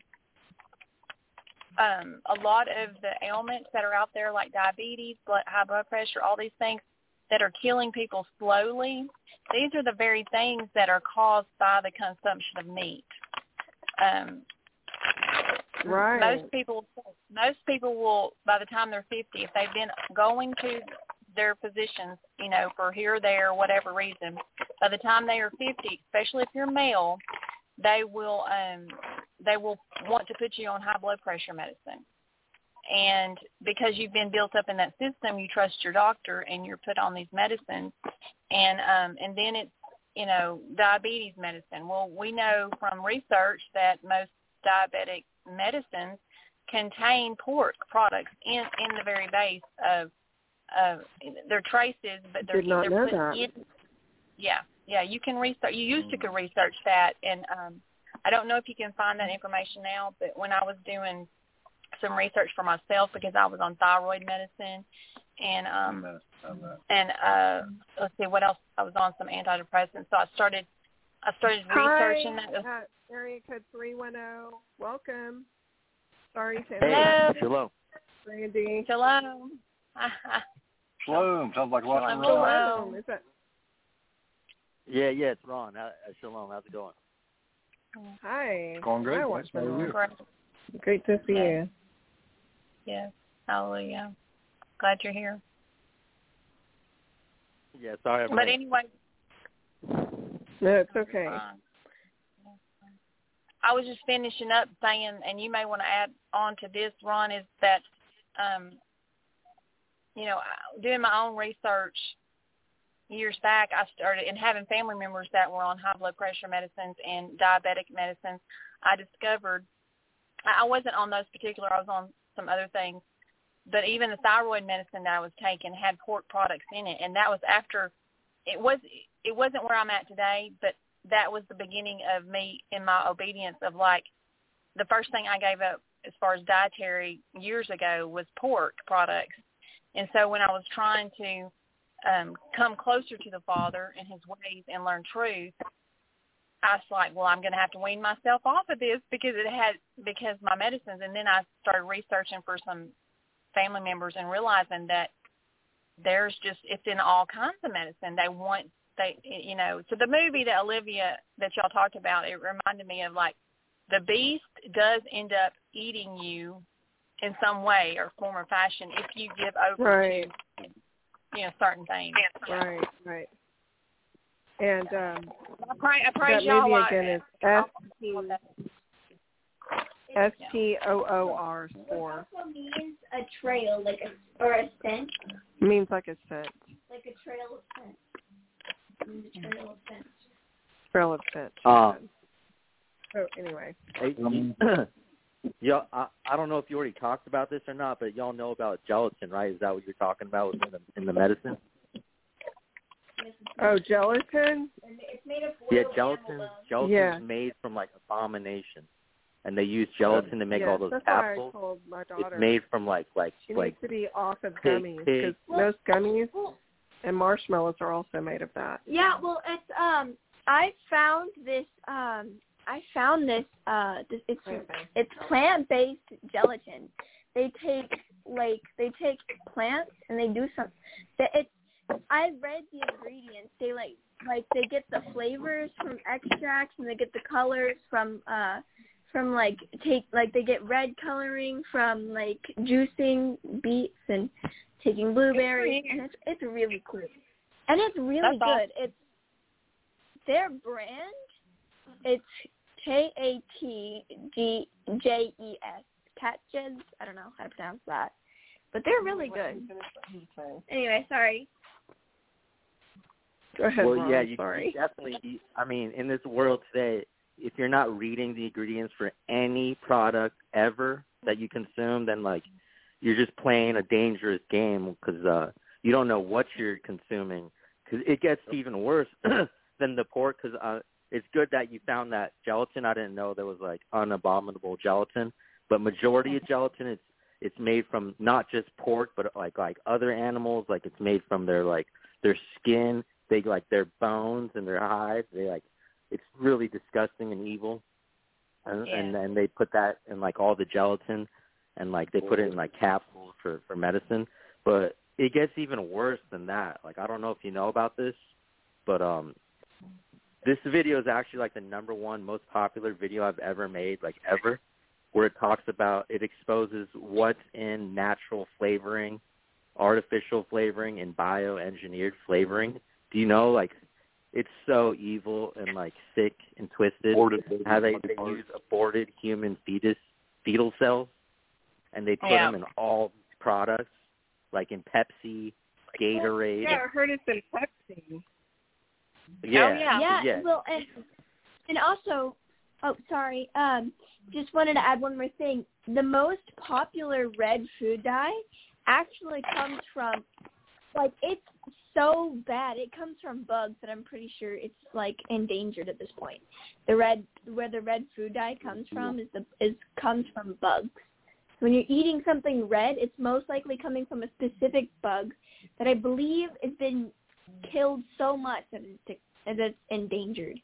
S3: um, a lot of the ailments that are out there, like diabetes, blood, high blood pressure, all these things, that are killing people slowly, these are the very things that are caused by the consumption of meat. Um,
S11: right.
S3: Most people, most people will, by the time they're fifty, if they've been going to their physicians, you know, for here or there, whatever reason, by the time they are fifty, especially if you're male, they will, um, they will want to put you on high blood pressure medicine. And because you've been built up in that system, you trust your doctor and you're put on these medicines. And um, and then it's, you know, diabetes medicine. Well, we know from research that most diabetic medicines contain pork products in, in the very base of, of their traces, but they're,
S11: Did not
S3: they're
S11: know
S3: put
S11: that.
S3: in. Yeah, yeah, you can research. You used to could research that. And um, I don't know if you can find that information now, but when I was doing some research for myself because I was on thyroid medicine and um and uh let's see what else I was on some antidepressants, so I started I started researching
S11: Hi,
S3: that.
S11: Uh, area code three one zero. Welcome. Sorry, Sam.
S4: Hey, shalom.
S11: Randy.
S3: Shalom.
S4: Shalom. Sounds like watching
S3: Shalom.
S4: Shalom.
S11: Shalom. Is that?
S13: Yeah, yeah, it's Ron. Uh, Shalom. How's it going?
S11: Hi.
S4: Going good.
S11: Hi,
S4: Thanks. How are you?
S11: Great to see
S3: Yeah.
S11: you.
S3: Yes. Hallelujah. Glad you're here.
S13: Yeah, sorry. I'm
S3: But
S13: late.
S3: anyway.
S11: No, it's okay.
S3: Uh, I was just finishing up saying, and you may want to add on to this, Ron, is that, um, you know, doing my own research years back, I started, and having family members that were on high blood pressure medicines and diabetic medicines, I discovered I wasn't on those particular. I was on some other things. But even the thyroid medicine that I was taking had pork products in it, and that was after it was it wasn't where I'm at today, but that was the beginning of me in my obedience of like the first thing I gave up as far as dietary years ago was pork products. And so when I was trying to um, come closer to the Father and his ways and learn truth, I was like, well, I'm going to have to wean myself off of this because it had because my medicines. And then I started researching for some family members and realizing that there's just, it's in all kinds of medicine. They want, they, you know, so the movie that Olivia, that y'all talked about, it reminded me of like the beast does end up eating you in some way or form or fashion if you give over
S11: right.
S3: to, you know, certain things.
S11: Right, right. And um,
S3: I pray, I pray
S11: that
S3: y'all
S11: movie again is S T O O R, spore.
S12: It also means a trail, like a, or a scent.
S11: Means like a scent.
S12: Like a trail of scent. It means a trail of scent.
S11: Trail of scent.
S13: Um,
S11: so anyway.
S13: Hey, y'all, I, I don't know if you already talked about this or not, but y'all know about gelatin, right? Is that what you're talking about in the, in the medicine?
S11: Oh, gelatin?
S12: It's made of
S13: Yeah, gelatin. Gelatin
S11: yeah.
S13: is made from like abomination, and they use gelatin to make
S11: yes,
S13: all those
S11: that's
S13: capsules.
S11: Why I told my daughter.
S13: It's made from like like
S11: she
S13: like.
S11: needs to be off of
S13: pig,
S11: gummies
S13: pig.
S11: because most gummies and marshmallows are also made of that.
S12: Yeah, well, it's um, I found this um, I found this uh, this, it's it's plant-based gelatin. They take like they take plants and they do some. It's I read the ingredients. They like like they get the flavors from extracts and they get the colors from uh from like take like they get red coloring from like juicing beets and taking blueberries, and it's it's really cool. And it's really
S3: That's
S12: good.
S3: awesome.
S12: It's their brand. It's K A T G J E S. Tatjes. I don't know how to pronounce that. But they're really good. Anyway, sorry.
S11: Go ahead,
S13: well,
S11: Ron,
S13: yeah, you,
S11: sorry.
S13: you definitely. I mean, in this world today, if you're not reading the ingredients for any product ever that you consume, then like you're just playing a dangerous game because uh, you don't know what you're consuming. Because it gets even worse than the pork. Because uh, it's good that you found that gelatin. I didn't know there was like unabominable gelatin, but majority of gelatin it's it's made from not just pork, but like like other animals. Like it's made from their like their skin. They like their bones and their hides. They like it's really disgusting and evil, and
S3: yeah.
S13: and and they put that in like all the gelatin, and like they put it in like capsules for for medicine. But it gets even worse than that. Like I don't know if you know about this, but um, this video is actually like the number one most popular video I've ever made, like ever, where it talks about it exposes what's in natural flavoring, artificial flavoring, and bioengineered flavoring. Do you know, like, it's so evil and, like, sick and twisted
S4: Aborted
S13: how they, they use aborted human fetus, fetal cells, and they put
S3: yeah.
S13: them in all products, like in Pepsi, Gatorade.
S11: Yeah, I heard it's in Pepsi.
S13: Yeah,
S3: oh, yeah.
S12: Yeah,
S13: yeah.
S12: well, and, and also, oh, sorry, um, just wanted to add one more thing. The most popular red food dye actually comes from, like, it's so bad. It comes from bugs that I'm pretty sure it's, like, endangered at this point. The red, where the red food dye comes from is the is comes from bugs. So when you're eating something red, it's most likely coming from a specific bug that I believe has been killed so much that it's, that it's endangered.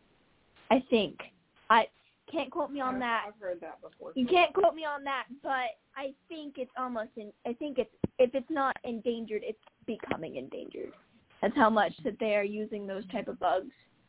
S12: I think. I can't quote me on that.
S11: I've heard that before.
S12: You can't quote me on that, but I think it's almost in, I think it's, if it's not endangered, it's becoming endangered. That's how much that they are using those type of bugs.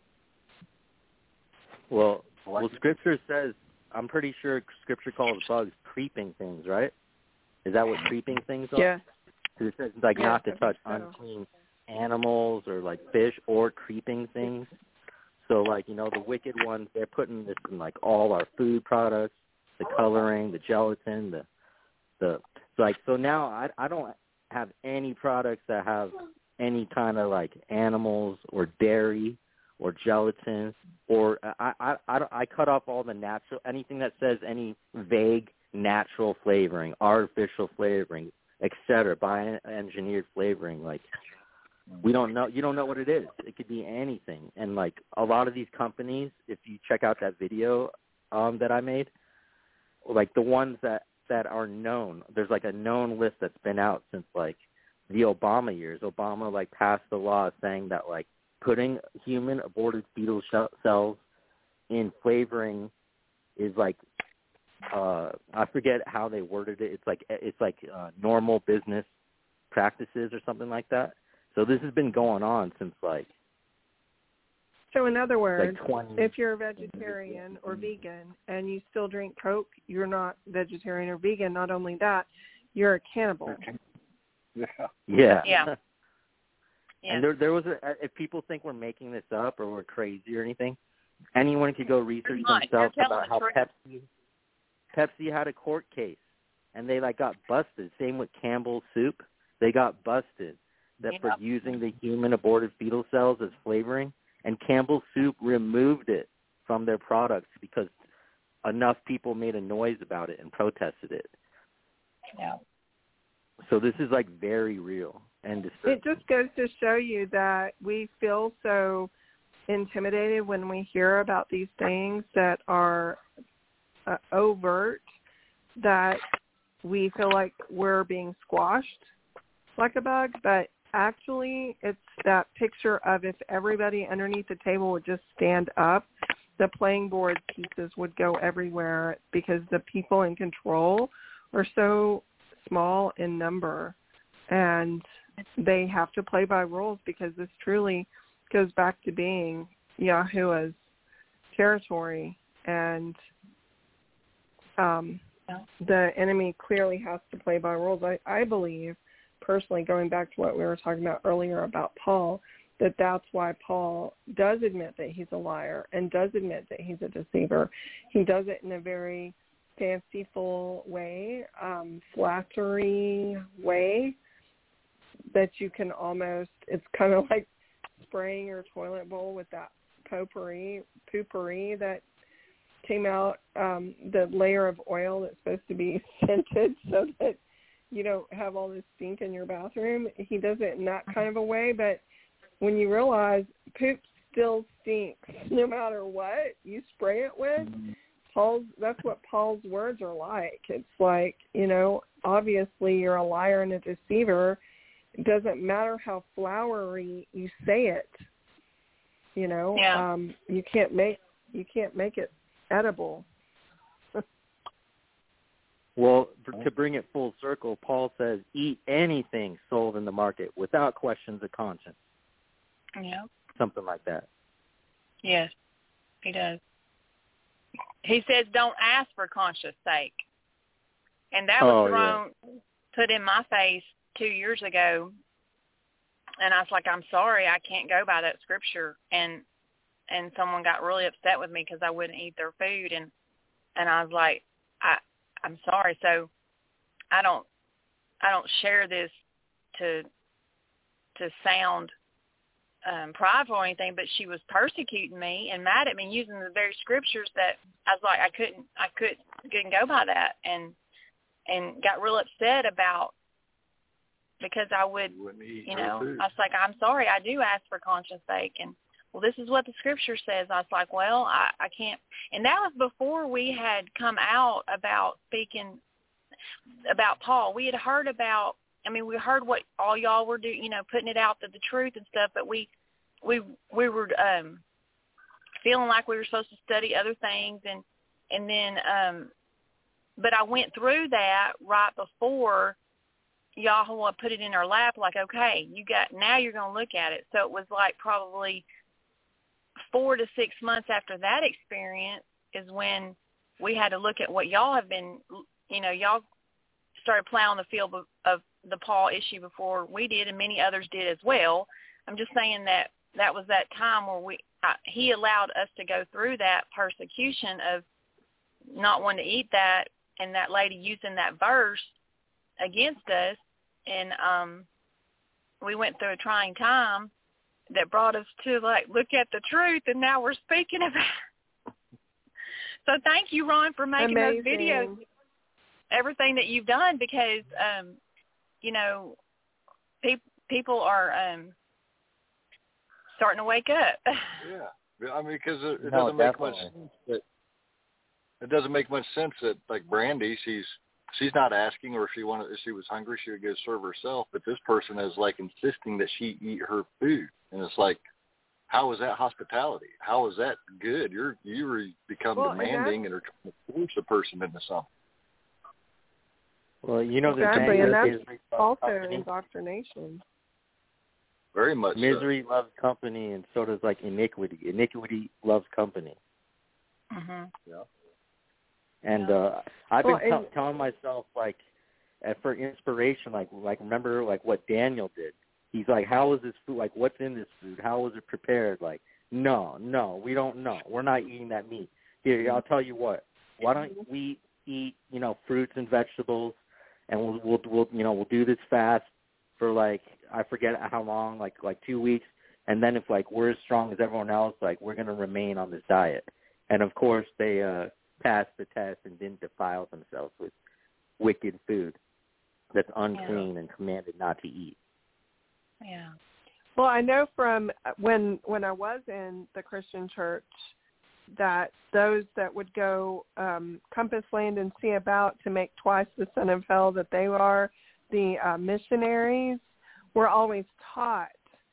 S13: Well, well, Scripture says, I'm pretty sure Scripture calls bugs creeping things, right? Is that what creeping things are?
S11: Yeah.
S13: Because it says, like,
S11: Yeah,
S13: not to
S11: I
S13: touch
S11: think so.
S13: unclean animals or, like, fish or creeping things. So, like, you know, the wicked ones, they're putting this in, like, all our food products, the coloring, the gelatin, the, the, like, so now I, I don't have any products that have any kind of, like, animals or dairy or gelatin, or I, I, I, I cut off all the natural, anything that says any vague natural flavoring, artificial flavoring, et cetera, bioengineered flavoring. Like, we don't know, you don't know what it is. It could be anything. And, like, a lot of these companies, if you check out that video um, that I made, like the ones that, that are known, there's like a known list that's been out since, like, the Obama years. Obama, like, passed the law saying that, like, putting human aborted fetal sh- cells in flavoring is, like, uh, I forget how they worded it. It's like it's like uh, normal business practices or something like that. So this has been going on since, like,
S11: so in other words,
S13: like twenty
S11: if you're a vegetarian or vegan and you still drink Coke, you're not vegetarian or vegan. Not only that, you're a cannibal.
S4: Yeah.
S13: Yeah.
S14: Yeah.
S13: And there, there was a, if people think we're making this up or we're crazy or anything, anyone could go research themselves about how Pepsi, Pepsi had a court case, and they like got busted. Same with Campbell's soup, they got busted that yep. for using the human aborted fetal cells as flavoring, and Campbell's soup removed it from their products because enough people made a noise about it and protested it.
S14: Yeah.
S13: So this is like very real. And
S11: it just goes to show you that we feel so intimidated when we hear about these things that are uh, overt, that we feel like we're being squashed like a bug. But actually, it's that picture of if everybody underneath the table would just stand up, the playing board pieces would go everywhere because the people in control are so small in number, and they have to play by rules because this truly goes back to being Yahuwah's territory, and um, the enemy clearly has to play by rules. I, I believe, personally, going back to what we were talking about earlier about Paul, that that's why Paul does admit that he's a liar and does admit that he's a deceiver. He does it in a very fanciful way, um, flattery way, that you can almost, it's kind of like spraying your toilet bowl with that potpourri, poopery that came out, um, the layer of oil that's supposed to be scented so that you don't have all this stink in your bathroom. He does it in that kind of a way, but when you realize poop still stinks no matter what you spray it with, Paul's, that's what Paul's words are like. It's like, you know, obviously you're a liar and a deceiver. It doesn't matter how flowery you say it. You know,
S14: yeah.
S11: um, you can't make you can't make it edible.
S13: Well, for, to bring it full circle, Paul says, "Eat anything sold in the market without questions of conscience."
S14: Yeah.
S13: Something like that.
S14: Yes, he does. He says, "Don't ask for conscience sake," and that was
S13: oh,
S14: thrown,
S13: yeah.
S14: put in my face two years ago, and I was like, "I'm sorry, I can't go by that scripture." And and someone got really upset with me because I wouldn't eat their food, and and I was like, "I I'm sorry." So I don't I don't share this to to sound um, prideful or anything, but she was persecuting me and mad at me using the very scriptures that I was like, I couldn't, I couldn't, couldn't go by that, and and got real upset about, because I would, you know, I was like, I'm sorry, I do ask for conscience sake, and well, this is what the scripture says. I was like, well, I, I can't, and that was before we had come out about speaking about Paul. We had heard about, I mean, we heard what all y'all were doing, you know, putting it out to the truth and stuff, but we, we, we were um, feeling like we were supposed to study other things, and, and then, um, but I went through that right before Yahweh put it in our lap, like, okay, you got, now you're going to look at it. So it was like probably four to six months after that experience is when we had to look at what y'all have been, you know, y'all started plowing the field of, of the Paul issue before we did, and many others did as well. I'm just saying that that was that time where we, I, he allowed us to go through that persecution of not wanting to eat that, and that lady using that verse against us, and um, we went through a trying time, that brought us to, like, look at the truth, and now we're speaking about. So thank you, Ron, for making
S11: Amazing.
S14: those videos, everything that you've done, because, um, you know, pe- people are um, starting to wake up.
S4: Yeah, I mean, because it, it
S13: No,
S4: doesn't make
S13: definitely.
S4: much sense that it doesn't make much sense that like Brandy, she's she's not asking, or if she wanted, if she was hungry, she would go serve herself. But this person is like insisting that she eat her food, and it's like, how is that hospitality? How is that good? You're you re- become
S11: Well,
S4: demanding and, and are trying to force a person into something.
S13: Well, you know,
S11: exactly,
S13: the
S11: and that's
S13: misery
S11: also
S13: company.
S11: indoctrination.
S4: Very much.
S13: Misery
S4: so.
S13: loves company, and so does like iniquity. Iniquity loves company.
S14: Mm-hmm.
S4: Yeah.
S13: And uh I've been
S11: Well,
S13: t-
S11: and-
S13: telling myself, like, uh, for inspiration, like, like remember, like, what Daniel did. He's like, how is this food? Like, what's in this food? How was it prepared? Like, no, no, we don't know. We're not eating that meat. Here, I'll tell you what. Why don't we eat, you know, fruits and vegetables, and we'll, we'll, we'll you know, we'll do this fast for, like, I forget how long, like, like two weeks. And then if, like, we're as strong as everyone else, like, we're going to remain on this diet. And, of course, they uh, passed the test and didn't defile themselves with wicked food that's unclean yeah. and commanded not to eat.
S14: Yeah.
S11: Well, I know from when when I was in the Christian church that those that would go um, compass land and see about to make twice the son of hell that they are, the uh, missionaries, were always taught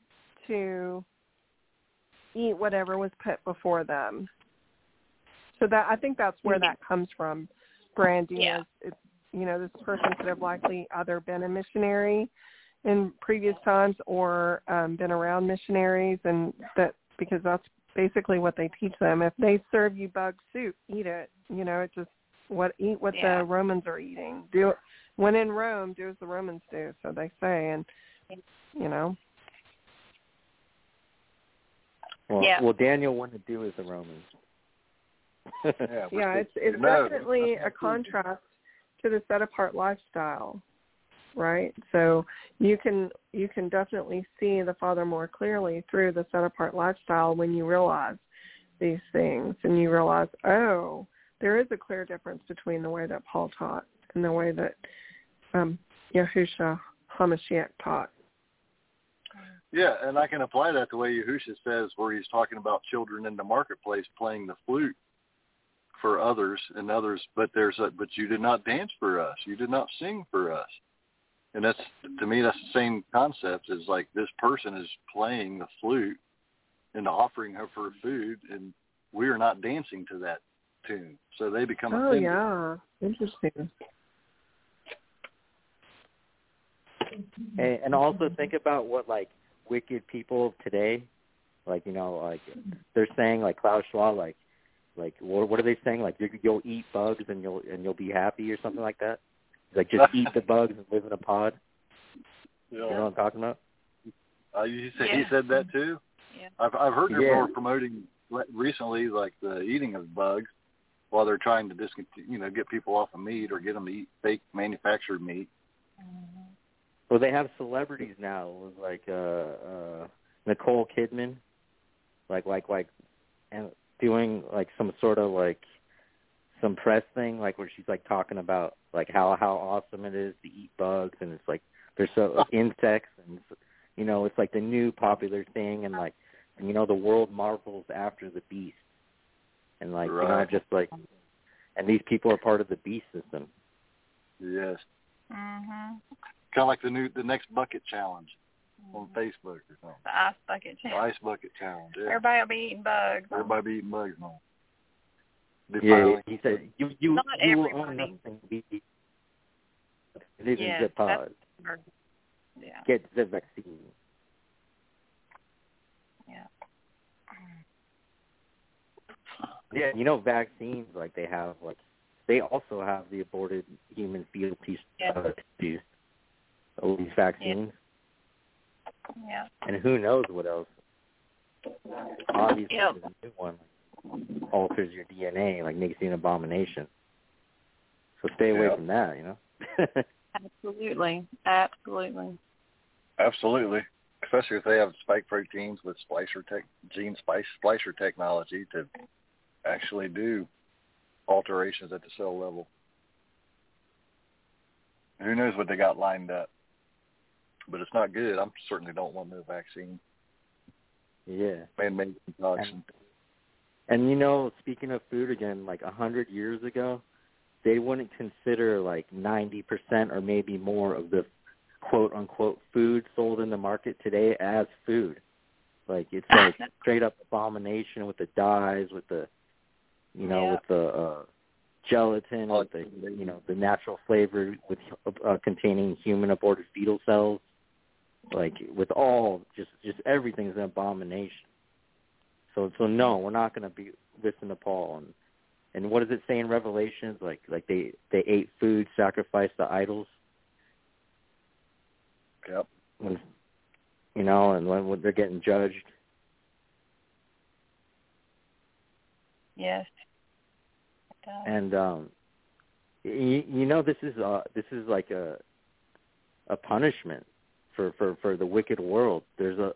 S11: to eat whatever was put before them. So that I think that's where that comes from, Brandy.
S14: Yeah.
S11: Is it's, you know, this person could have likely either been a missionary in previous times or um, been around missionaries, and that because that's basically what they teach them. If they serve you bug soup, eat it. You know, it's just what eat what
S14: yeah.
S11: the Romans are eating. Do when in Rome, do as the Romans do. So they say, and you know.
S13: Well,
S14: yeah.
S13: well, Daniel wouldn't do as the Romans.
S4: yeah,
S11: yeah, it's it's
S4: no.
S11: definitely a contrast to the set apart lifestyle, right? So you can you can definitely see the Father more clearly through the set apart lifestyle when you realize these things, and you realize, oh, there is a clear difference between the way that Paul taught and the way that um, Yahushua HaMashiach taught.
S4: Yeah, and I can apply that the way Yahushua says, where he's talking about children in the marketplace playing the flute for others and others, but there's a, but you did not dance for us. You did not sing for us. And that's, to me, that's the same concept as like this person is playing the flute and offering her for food, and we are not dancing to that tune. So they become
S11: oh,
S4: offended.
S11: yeah. Interesting.
S13: And, and also think about what, like, wicked people today, like, you know, like, they're saying, like, Klaus Schwab, like, like, what, what are they saying? Like, you'll eat bugs and you'll and you'll be happy or something like that? Like, just eat the bugs and live in a pod?
S4: Yeah.
S13: You know what I'm talking about?
S4: Uh, you said,
S14: yeah.
S4: He said that too?
S14: Yeah.
S4: I've I've heard they're
S13: Yeah.
S4: more promoting recently, like, the eating of bugs while they're trying to discontinue, you know, get people off of meat or get them to eat fake manufactured meat.
S14: Mm-hmm.
S13: Well, they have celebrities now, like uh, uh, Nicole Kidman, like like like, and doing like some sort of like some press thing, like where she's like talking about like how how awesome it is to eat bugs, and it's like there's so like, insects, and you know it's like the new popular thing, and like and, you know the world marvels after the beast, and like
S4: right.
S13: you know just like, and these people are part of the beast system.
S4: Yes.
S14: Mm-hmm.
S4: Kind of like the new, the next bucket challenge on Facebook or something.
S14: The ice bucket
S4: The
S14: challenge.
S4: ice bucket challenge. Yeah.
S14: Everybody will be eating bugs.
S4: Everybody be eating bugs now.
S13: Yeah, he said you you,
S14: Not
S13: you will
S14: everybody.
S13: own nothing. Be, live
S14: Yeah,
S13: in the pod.
S14: Yeah.
S13: Get the vaccine.
S14: Yeah.
S13: Yeah, you know vaccines like they have like they also have the aborted human fetal
S14: Yeah.
S13: uh, tissues. All these vaccines.
S14: Yeah.
S13: And who knows what else? Obviously,
S14: Yep.
S13: the new one like, alters your D N A, like makes you an abomination. So stay away
S4: Yeah.
S13: from that, you know.
S14: Absolutely. Absolutely.
S4: Absolutely. especially if they have spike proteins with splicer tech, gene splice, splicer technology to actually do alterations at the cell level. Who knows what they got lined up? But it's not good. I certainly don't want no vaccine.
S13: Yeah.
S4: Man-made concoction.
S13: And, and, you know, speaking of food again, like a hundred years ago, they wouldn't consider like ninety percent or maybe more of the quote-unquote food sold in the market today as food. Like, it's like straight up abomination with the dyes, with the, you know,
S14: yeah.
S13: with the uh, gelatin, with the, you know, the natural flavor with uh, containing human aborted fetal cells. Like, with all, just, just everything's an abomination. So, so no, we're not going to be listening to Paul. And, and what does it say in Revelations? Like, like they, they ate food sacrificed to idols.
S4: Yep.
S13: When, you know, and when, when they're getting judged.
S14: Yes.
S13: And um, you, you know, this is uh, this is like a a punishment for, for, for the wicked world. There's a.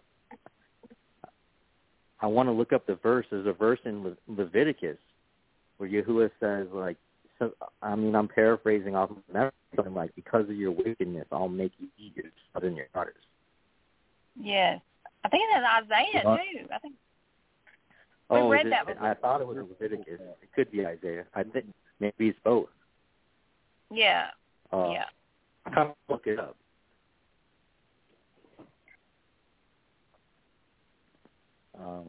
S13: I want to look up the verse. There's a verse in Le- Leviticus where Yahuwah says, like, so, I mean, I'm paraphrasing off of memory, something like, because of your wickedness, I'll make you eat your sons and your daughters.
S14: Yes. I think that's Isaiah,
S13: uh,
S14: too. I think we
S13: oh,
S14: read
S13: it,
S14: that before.
S13: I thought it was Leviticus. It could be Isaiah. I think maybe it's both.
S14: Yeah.
S13: Uh,
S14: yeah.
S13: I kind of look it up. Um,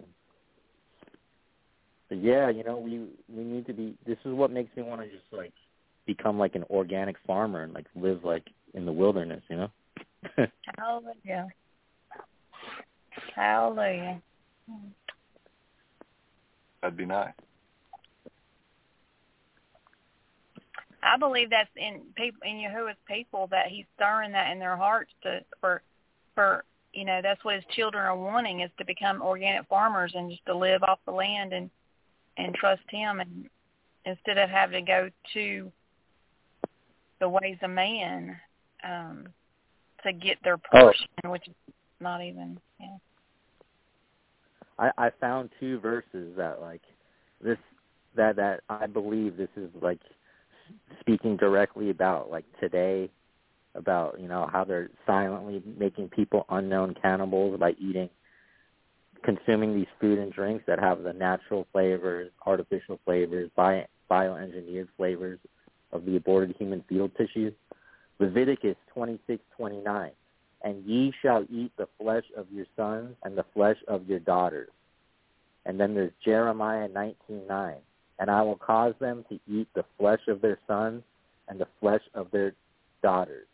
S13: but yeah, you know, we we need to be. This is what makes me want to just like become like an organic farmer and like live like in the wilderness, you know.
S14: Hallelujah. Hallelujah.
S4: That'd be nice.
S14: I believe that's in people, in Yahuwah's people, that He's stirring that in their hearts to for for. You know, that's what His children are wanting, is to become organic farmers and just to live off the land and, and trust Him, and instead of having to go to the ways of man um, to get their portion, oh. which is not even, yeah.
S13: I, I found two verses that, like, this, that, that I believe this is, like, speaking directly about, like, today, about, you know, how they're silently making people unknown cannibals by eating, consuming these food and drinks that have the natural flavors, artificial flavors, bio, bioengineered flavors of the aborted human fetal tissues. Leviticus twenty-six twenty-nine, and ye shall eat the flesh of your sons and the flesh of your daughters. And then there's Jeremiah nineteen nine, and I will cause them to eat the flesh of their sons and the flesh of their daughters.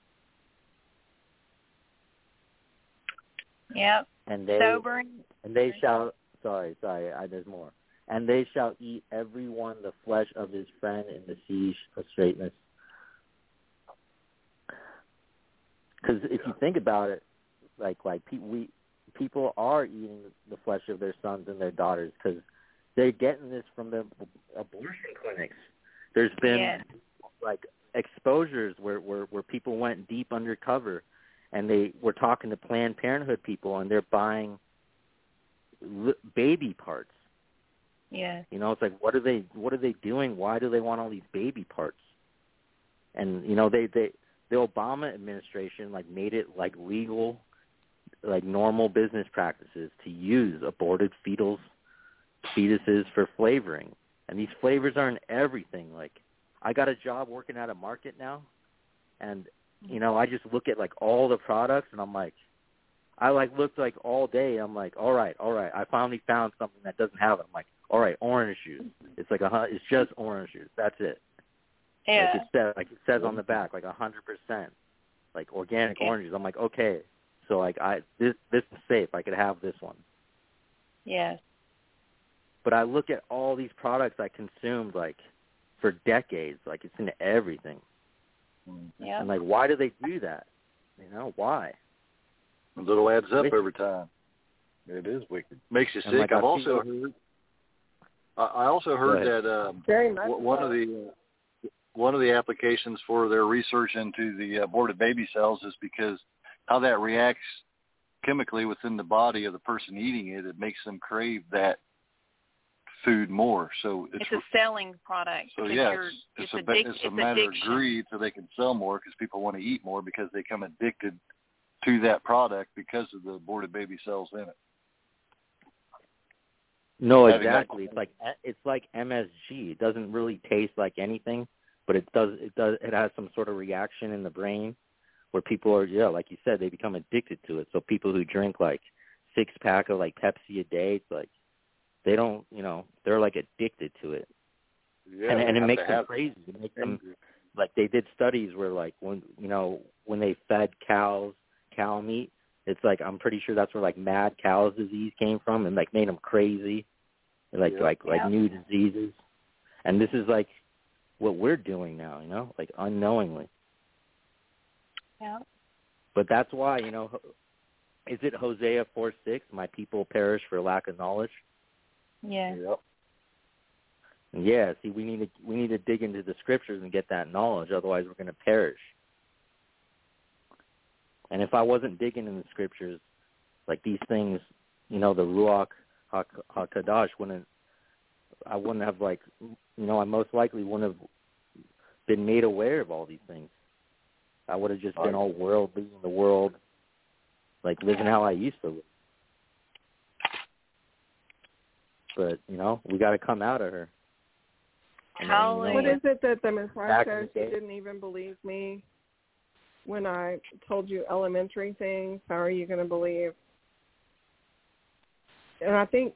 S14: Yep.
S13: And they,
S14: Sobering.
S13: And they shall, sorry, sorry, I, there's more. And they shall eat every one the flesh of his friend in the siege of straightness. Because if you think about it, like like pe- we people are eating the flesh of their sons and their daughters because they're getting this from the abortion clinics. There's been
S14: yeah.
S13: like exposures where, where, where people went deep undercover. And they were talking to Planned Parenthood people, and they're buying li- baby parts.
S14: Yeah.
S13: You know, it's like, what are they? What are they doing? Why do they want all these baby parts? And you know, they, they the Obama administration like made it like legal, like normal business practices to use aborted fetals, fetuses for flavoring. And these flavors are in everything. Like, I got a job working at a market now, and you know, I just look at, like, all the products, and I'm like, I, like, looked, like, all day. I'm like, all right, all right. I finally found something that doesn't have it. I'm like, all right, orange juice. It's like, a, it's just orange juice. That's it.
S14: Yeah.
S13: Like it, says, like it says on the back, like, one hundred percent, like, organic
S14: yeah.
S13: oranges. I'm like, okay. So, like, I this this is safe. I could have this one.
S14: Yes.
S13: But I look at all these products I consumed, like, for decades. Like, it's in everything.
S14: Yeah.
S13: And like, why do they do that? You know, why?
S4: A little adds up every time. It is wicked. Makes you sick.
S13: Like,
S4: I've
S13: I
S4: also heard. I also heard that um,
S11: Very much
S4: one
S11: so.
S4: of the uh, one of the applications for their research into the aborted baby cells is because how that reacts chemically within the body of the person eating it, it makes them crave that food more. So it's,
S14: it's a selling product.
S4: So yeah,
S14: you're,
S4: it's,
S14: it's,
S4: it's,
S14: addic-
S4: a, it's a
S14: it's
S4: matter
S14: addiction.
S4: of greed, so they can sell more because people want to eat more because they become addicted to that product because of the aborted baby cells in it.
S13: No, exactly. It's like it's like M S G. It doesn't really taste like anything, but it does. It does. It has some sort of reaction in the brain where people are, yeah, like you said, they become addicted to it. So people who drink like six pack of like Pepsi a day, it's like they don't, you know, they're like addicted to it.
S4: Yeah,
S13: and and it makes them
S4: have
S13: crazy. It makes them like they did studies where like when you know when they fed cows cow meat, it's like I'm pretty sure that's where like mad cow's disease came from and like made them crazy. Like yeah. like like yeah. new diseases, and this is like what we're doing now, you know, like unknowingly.
S14: Yeah.
S13: But that's why, you know, is it Hosea four six? My people perish for lack of knowledge.
S14: Yeah.
S4: Yep.
S13: Yeah. See, we need to we need to dig into the scriptures and get that knowledge. Otherwise, we're going to perish. And if I wasn't digging in the scriptures, like these things, you know, the Ruach HaKadosh wouldn't, I wouldn't have like, you know, I most likely wouldn't have been made aware of all these things. I would have just been all worldly in the world, like living how I used to live. But, you know, we got to come out of her. And then, you know,
S11: what is it that the Messiah says?
S13: the
S11: You didn't even believe me when I told you elementary things. How are you going to believe? And I think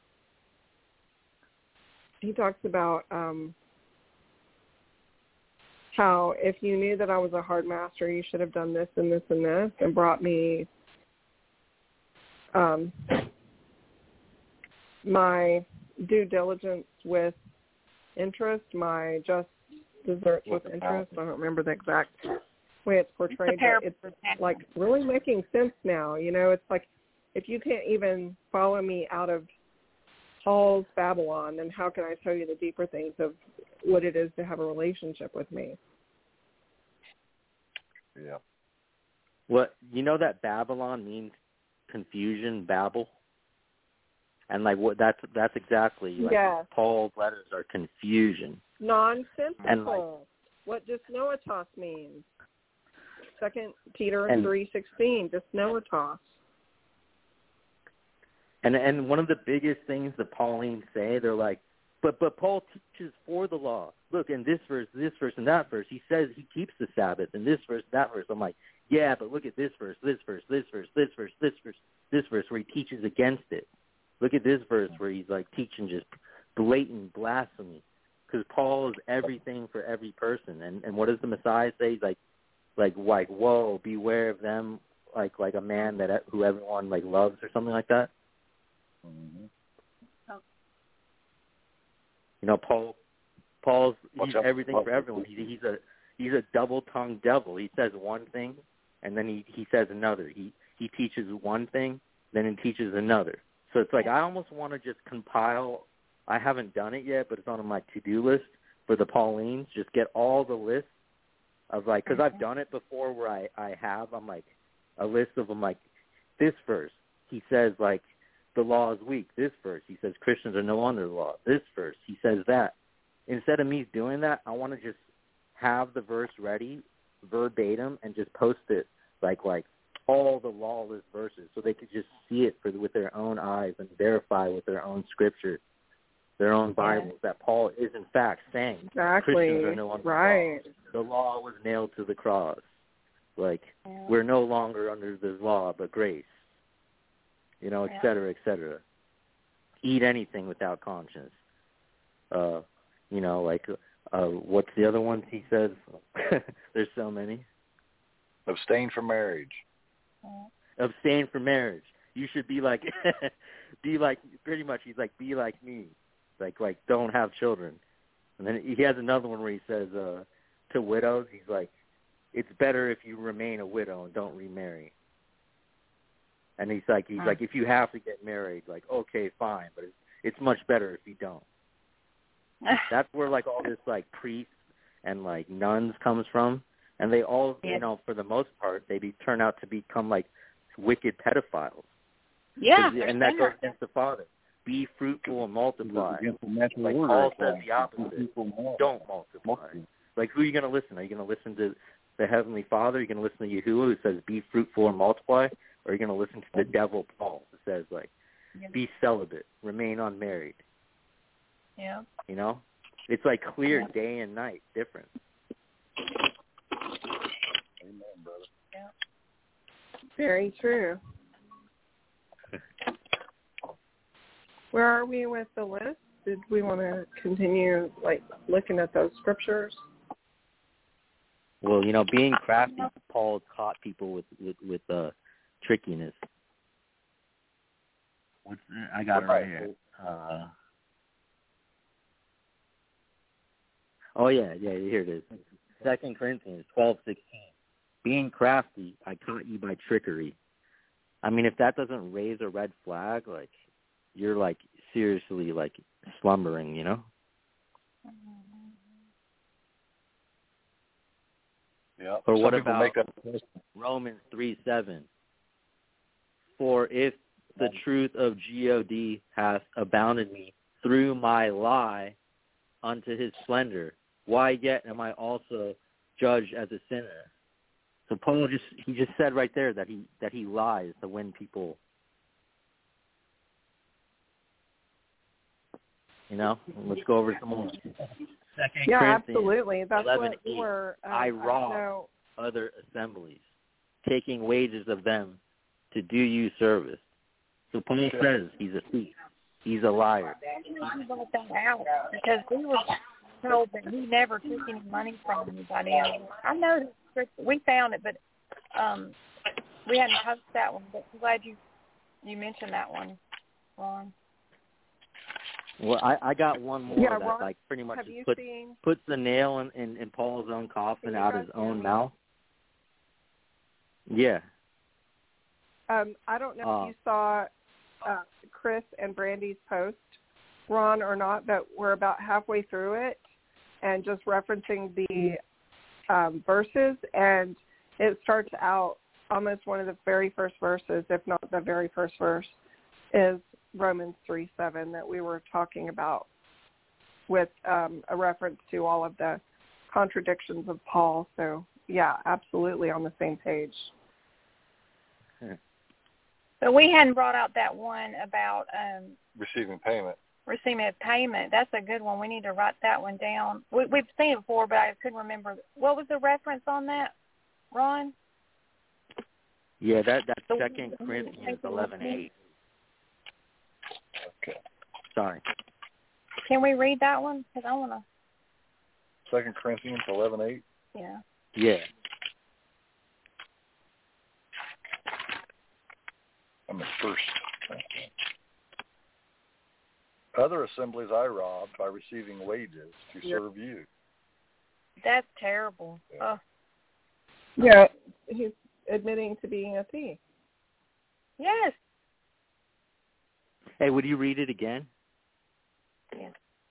S11: he talks about um, how if you knew that I was a hard master, you should have done this and this and this and brought me um, my due diligence with interest, my just desserts with interest. I don't remember the exact way it's portrayed, but it's like really making sense now. You know, it's like, if you can't even follow me out of Paul's Babylon, then how can I tell you the deeper things of what it is to have a relationship with me?
S4: Yeah.
S13: Well, you know that Babylon means confusion, Babel? And like what that's that's exactly like
S11: yes.
S13: Paul's letters are confusion.
S11: Nonsensical.
S13: And like,
S11: what Disnoetos means. Second Peter
S13: and,
S11: three sixteen, Disnoetos.
S13: And and one of the biggest things the Pauline say, they're like, but but Paul teaches for the law. Look, in this verse, this verse, and that verse, he says he keeps the Sabbath. In this verse, that verse, I'm like, yeah, but look at this verse, this verse, this verse, this verse, this verse, this verse, where he teaches against it. Look at this verse where he's like teaching just blatant blasphemy, because Paul is everything for every person. And and what does the Messiah say? He's like, like like whoa, beware of them, like like a man that who everyone like loves or something like that.
S4: Mm-hmm.
S14: Oh.
S13: You know, Paul. Paul's
S4: Watch
S13: he's
S4: out.
S13: everything for everyone. He, he's a he's a double-tongued devil. He says one thing, and then he, he says another. He he teaches one thing, then he teaches another. So it's like I almost want to just compile. I haven't done it yet, but it's on my to-do list for the Paulines. Just get all the lists of like, because I've done it before where I I have. I'm like a list of them. Like this verse, he says like, the law is weak. This verse, he says Christians are no under the law. This verse, he says that. Instead of me doing that, I want to just have the verse ready, verbatim, and just post it like like all the lawless verses, so they could just see it for, with their own eyes and verify with their own scripture, their own Bibles, yeah. that Paul is in fact saying
S11: exactly.
S13: Christians are no under
S11: right.
S13: the law. The law was nailed to the cross. Like
S14: yeah.
S13: we're no longer under the law, but grace. You know, et cetera, et cetera. Eat anything without conscience. Uh, you know, like, uh, what's the other ones he says? There's so many.
S4: Abstain from marriage.
S13: Abstain from marriage. You should be like, be like, pretty much he's like, be like me. Like, like, don't have children. And then he has another one where he says, uh, to widows, he's like, it's better if you remain a widow and don't remarry. And he's like, he's like, if you have to get married, like, okay, fine, but it's, it's much better if you don't. That's where like all this like priests and like nuns comes from, and they all, yeah. you know, for the most part, they be turn out to become like wicked pedophiles.
S14: Yeah,
S13: and that goes against the Father. Be fruitful and multiply. Like Paul says the opposite. Don't multiply. Like, who are you going to listen to? Are you going to listen to the Heavenly Father? Are you going to listen to Yahuwah, who says be fruitful and multiply? Or are you going to listen to the devil, Paul, who says, like,
S14: yeah.
S13: be celibate, remain unmarried?
S14: Yeah.
S13: You know? It's like clear yeah. day and night difference.
S4: Amen, brother.
S14: Yeah.
S11: Very true. Where are we with the list? Did we want to continue, like, looking at those scriptures?
S13: Well, you know, being crafty, Paul caught people with with, with uh, trickiness. What's I got it right here. Uh, oh yeah, yeah, here it is. Second Corinthians twelve sixteen. Being crafty, I caught you by trickery. I mean, if that doesn't raise a red flag, like, you're like seriously like slumbering, you know?
S4: Yeah.
S13: Or
S4: Some
S13: what
S4: people
S13: about
S4: make that
S13: Romans three seven? For if the truth of God hath abounded me through my lie unto his splendor, why yet am I also judged as a sinner? So Paul just he just said right there that he that he lies to win people. You know, let's go over some more. Second
S11: yeah,
S13: Corinthians
S11: absolutely. That's
S13: eleven,
S11: what we were. Um,
S13: I rob
S11: no.
S13: other assemblies, taking wages of them to do you service. So Paul says he's a thief. He's a liar.
S14: He brought that out because we were told that he never took any money from anybody else. I know that we found it, but um, we hadn't posted that one. But I'm glad you you mentioned that one, Ron.
S13: Well, I, I got one more
S11: yeah,
S13: that
S11: Ron,
S13: like pretty much
S11: have
S13: just
S11: you
S13: puts
S11: seen,
S13: puts the nail in, in, in Paul's own coffin out his own mouth. Yeah.
S11: Um, I don't know
S13: uh,
S11: if you saw uh, Chris and Brandy's post, Ron, or not, but we're about halfway through it and just referencing the um, verses, and it starts out almost one of the very first verses, if not the very first verse, is Romans three seven that we were talking about with um, a reference to all of the contradictions of Paul. So, yeah, absolutely on the same page.
S14: But we hadn't brought out that one about um,
S4: receiving payment.
S14: Receiving payment. That's a good one. We need to write that one down. We, we've seen it before, but I couldn't remember. What was the reference on that, Ron?
S13: Yeah, that that's Second Corinthians eleven eight.
S4: Okay.
S13: Sorry.
S14: Can we read that one? Because I want to.
S4: Second Corinthians eleven eight.
S14: Yeah.
S13: Yeah.
S4: I'm at first. Other assemblies I robbed by receiving wages to
S11: yeah.
S4: serve you.
S14: That's terrible.
S4: Yeah.
S14: Oh.
S11: Yeah, he's admitting to being a thief.
S14: Yes.
S13: Hey, would you read it again?
S14: Yeah.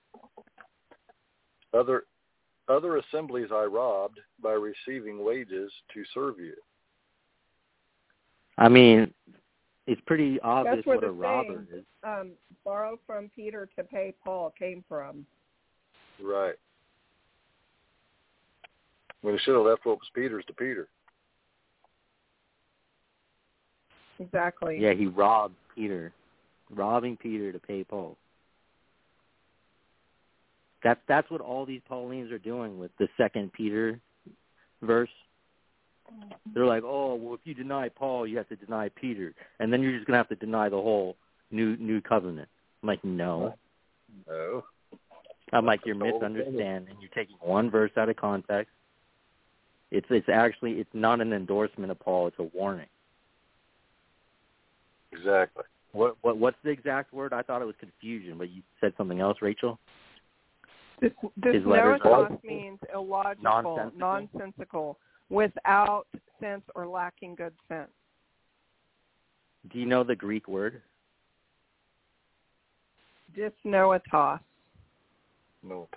S4: Other other assemblies I robbed by receiving wages to serve you.
S13: I mean, it's pretty obvious
S11: That's where
S13: what a
S11: the
S13: robber
S11: saying,
S13: is.
S11: Um, borrow from Peter to pay Paul came from.
S4: Right. When he should have left what was Peter's to Peter.
S11: Exactly.
S13: Yeah, he robbed Peter, robbing Peter to pay Paul. That's that's what all these Paulines are doing with the Second Peter verse. They're like, oh, well, if you deny Paul, you have to deny Peter, and then you're just gonna have to deny the whole new new covenant. I'm like, no.
S4: No.
S13: I'm like, you're misunderstanding. You're taking one verse out of context. It's it's actually it's not an endorsement of Paul. It's a warning.
S4: Exactly.
S13: What what what's the exact word? I thought it was confusion, but you said something else, Rachel.
S11: This, this noetos means illogical,
S13: nonsensical.
S11: nonsensical, without sense or lacking good sense.
S13: Do you know the Greek word?
S11: Dysnoetos.
S4: Nope.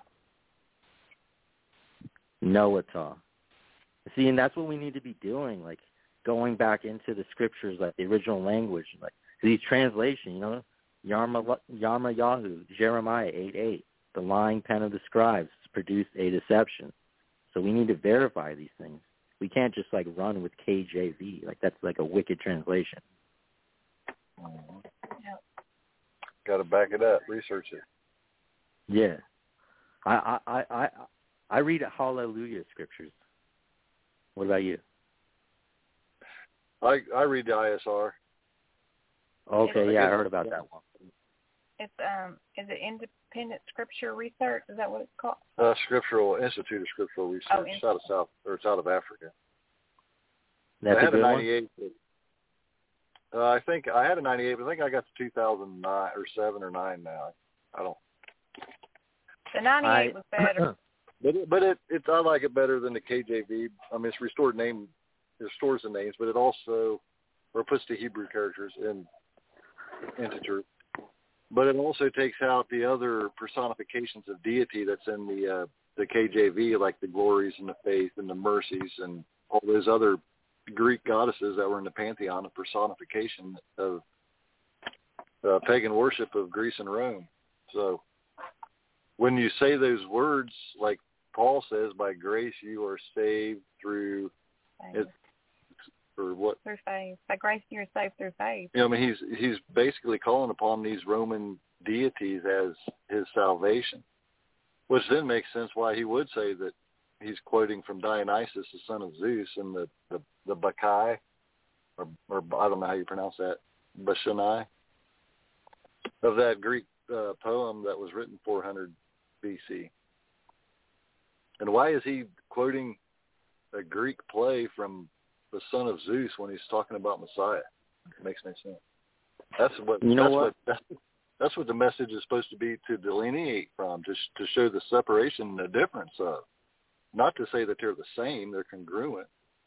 S13: Noetos. See, and that's what we need to be doing, like going back into the scriptures, like the original language, like these translations, you know, Yarma, Yarma-Yahu, Jeremiah eight eight, the lying pen of the scribes produced a deception. So we need to verify these things. We can't just like run with K J V. Like that's like a wicked translation.
S4: Mm-hmm. Yep. Got to back it up, research it.
S13: Yeah, I I I I, I read Hallelujah scriptures. What about you?
S4: I I read the I S R.
S13: Okay, yeah, I heard about that one.
S14: It's um, is it Independent Scripture Research? Is that what it's called?
S4: Uh, Scriptural Institute of Scriptural Research.
S14: Oh,
S4: it's out of South, or it's out of Africa.
S13: That's
S4: I had
S13: a good
S4: a ninety-eight.
S13: one.
S4: But, uh, I think I had a ninety-eight, but I think I got to two thousand nine or seven or nine now. I don't.
S14: The ninety-eight I, was better.
S4: But it, but it, it I like it better than the K J V. I mean, it's restored name, it restores the names, but it also or puts the Hebrew characters in integer. But it also takes out the other personifications of deity that's in the uh, the K J V, like the glories and the faith and the mercies and all those other Greek goddesses that were in the pantheon of personification of uh, pagan worship of Greece and Rome. So when you say those words, like Paul says, by grace you are saved through it, or what?
S14: Through faith. By grace you are saved through faith.
S4: You know, I mean, he's he's basically calling upon these Roman deities as his salvation, which then makes sense why he would say that he's quoting from Dionysus, the son of Zeus, and the the, the Bacchae, or or I don't know how you pronounce that, Bacchanae, of that Greek uh, poem that was written four hundred B C. And why is he quoting a Greek play from the son of Zeus when he's talking about Messiah? It makes no sense. That's what
S13: you know
S4: that's
S13: what?
S4: what that's, that's what the message is supposed to be, to delineate from, to to show the separation, the difference of. Not to say that they're the same; they're congruent.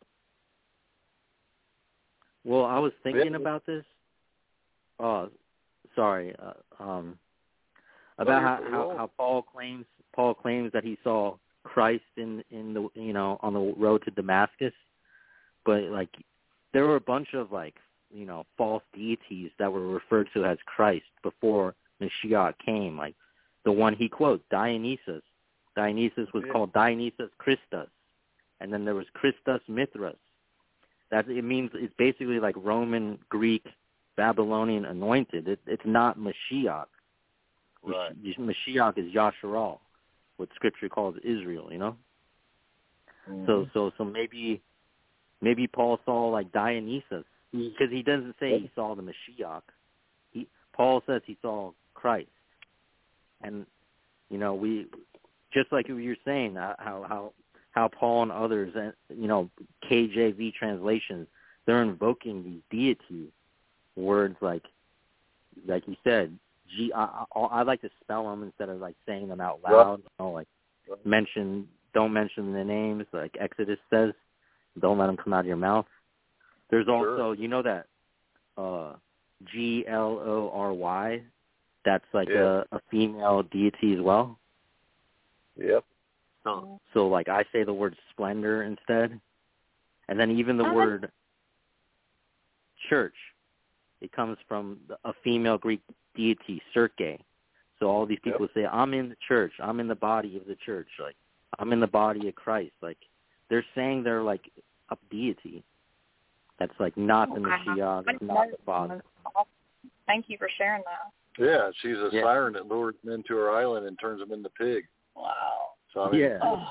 S13: Well, I was thinking
S4: yeah.
S13: about this. Oh, sorry. Uh, um, about how, how, how Paul claims Paul claims that he saw Christ in in the you know on the road to Damascus, but like there were a bunch of like you know false deities that were referred to as Christ before Mashiach came. Like the one he quotes, Dionysus. Dionysus was yeah. called Dionysus Christus, and then there was Christus Mithras. That it means it's basically like Roman, Greek, Babylonian anointed. It, it's not Mashiach.
S4: Right.
S13: Mashiach is Yasharal, what Scripture calls Israel. You know.
S4: Mm-hmm.
S13: So so so maybe maybe Paul saw like Dionysus, because he doesn't say he saw the Mashiach. He Paul says he saw Christ, and you know we. Just like you were saying, how how how Paul and others, you know, K J V translations, they're invoking these deity words like, like you said, G. I, I, I like to spell them instead of like saying them out loud. You know, like mention, don't mention the names, like Exodus says, don't let them come out of your mouth. There's also,
S4: sure.
S13: you know that uh, G L O R Y, that's like
S4: yeah.
S13: a, a female deity as well.
S4: Yep.
S13: So, so like I say the word splendor instead, and then even the
S14: uh-huh.
S13: word church, it comes from a female Greek deity, Circe. So all these people
S4: yep.
S13: say, I'm in the church, I'm in the body of the church, like I'm in the body of Christ. Like they're saying they're like a deity. That's like not the Mashiach, it's not the Father.
S14: Thank you for sharing that.
S4: Yeah, she's a
S13: yeah.
S4: siren that lures men to her island and turns them into pigs.
S14: Wow.
S4: So, I mean,
S13: yeah.
S14: Oh.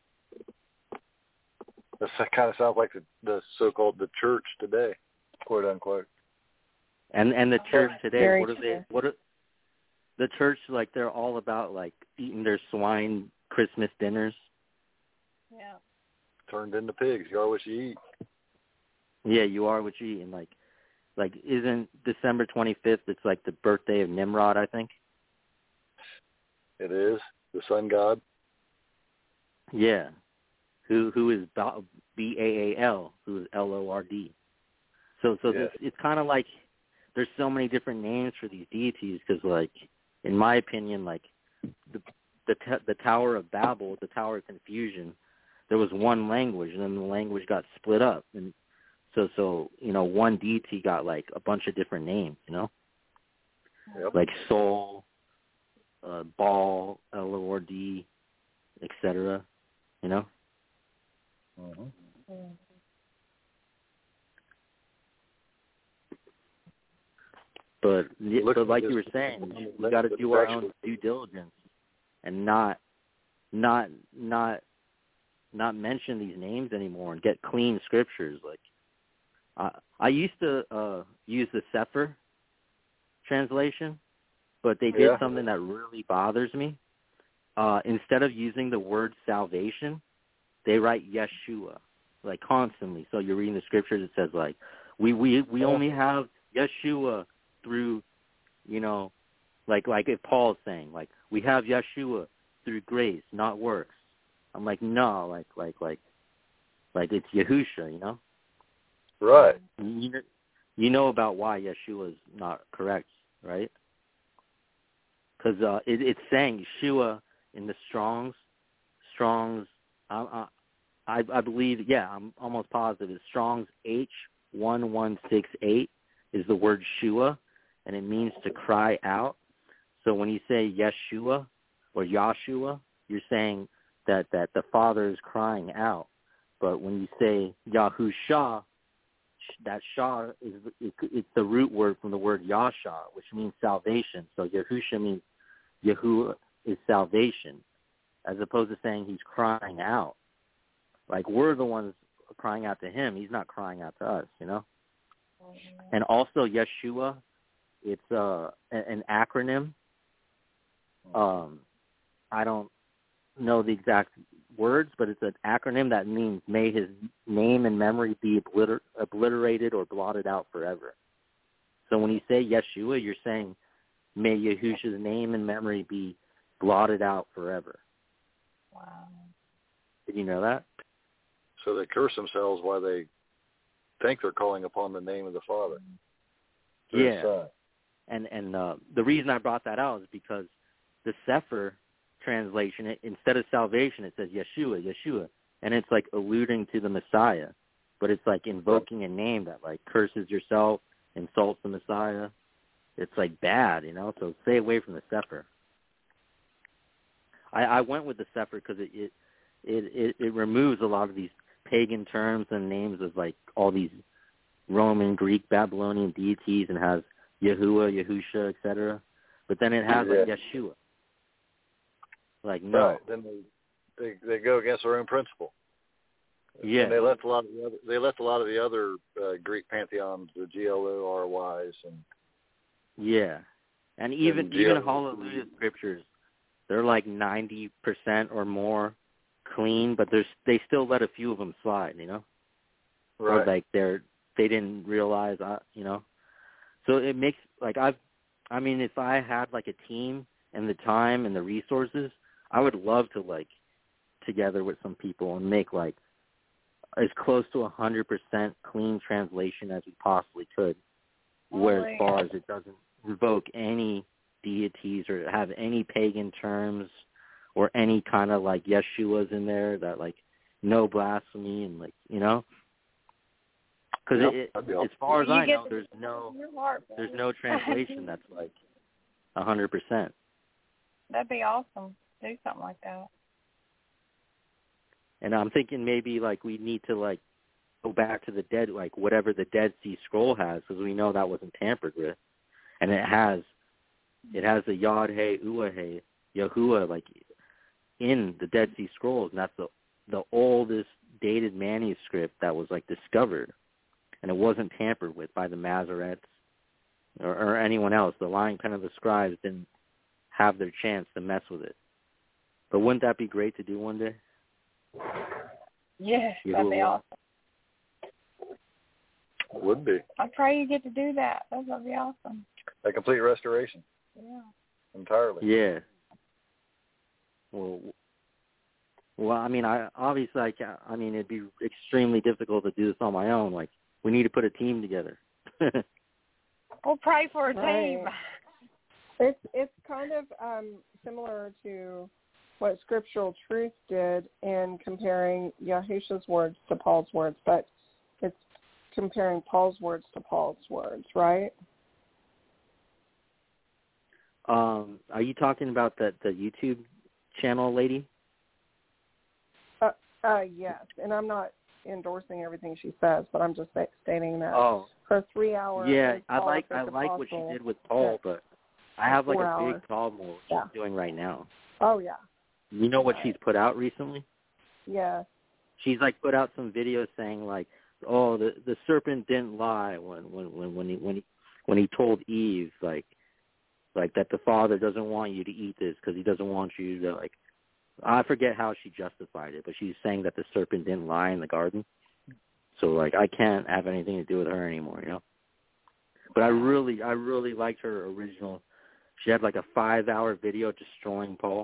S4: That kind of sounds like the, the so-called the church today, quote unquote.
S13: And and the church today,
S11: Very
S13: what are
S11: true.
S13: they? What are the church like? They're all about like eating their swine Christmas dinners.
S14: Yeah.
S4: Turned into pigs. You are what you eat.
S13: Yeah, you are what you eat. And like, like isn't December twenty-fifth? It's like the birthday of Nimrod, I think.
S4: It is the sun god.
S13: Yeah, who who is B A A L, who is L O R D. So so
S4: yeah.
S13: this, it's kind of like there's so many different names for these deities because, like, in my opinion, like the the the Tower of Babel, the Tower of Confusion, there was one language, and then the language got split up, and So, so you know, one deity got like a bunch of different names, you know,
S4: yep.
S13: like Sol, uh, Baal, L O R D, et cetera. You know.
S4: Mm-hmm.
S13: But, but like you were saying, we got to do our own due diligence and not, not, not, not mention these names anymore and get clean scriptures. Like, I, I used to uh, use the Sefer translation, but they did
S4: yeah.
S13: something that really bothers me. Uh, instead of using the word salvation, they write Yeshua, like constantly. So you're reading the scriptures, it says like, we, we, we only have Yeshua through, you know, like like if Paul's saying, like, we have Yeshua through grace, not works. I'm like, no, like like like like it's Yahusha, you know?
S4: Right.
S13: You know, you know about why Yeshua is not correct, right? Because uh, it, it's saying Yeshua in the Strong's, Strong's, I, I, I believe, yeah, I'm almost positive, it's Strong's H one one six eight is the word Shua, and it means to cry out. So when you say Yeshua or Yahshua, you're saying that, that the Father is crying out. But when you say Yahusha, that Shah is it, it's the root word from the word Yasha, which means salvation. So Yahusha means Yahuwah is salvation, as opposed to saying he's crying out. Like we're the ones crying out to him. He's not crying out to us, you know? And also Yeshua, it's uh, an acronym. Um, I don't know the exact words, but it's an acronym that means may his name and memory be obliter- obliterated or blotted out forever. So when you say Yeshua, you're saying may Yahusha's name and memory be blotted out forever.
S14: Wow.
S13: Did you know that?
S4: So they curse themselves while they think they're calling upon the name of the Father.
S13: Yeah. And and uh, the reason I brought that out is because the Sefer translation, it, instead of salvation, it says Yeshua, Yeshua, and it's like alluding to the Messiah, but it's like invoking a name that like curses yourself, insults the Messiah. It's like bad, you know. So stay away from the Sefer. I, I went with the Sefer because it it, it it it removes a lot of these pagan terms and names of like all these Roman, Greek, Babylonian deities, and has Yahuwah, Yahusha, et cetera. But then it has like Yeshua. Like no,
S4: right. Then they, they they go against their own principle.
S13: Yeah,
S4: and they left a lot of the other, they left a lot of the other uh, Greek pantheons, the G L O R Ys, and
S13: yeah, and even
S4: and
S13: even Hallelujah scriptures, they're like ninety percent or more clean, but there's they still let a few of them slide, you know,
S4: right?
S13: Or like they're they didn't realize, uh, you know, so it makes like I've, I mean, if I had like a team and the time and the resources, I would love to like together with some people and make like as close to a hundred percent clean translation as we possibly could, where as far as it doesn't invoke any deities or have any pagan terms or any kind of like Yeshua's in there, that like no blasphemy and like, you know, because
S4: yep,
S13: it,
S4: be
S13: as far as
S14: you
S13: I know,
S14: to,
S13: there's no
S14: heart,
S13: there's no translation that's like a hundred percent.
S14: That'd be awesome. Do something like that.
S13: And I'm thinking maybe like we need to like go back to the dead, like whatever the Dead Sea Scroll has, because we know that wasn't tampered with, and it has it has the Yod He Uah He Yahuwah like in the Dead Sea Scrolls, and that's the the oldest dated manuscript that was like discovered, and it wasn't tampered with by the Masoretes or, or anyone else. The lying pen of the scribes didn't have their chance to mess with it. But wouldn't that be great to do one day?
S14: Yes, that'd be awesome.
S4: It would be.
S14: I pray you get to do that. That would be awesome.
S4: A complete restoration.
S14: Yeah.
S4: Entirely.
S13: Yeah. Well, well, I mean, I obviously, I, can't, I mean, it'd be extremely difficult to do this on my own. Like, we need to put a team together.
S14: We'll pray for a team.
S11: Right. It's it's kind of um, similar to what Scriptural Truth did in comparing Yahusha's words to Paul's words, but it's comparing Paul's words to Paul's words, right?
S13: Um, are you talking about the the YouTube channel lady?
S11: Uh, uh, yes, and I'm not endorsing everything she says, but I'm just stating that
S13: Oh,
S11: her three-hour.
S13: yeah, I like I like what she did with Paul, but I have like a
S11: hours.
S13: big problem with what
S11: Yeah.
S13: she's doing right now.
S11: Oh yeah.
S13: You know what she's put out recently?
S11: Yeah.
S13: She's like put out some videos saying like, oh, the the serpent didn't lie when when when when he when he when he told Eve like like that the Father doesn't want you to eat this because he doesn't want you to like. I forget how she justified it, but she's saying that the serpent didn't lie in the garden. So like I can't have anything to do with her anymore, you know. But I really I really liked her original. She had like a five hour video destroying Paul.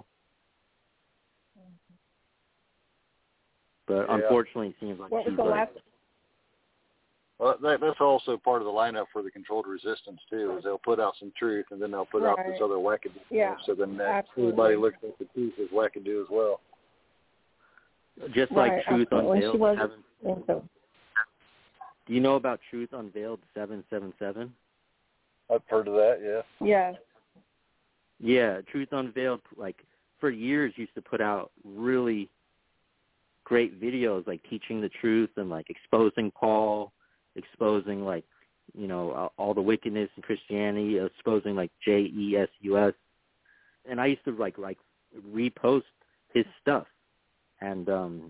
S13: But
S4: Yeah.
S13: unfortunately, it seems like
S11: What was
S13: she's
S11: the
S13: like,
S11: last?
S4: Well, that, that's also part of the lineup for the controlled resistance too. Is they'll put out some truth and then they'll put out this
S11: Right.
S4: other wackadoo.
S11: Yeah,
S4: So then that
S11: absolutely.
S4: everybody looks at the truth as wackadoo as well.
S13: just like
S11: Right,
S13: Truth
S11: absolutely. She
S13: Unveiled.
S11: was.
S13: Seven,
S11: So.
S13: do you know about Truth Unveiled seven seven seven?
S4: I've heard of that. Yeah.
S11: Yes.
S13: Yeah, Truth Unveiled, like, for years used to put out really great videos, like, teaching the truth and, like, exposing Paul, exposing, like, you know, all the wickedness in Christianity, exposing, like, J E S U S. And I used to, like, like repost his stuff. And, um,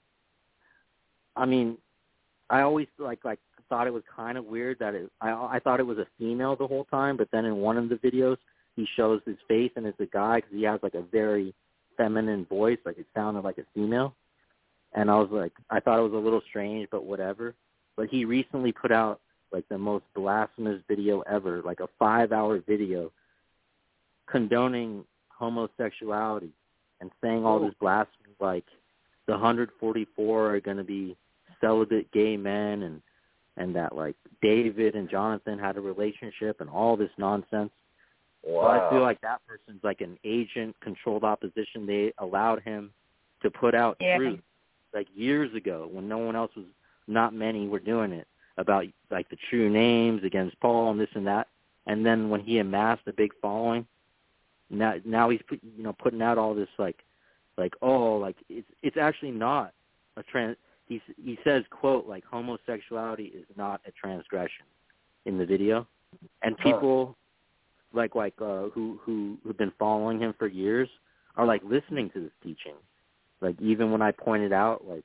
S13: I mean, I always, like, like thought it was kind of weird that it, I, I thought it was a female the whole time, but then in one of the videos, he shows his face and it's a guy because he has like a very feminine voice, like it sounded like a female. And I was like, I thought it was a little strange, but whatever. But he recently put out like the most blasphemous video ever, like a five-hour video condoning homosexuality and saying all this blasphemy, like the one hundred forty-four are going to be celibate gay men, and and that like David and Jonathan had a relationship and all this nonsense.
S4: Wow.
S13: So I feel like that person's like an agent, controlled opposition. They allowed him to put out
S14: Yeah.
S13: truth like years ago when no one else was, not many were doing it, about like the true names against Paul and this and that. And then when he amassed a big following, now now he's put, you know putting out all this like like oh like it's it's actually not a trans. He he says, quote, like homosexuality is not a transgression in the video, and people like like uh, who who who've been following him for years are like listening to this teaching. Like even when I pointed out like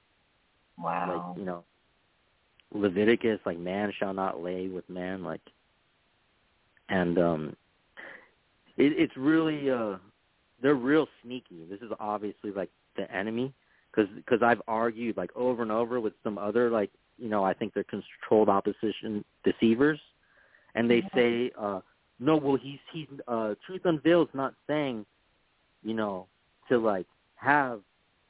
S14: wow,
S13: like you know Leviticus, like man shall not lay with man, like, and um, it, it's really uh, they're real sneaky. This is obviously like the enemy. Because because I've argued like over and over with some other like you know I think they're controlled opposition deceivers, and they say uh, no well he's he's uh, Truth Unveiled's not saying you know to like have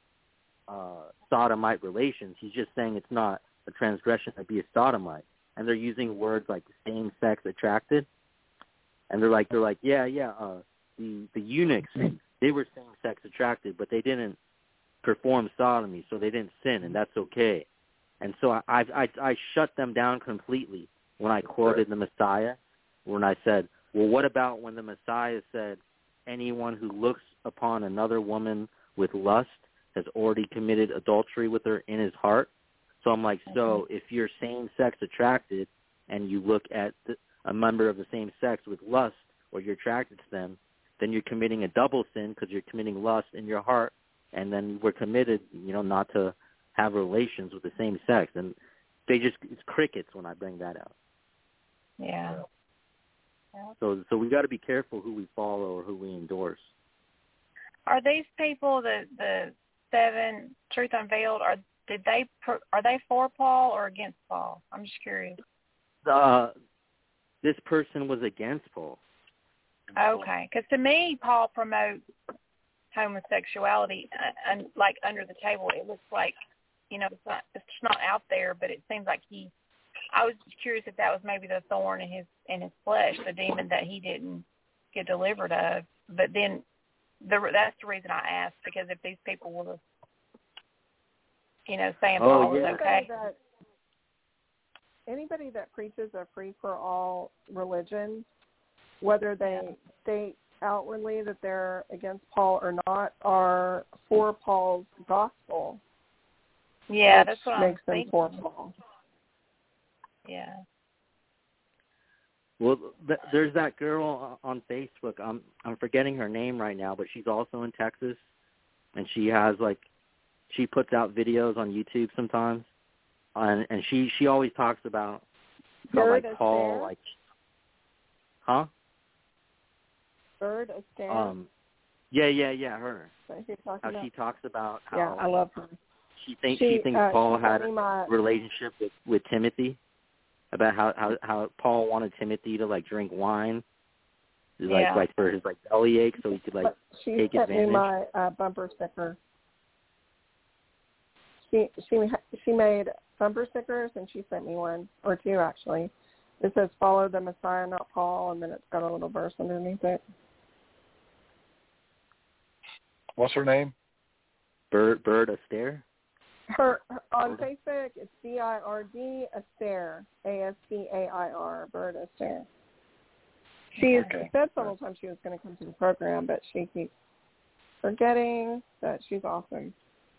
S13: uh, sodomite relations. He's just saying it's not a transgression to be a sodomite, and they're using words like same sex attracted, and they're like they're like yeah yeah uh, the the eunuchs they were same sex attracted, but they didn't perform sodomy, so they didn't sin, and that's okay. And so I, I, I, I shut them down completely when I quoted the Messiah, when I said, well, what about when the Messiah said, anyone who looks upon another woman with lust has already committed adultery with her in his heart? So I'm like, so if you're same-sex attracted and you look at the, a member of the same sex with lust, or you're attracted to them, then you're committing a double sin because you're committing lust in your heart, and then we're committed, you know, not to have relations with the same sex. And they just, it's crickets when I bring that out.
S14: yeah.
S13: So so we got to be careful who we follow or who we endorse.
S14: Are these people the the seven Truth Unveiled? Are did they are they for Paul or against Paul? I'm just curious.
S13: Uh, this person was against Paul.
S14: Okay, because to me, Paul promotes homosexuality uh, and like under the table. It looks like, you know, it's not it's not out there, but it seems like he. I was curious if that was maybe the thorn in his in his flesh, the demon that he didn't get delivered of. But then the that's the reason I asked, because if these people were, you know, saying
S13: oh,
S14: Paul
S13: yeah.
S14: was okay.
S11: That, anybody that preaches a free-for-all religion, whether they yeah. state outwardly that they're against Paul or not, are for Paul's gospel.
S14: Yeah, that's what
S11: makes
S14: I'm
S11: them
S14: thinking.
S11: for Paul.
S14: Yeah.
S13: Well, th- there's that girl on Facebook. I'm I'm forgetting her name right now, but she's also in Texas, and she has like, she puts out videos on YouTube sometimes, and and she she always talks about about
S11: Bird
S13: like Paul,
S11: Astaire?
S13: like, huh?
S11: Bird Astaire?
S13: Um, yeah, yeah, yeah, her.
S11: So you're talking
S13: How
S11: about?
S13: she talks about how
S11: Yeah, I love her.
S13: she thinks
S11: She,
S13: she thinks
S11: uh,
S13: Paul
S11: she
S13: had
S11: sent me my-
S13: a relationship with, with Timothy, about how, how how Paul wanted Timothy to like drink wine, like
S14: Yeah.
S13: like for his like belly ache, so he could like
S11: But she
S13: take
S11: sent
S13: advantage.
S11: me my uh, bumper sticker. She she she made bumper stickers, and she sent me one or two actually. It says "Follow the Messiah, not Paul," and then it's got a little verse underneath it.
S4: What's her name?
S13: Bird Bird Astaire.
S11: Her, her on Facebook, it's B I R D Astaire, A S T A I R, Bird Astaire. She's
S4: Okay.
S11: said several times she was going to come to the program, but she keeps forgetting that she's awesome.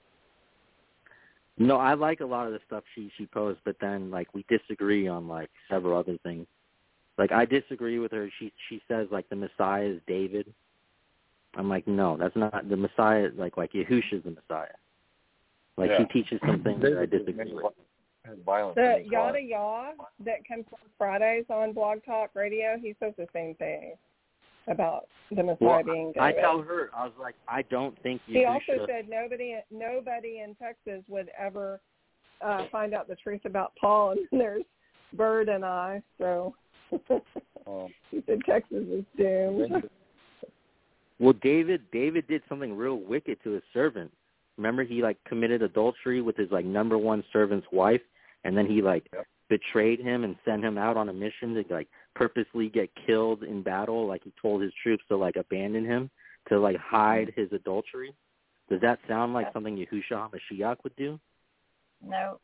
S13: No, I like a lot of the stuff she she posts, but then like we disagree on like several other things. Like I disagree with her. She she says like the Messiah is David. I'm like, no, that's not the Messiah. Like like Yahusha's the Messiah. Like
S4: Yeah.
S13: she teaches some things that I disagree with.
S4: Violence
S11: The
S4: in his
S11: Yada
S4: life.
S11: Yaw that comes on Fridays on Blog Talk Radio, he says the same thing about the Messiah
S13: Well,
S11: being David.
S13: I tell her, I was like, I don't think Yahusha.
S11: He also said nobody nobody in Texas would ever uh, find out the truth about Paul, and there's Bird and I. So
S4: Um,
S11: he said Texas is doomed.
S13: Well, David David did something real wicked to his servant. Remember, he like committed adultery with his like number one servant's wife, and then he like
S4: Yep.
S13: betrayed him and sent him out on a mission to like purposely get killed in battle. Like he told his troops to like abandon him to like hide his adultery. Does that sound like something Yahushua HaMashiach would do?
S14: No.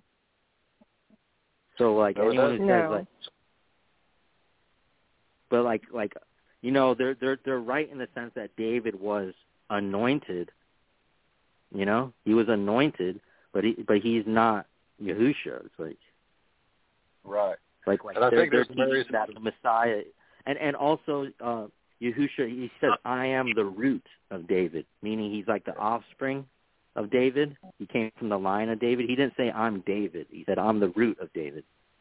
S13: So like
S4: No,
S13: anyone who
S11: no.
S13: says like, but like like you know they're they're they're right in the sense that David was anointed. You know, he was anointed, but he but he's not Yahusha. It's like
S4: right.
S13: like like
S4: And I
S13: they're,
S4: think
S13: they're
S4: there's some
S13: teaching that the Messiah, and and also uh, Yahusha. He says, "I am the root of David," meaning he's like the offspring of David. He came from the line of David. He didn't say, "I'm David." He said, "I'm the root of David."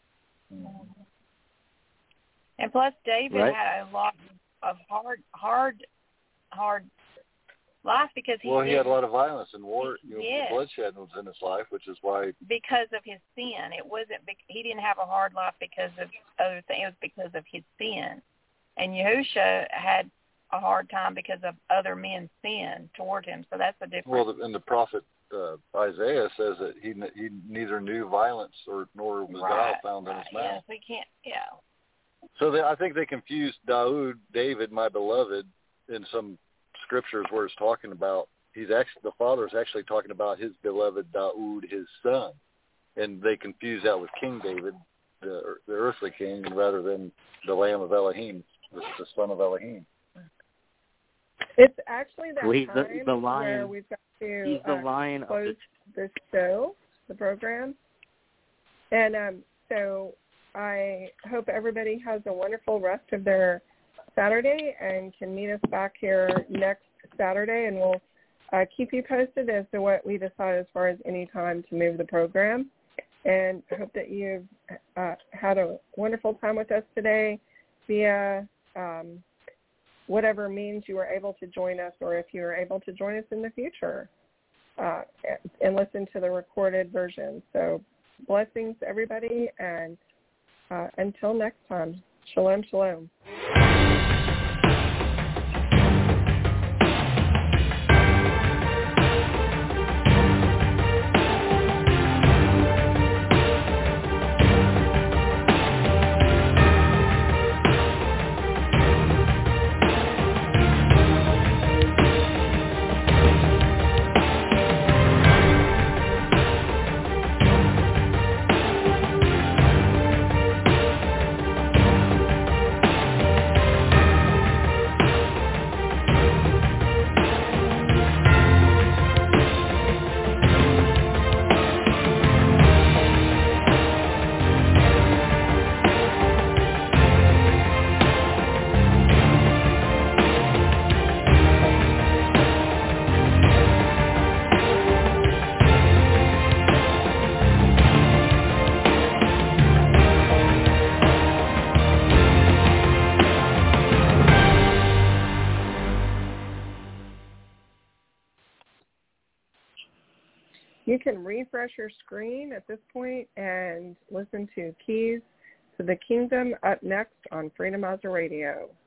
S14: And plus, David
S13: Right?
S14: had a lot of hard, hard, hard life because he
S4: Well, he
S14: did,
S4: had a lot of violence and war. You know,
S14: Yes.
S4: bloodshed was in his life, which is why.
S14: because of his sin. It wasn't. bec- He didn't have a hard life because of other things. It was because of his sin. And Yahusha had a hard time because of other men's sin toward him. So that's the difference.
S4: Well, the, and the prophet uh, Isaiah says that he he neither knew violence or nor was
S14: right.
S4: guile found in his
S14: right.
S4: mouth.
S14: Yes, we can't. Yeah.
S4: So they, I think they confused Daoud, David, my beloved, in some scriptures where it's talking about he's actually the father is actually talking about his beloved Daoud, his son, and they confuse that with King David, the, the earthly king, rather than the Lamb of Elohim, the, the son of Elohim.
S11: It's actually that
S13: Well, he's the-
S11: time
S13: the lion.
S11: where we've got to
S13: He's the
S11: uh,
S13: lion of
S11: close
S13: the.
S11: this show, the program. And um, so I hope everybody has a wonderful rest of their Saturday and can meet us back here next Saturday, and we'll uh, keep you posted as to what we decide as far as any time to move the program. And I hope that you've uh, had a wonderful time with us today via um, whatever means you were able to join us, or if you are able to join us in the future uh, and listen to the recorded version. So blessings, everybody, and uh, until next time, shalom, shalom. You can refresh your screen at this point and listen to Keys to the Kingdom up next on Freedomizer Radio.